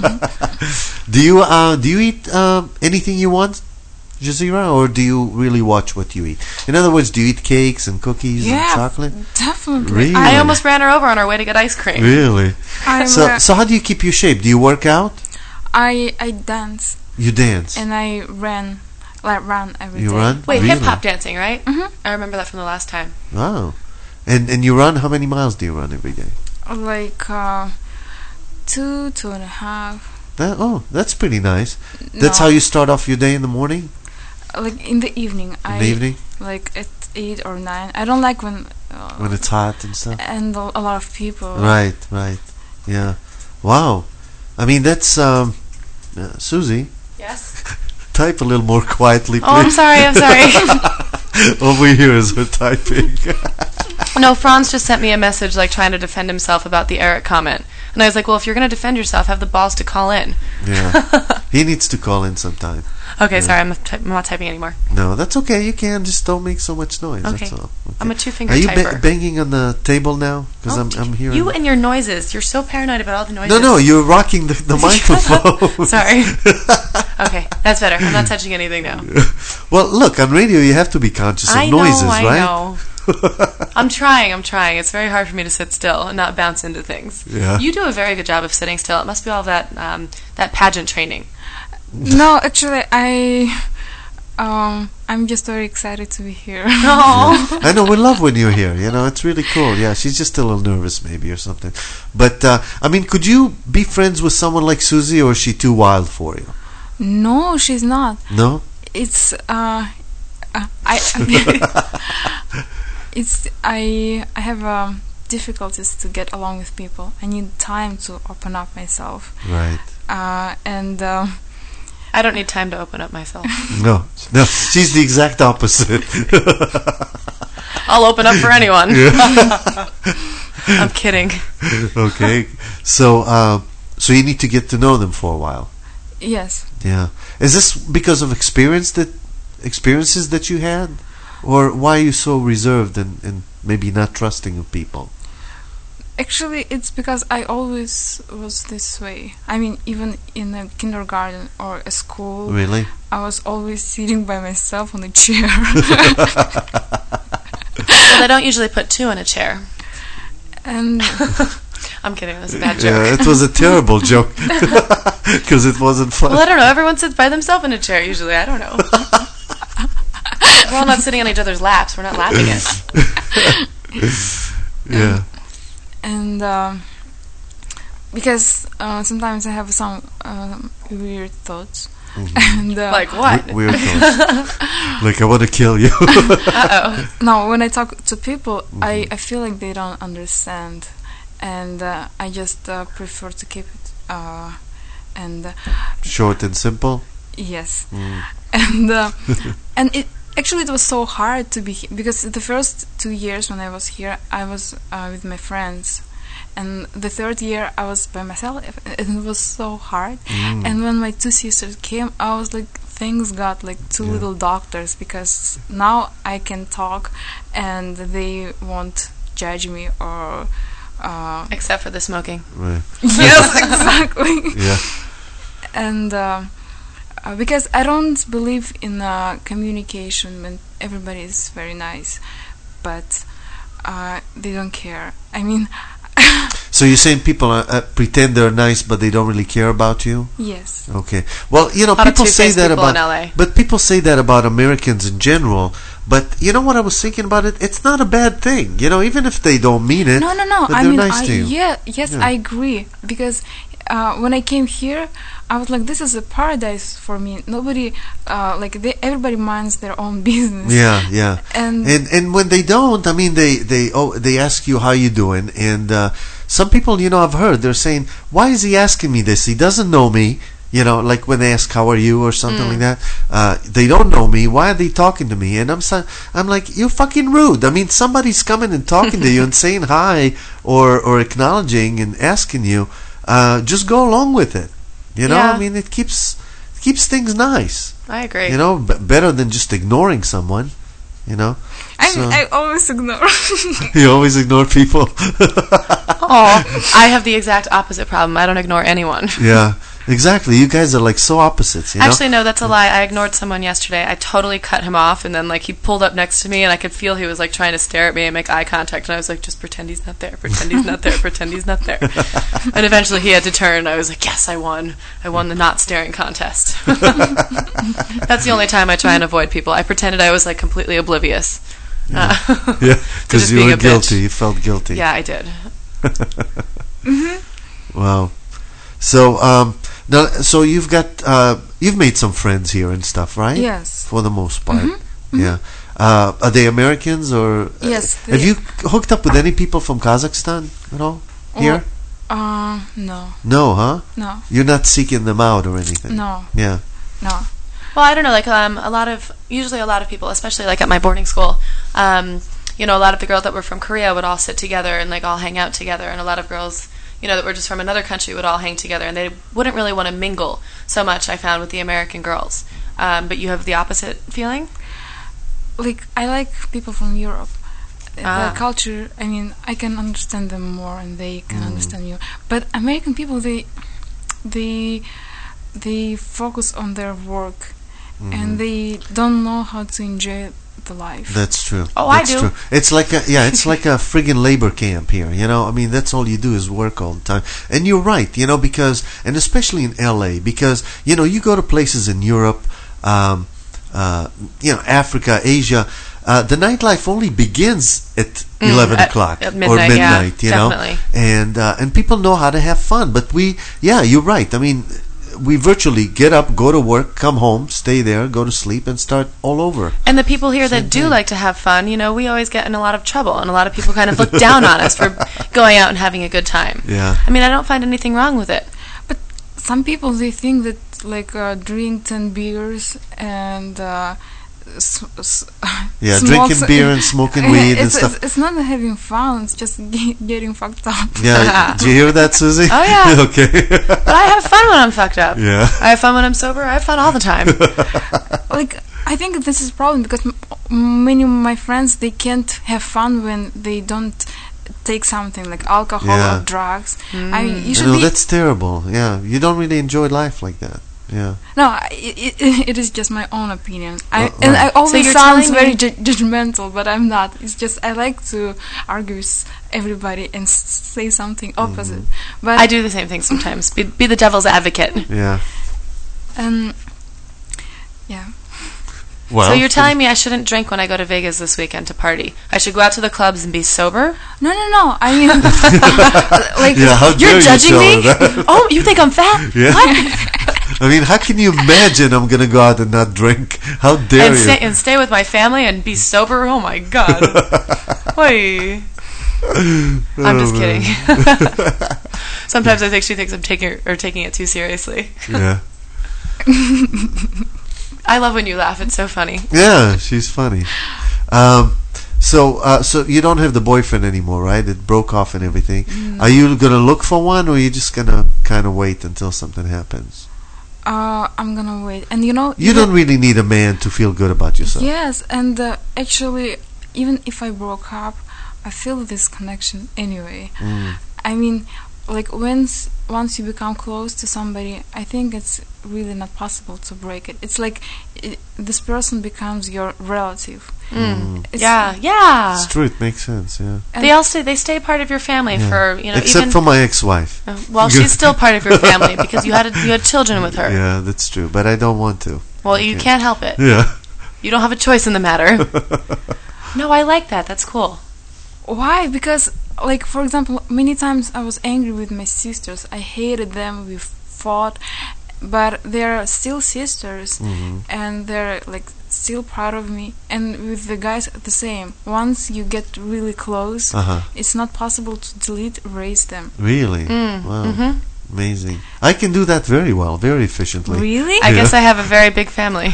do you uh, do you eat uh, anything you want, Jazeera, or do you really watch what you eat? In other words, do you eat cakes and cookies Yeah, and chocolate? definitely. Really? I almost ran her over on our way to get ice cream. Really? I'm, So uh, so how do you keep your shape? Do you work out? I I dance You dance? and I ran, like run every day. You run? Wait, Really? hip hop dancing, right? Mhm. I remember that from the last time. Wow. And and you run? How many miles do you run every day? Like uh, two, two and a half. That, oh, that's pretty nice. That's No. how you start off your day in the morning? Like in the evening. In I the evening? Like at eight or nine. I don't like when. Uh, When it's hot and stuff? and a a lot of people. Right, right. Yeah. Wow. I mean, that's um, uh, Susie. Yes. Type a little more quietly, please. Oh, I'm sorry. I'm sorry. Over here is her typing. No, Franz just sent me a message like trying to defend himself about the Eric comment. And I was like, well, if you're going to defend yourself, have the balls to call in. Yeah. He needs to call in sometime. Okay, Yeah. sorry, I'm, not ty- I'm not typing anymore. No, that's okay. You can. Just don't make so much noise. Okay. That's all. Okay. I'm a two-finger Are you typer. ba- banging on the table now? Because Oh, I'm, I'm hearing... You and your noises. You're so paranoid about all the noises. No, no, you're rocking the, the microphone. Sorry. Okay, that's better. I'm not touching anything now. Well, look, on radio you have to be conscious of I know, noises, I right? know. I'm trying, I'm trying. It's very hard for me to sit still and not bounce into things. Yeah. You do a very good job of sitting still. It must be all that um, that pageant training. No, actually, I. Um, I'm just very excited to be here. Oh. I know, we love when you're here. You know, it's really cool. Yeah, she's just a little nervous maybe or something. But, uh, I mean, could you be friends with someone like Susie, or is she too wild for you? No, she's not. No? It's uh, uh I. it's I. I have a difficulties to get along with people. I need time to open up myself. Right. Uh, and um, I don't need time to open up myself. No, no, she's the exact opposite. I'll open up for anyone. I'm kidding. Okay, so uh, so you need to get to know them for a while. Yes. Yeah. Is this because of experience that experiences that you had, or why are you so reserved and, and maybe not trusting of people? Actually, it's because I always was this way. I mean, even in a kindergarten or a school, Really? I was always sitting by myself on a chair. Well, they don't usually put two in a chair. And I'm kidding. It was a bad joke. Yeah, it was a terrible joke because it wasn't fun. Well, I don't know. Everyone sits by themselves in a chair usually. I don't know. We're all not sitting on each other's laps. We're not laughing at. Yeah. And um, because uh, sometimes I have some um, weird thoughts. Mhm. And uh, Like what? We- weird thoughts. Like, I want to kill you. Uh-oh. No, when I talk to people, Mhm. I, I feel like they don't understand, and uh, I just uh, prefer to keep it. Uh, and uh, Short and simple. yes, Mm. and uh, and it actually it was so hard to be here because the first two years when I was here, I was uh, with my friends. And the third year I was by myself, and it was so hard. Mm. And when my two sisters came, I was like, things got like two Yeah. little doctors, because now I can talk, and they won't judge me or. Uh, Except for the smoking. Right. yes, exactly. Yeah. And uh, uh, because I don't believe in uh, communication when everybody is very nice, but uh, they don't care. I mean. So you're saying people are, uh, pretend they're nice, but they don't really care about you? Yes. Okay. Well, you know, A lot of people say two-faced that people about, in L A. but people say that about Americans in general. But you know what I was thinking about it? It's not a bad thing. You know, even if they don't mean it. No, no, no. But I they're mean, nice I, to you. yeah, yes, Yeah. I agree. Because uh, when I came here, I was like, this is a paradise for me. Nobody, uh, like, they, everybody minds their own business. Yeah, yeah. And And and when they don't, I mean, they they oh they ask you how you doing, and uh, some people, you know, I've heard they're saying, why is he asking me this? He doesn't know me. You know, like when they ask how are you or something Mm. like that. Uh, they don't know me. Why are they talking to me? And I'm so, I'm like, you're fucking rude. I mean, somebody's coming and talking to you and saying hi or or acknowledging and asking you. Uh, just go along with it. You know, Yeah. I mean, it keeps it keeps things nice. I agree. You know, b- better than just ignoring someone. You know, I, So- I always ignore. you always ignore people. Oh, I have the exact opposite problem. I don't ignore anyone. Yeah, exactly. You guys are like so opposites. You know? Actually, no, that's a lie. I ignored someone yesterday. I totally cut him off, and then like he pulled up next to me, and I could feel he was like trying to stare at me and make eye contact, and I was like, just pretend he's not there, pretend he's not there, pretend he's not there. And eventually, he had to turn. I was like, yes, I won. I won the not staring contest. That's the only time I try and avoid people. I pretended I was like completely oblivious. Yeah, Uh, yeah, to because just you being were a bitch. guilty. You felt guilty. Yeah, I did. Wow. So, um, now, so you've got uh, you've made some friends here and stuff, right? Yes. For the most part. Mhm, Yeah. Uh, are they Americans or? Yes, Uh, have they- you hooked up with any people from Kazakhstan at all here? Uh, no, No, huh? no, You're not seeking them out or anything. no, Yeah. no. Well, I don't know. Like, um, a lot of usually a lot of people, especially like at my boarding school, um, you know, a lot of the girls that were from Korea would all sit together and like all hang out together, and a lot of girls, you know, that were just from another country would all hang together, and they wouldn't really want to mingle so much. I found with the American girls, um, but you have the opposite feeling. Like, I like people from Europe. Uh, Ah. The culture, I mean, I can understand them more, and they can Mm. understand you. But American people, they, they, they focus on their work, Mhm. and they don't know how to enjoy the life. That's true. Oh, I that's do. True. It's like a yeah, it's like a friggin' labor camp here. You know, I mean, that's all you do is work all the time. And you're right. You know, because and especially in L A, because you know you go to places in Europe, um, uh, you know, Africa, Asia. Uh, the nightlife only begins at Mm, eleven at- o'clock at or midnight, yeah, midnight. you know, definitely. and uh, and people know how to have fun. But we, yeah, you're right. I mean, we virtually get up, go to work, come home, stay there, go to sleep, and start all over. And the people here Same that do thing. like to have fun, you know, we always get in a lot of trouble, and a lot of people kind of look down on us for going out and having a good time. Yeah. I mean, I don't find anything wrong with it. But some people, they think that like uh, drink ten beers and uh, s- s- Yeah, smokes- drinking beer and smoking weed and it's, stuff. It's, it's not having fun. It's just ge- getting fucked up. Yeah, do you hear that, Susie? Oh, yeah. Okay. But I have fun when I'm fucked up. Yeah. I have fun when I'm sober. I have fun all the time. Like, I think this is a problem because m- many of my friends, they can't have fun when they don't take something like alcohol Yeah. or drugs. I mean, you I should know, be... that's terrible. Yeah, you don't really enjoy life like that. Yeah. No, I- it, it, it is just my own opinion. I, Uh, and right. I always you're sounds telling very me- ju- judgmental, but I'm not. It's just I like to argue with everybody and s- say something opposite. But I do the same thing sometimes. Be, be the devil's advocate. Yeah. Um, yeah. Well, So you're telling me I shouldn't drink when I go to Vegas this weekend to party? I should go out to the clubs and be sober? No, no, no. I mean, like Yeah, how dare You're you judging tell me? her that? Oh, you think I'm fat? Yeah. What? I mean, how can you imagine I'm gonna go out and not drink? How dare And you? stay, and stay with my family and be sober? Oh my god. Oy. I'm just Oh, kidding. man. Sometimes I think she thinks I'm taking or taking it too seriously. Yeah. I love when you laugh. It's so funny. Yeah, she's funny. Um, so, uh, so you don't have the boyfriend anymore, right? It broke off and everything. Mm. Are you gonna look for one, or are you just gonna kind of wait until something happens? Uh, I'm gonna wait. And you know, You even- don't really need a man to feel good about yourself. Yes, and uh, actually, even if I broke up, I feel this connection anyway. Mm. I mean, like once once you become close to somebody, I think it's really not possible to break it. It's like it, this person becomes your relative. Mm. It's- Yeah, yeah. It's true. It makes sense. Yeah. And- They all stay. They stay part of your family Yeah. for you know. Except even, for my ex-wife. Uh, well, she's still part of your family because you had a, you had children with her. Yeah, that's true. But I don't want to. Well, you Okay. can't help it. Yeah. You don't have a choice in the matter. No, I like that. That's cool. Why? Because, like, for example, many times I was angry with my sisters. I hated them. We fought, but they're still sisters, Mhm. and they're like still proud of me. And with the guys, the same. Once you get really close, Uh-huh. it's not possible to delete, erase them. Really? Mm. Wow. Mhm. Amazing. I can do that very well, very efficiently. Really? I Yeah. guess I have a very big family.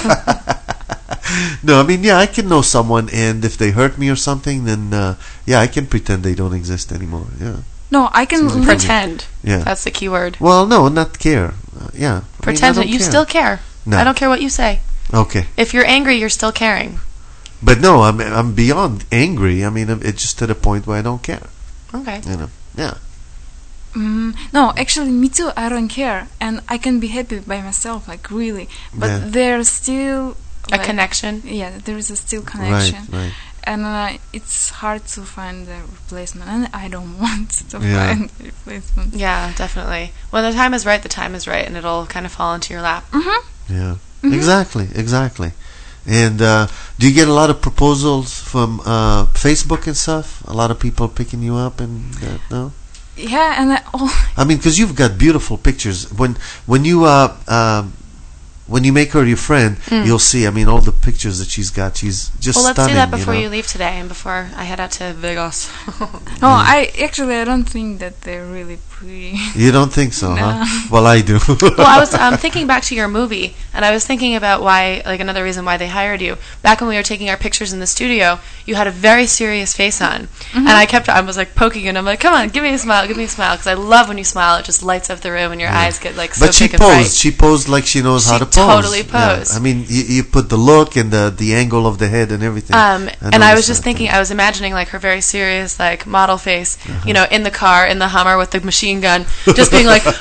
No, I mean, yeah, I can know someone, and if they hurt me or something, then uh, yeah, I can pretend they don't exist anymore. Yeah. No, I can Seems like live- Pretend. Yeah. That's the key word. Well, no, not care. Uh, yeah. I mean, I Pretend don't that you care. still care. No. I don't care what you say. Okay. If you're angry, you're still caring. But no, I'm I'm beyond angry. I mean, it's just to the point where I don't care. Okay. You know. Yeah. Mm, no, actually, me too. I don't care, and I can be happy by myself, like really. But Yeah. there's still A like, connection. Yeah, there is a still connection, Right. Right. and uh, it's hard to find the replacement, and I don't want to Yeah. find the replacement. Yeah, definitely. When the time is right, the time is right, and it'll kind of fall into your lap. Mhm. Yeah. Mhm. Exactly. Exactly. And uh, do you get a lot of proposals from uh, Facebook and stuff? A lot of people picking you up and uh, no? Yeah, and I, oh, I mean, because you've got beautiful pictures. When when you uh, um, when you make her your friend, Mm. you'll see. I mean, all the pictures that she's got. She's just Well, let's stunning. do that before you, you, know? leave today and before I head out to Vegas. no, I actually I don't think that they're really pretty. You don't think so, No. huh? Well, I do. Well, I was um, thinking back to your movie, and I was thinking about why, like another reason why they hired you. Back when we were taking our pictures in the studio, you had a very serious face on, and I kept, I was like poking you, and I'm like, come on, give me a smile, give me a smile, because I love when you smile. It just lights up the room, and your eyes get like so But she big and bright. posed. She posed like she knows how She to pose. totally Yeah. posed. I mean, you, you put the look and the the angle of the head and everything. Um, and I was noticed just that. thinking, I was imagining like her very serious, like model face, Uh-huh. you know, in the car, in the Hummer with the machine gun, just being like,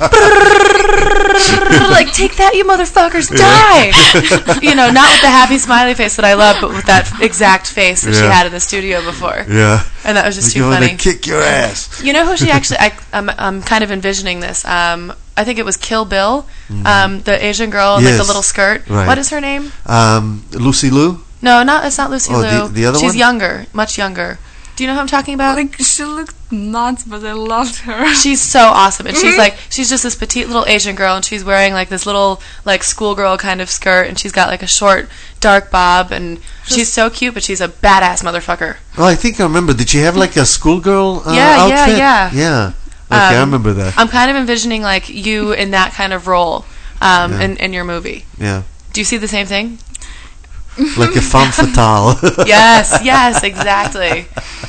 like take that, you motherfuckers, die! You know, not with the happy smiley face that I love, but with that exact face that she Yeah. had in the studio before. Yeah. And that was just Like, too you wanna funny. kick your ass. You know who she actually? I, I'm, I'm kind of envisioning this. Um, I think it was Kill Bill, um, the Asian girl in like the Yes. little skirt. Right. What is her name? Um, Lucy Liu. No, not it's not Lucy Oh, Liu. the- the other She's one? younger, much younger. Do you know who I'm talking about? Like, she looked nuts, but I loved her. She's so awesome, and she's like, she's just this petite little Asian girl, and she's wearing like this little like schoolgirl kind of skirt, and she's got like a short dark bob, and she's so cute, but she's a badass motherfucker. Oh, I think I remember. Did she have like a schoolgirl uh, yeah, outfit? Yeah, yeah, yeah. Okay, um, I remember that. I'm kind of envisioning like you in that kind of role um, yeah. in in your movie. Yeah. Do you see the same thing? Like a femme fatale. Yes, yes, exactly.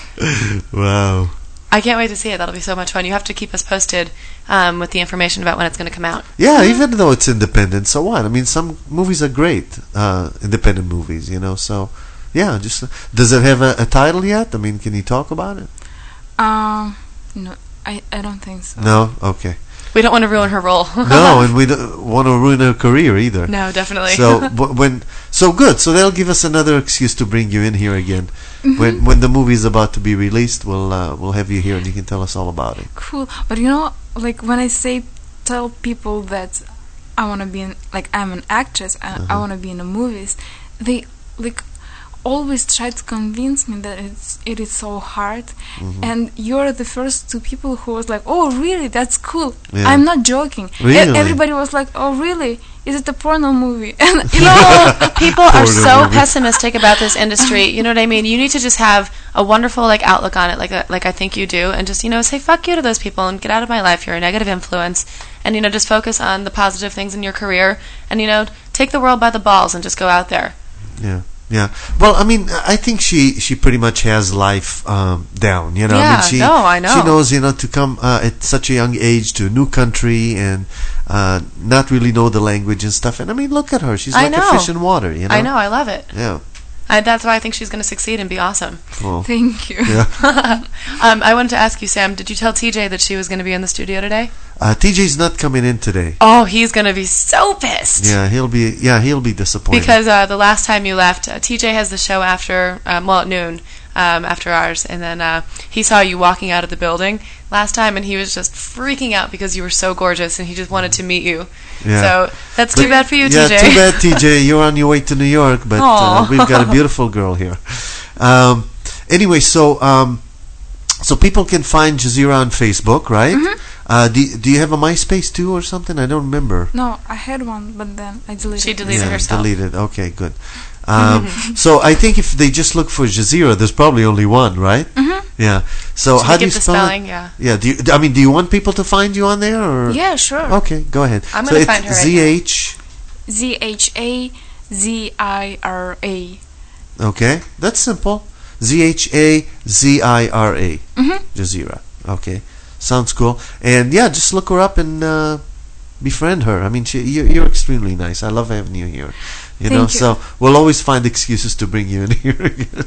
Wow. I can't wait to see it. That'll be so much fun. You have to keep us posted um, with the information about when it's going to come out. Yeah, even though it's independent, so what? I mean, some movies are great, uh, independent movies, you know, so, yeah, just, uh, does it have a, a title yet? I mean, can you talk about it? Um, no, I, I don't think so. No? Okay. We don't want to ruin her role. No, and we don't want to ruin her career either. No, definitely. So b- when so good. So that'll give us another excuse to bring you in here again. Mm-hmm. When when the movie is about to be released, we'll uh, we'll have you here and you can tell us all about it. Cool. But you know, like when I say tell people that I want to be in, like I'm an actress and uh-huh. I want to be in the movies, they like always try to convince me that it's it is so hard, mm-hmm. and you're the first two people who was like, oh really, that's cool. Yeah. I'm not joking. Really? E- everybody was like, oh really, is it a porno movie? And you know, people are so movie. pessimistic about this industry. You know what I mean? You need to just have a wonderful like outlook on it, like a, like I think you do, and just you know say fuck you to those people and get out of my life. You're a negative influence, and you know just focus on the positive things in your career, and you know take the world by the balls and just go out there. Yeah. Yeah. Well, I mean, I think she, she pretty much has life um, down, you know. Yeah, I mean, she, no, I know. She knows, you know, to come uh, at such a young age to a new country and uh, not really know the language and stuff. And I mean, look at her. She's like a fish in water, you know. I know. I love it. Yeah. I, that's why I think she's going to succeed and be awesome. Well, thank you. Yeah. um, I wanted to ask you, Sam, did you tell T J that she was going to be in the studio today? Uh, T J's not coming in today. Oh, he's going to be so pissed. Yeah, he'll be. Yeah, he'll be disappointed because uh, the last time you left, uh, T J has the show after, um, well, at noon um, after ours, and then uh, he saw you walking out of the building last time, and he was just freaking out because you were so gorgeous, and he just wanted to meet you. Yeah. So that's but, too bad for you, yeah, T J. Yeah, too bad, T J. You're on your way to New York, but uh, we've got a beautiful girl here. Um, anyway, so um, so people can find Jazeera on Facebook, right? Mm-hmm. Uh, do, do you have a MySpace too or something? I don't remember. No, I had one, but then I deleted it. She deleted yeah, herself. deleted. Okay, good. Um, so I think if they just look for Jazeera, there's probably only one, right? Mm-hmm. Yeah. So Should how we do you get the spell spelling? it? Yeah. Yeah. Do you, I mean, do you want people to find you on there? Or? Yeah, sure. Okay, go ahead. I'm so going to find her right Z H Z H A Z I R A. Okay, that's simple. Z H A Z I R A. Mm-hmm. Jazeera. Okay, sounds cool. And yeah, just look her up and uh, befriend her. I mean, she, you're, you're extremely nice. I love having you here. You Thank know, you. so we'll always find excuses to bring you in here again.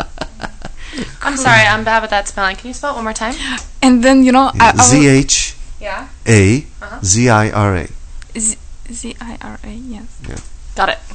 I'm sorry, I'm bad with that spelling. Can you spell it one more time? And then you know, I, I Z H yeah. A Uh-huh. Z I R A. Z Z I R A. Yes. Yeah. Got it.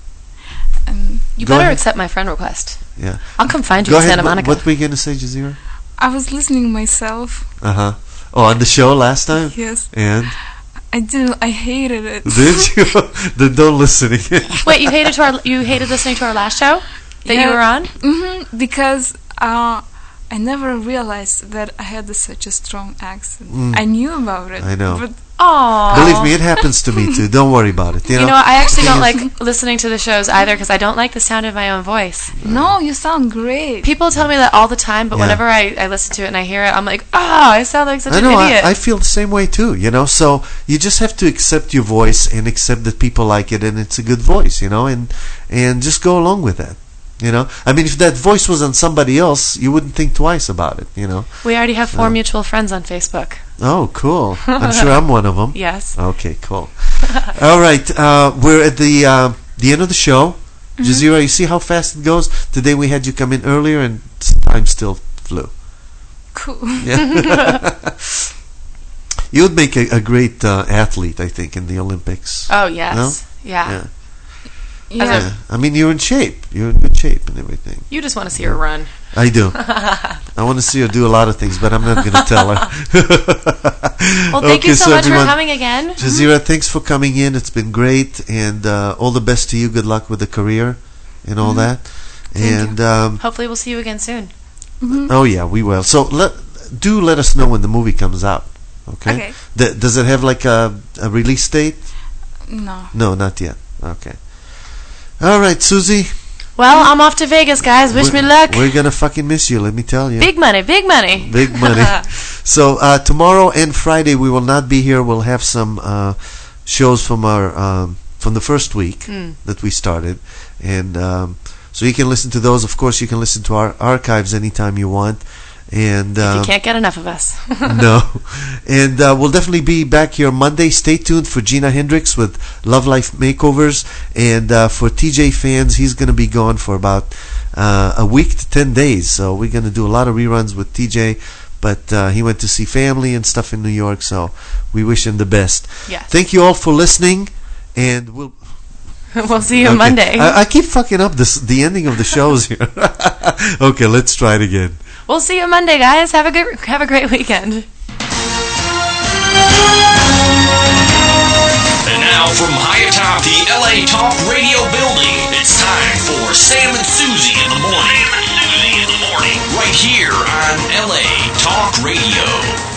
Um, You Go better ahead. accept my friend request. Yeah. I'll come find you Go in ahead. Santa What, Monica. what were you gonna say, Jazeera? I was listening myself. Uh huh. Oh, on the show last time. Yes. And I didn't. I hated it. did you? Then don't listen again. Wait, you hated to our you hated listening to our last show that Yeah. you were on? Mm-hmm, because uh, I never realized that I had such a strong accent. Mm. I knew about it. I know. But Aww. Believe me, it happens to me too. Don't worry about it. You know, You know, I actually don't like listening to the shows either because I don't like the sound of my own voice. no, you sound great. People tell me that all the time, but Yeah. whenever I, I listen to it and I hear it, I'm like, oh, I sound like such I an know. idiot. I, I feel the same way too. You know, so you just have to accept your voice and accept that people like it and it's a good voice. You know, and and just go along with that. You know, I mean, if that voice was on somebody else, you wouldn't think twice about it. You know. we already have four Uh. mutual friends on Facebook. Oh, cool. I'm sure I'm one of them. Yes. Okay, cool. All right, uh, we're at the uh, the end of the show. Mm-hmm. Jazeera, you see how fast it goes? Today we had you come in earlier and time still flew. Cool. Yeah. You would make a, a great uh, athlete, I think, in the Olympics. Oh, yes. No? Yeah. Yeah. Yeah. Yeah. I mean, you're in shape. You're in good shape and everything. You just want to see her run. I do. I want to see her do a lot of things, but I'm not going to tell her. Well, thank Okay, you so, so much everyone- for coming again. Jazeera, thanks for coming in. It's been great, and uh, all the best to you. Good luck with the career and all that. Thank and um, Hopefully we'll see you again soon. Mm-hmm. Oh yeah, we will. So let do let us know when the movie comes out. Okay. Okay. D- does it have like a, a release date? No. No, not yet. Okay. All right, Susie. Well, I'm off to Vegas, guys. Wish we're, me luck. We're gonna fucking miss you. Let me tell you. Big money, big money. Big money. So uh, tomorrow and Friday we will not be here. We'll have some uh, shows from our um, from the first week Mm. that we started, and um, so you can listen to those. Of course, you can listen to our archives anytime you want. And uh, you can't get enough of us. No. And uh, we'll definitely be back here Monday. Stay tuned for Gina Hendricks with Love Life Makeovers. And uh, for T J fans, he's going to be gone for about uh, a week to ten days. So we're going to do a lot of reruns with T J. But uh, he went to see family and stuff in New York. So we wish him the best. Yes. Thank you all for listening. And we'll... We'll see you okay. Monday. I, I keep fucking up this the ending of the shows here. Okay, let's try it again. We'll see you Monday, guys. Have a good, have a great weekend. And now from high atop the L A Talk Radio building, it's time for Sam and Susie in the morning. Sam and Susie in the morning. Right here on L A Talk Radio.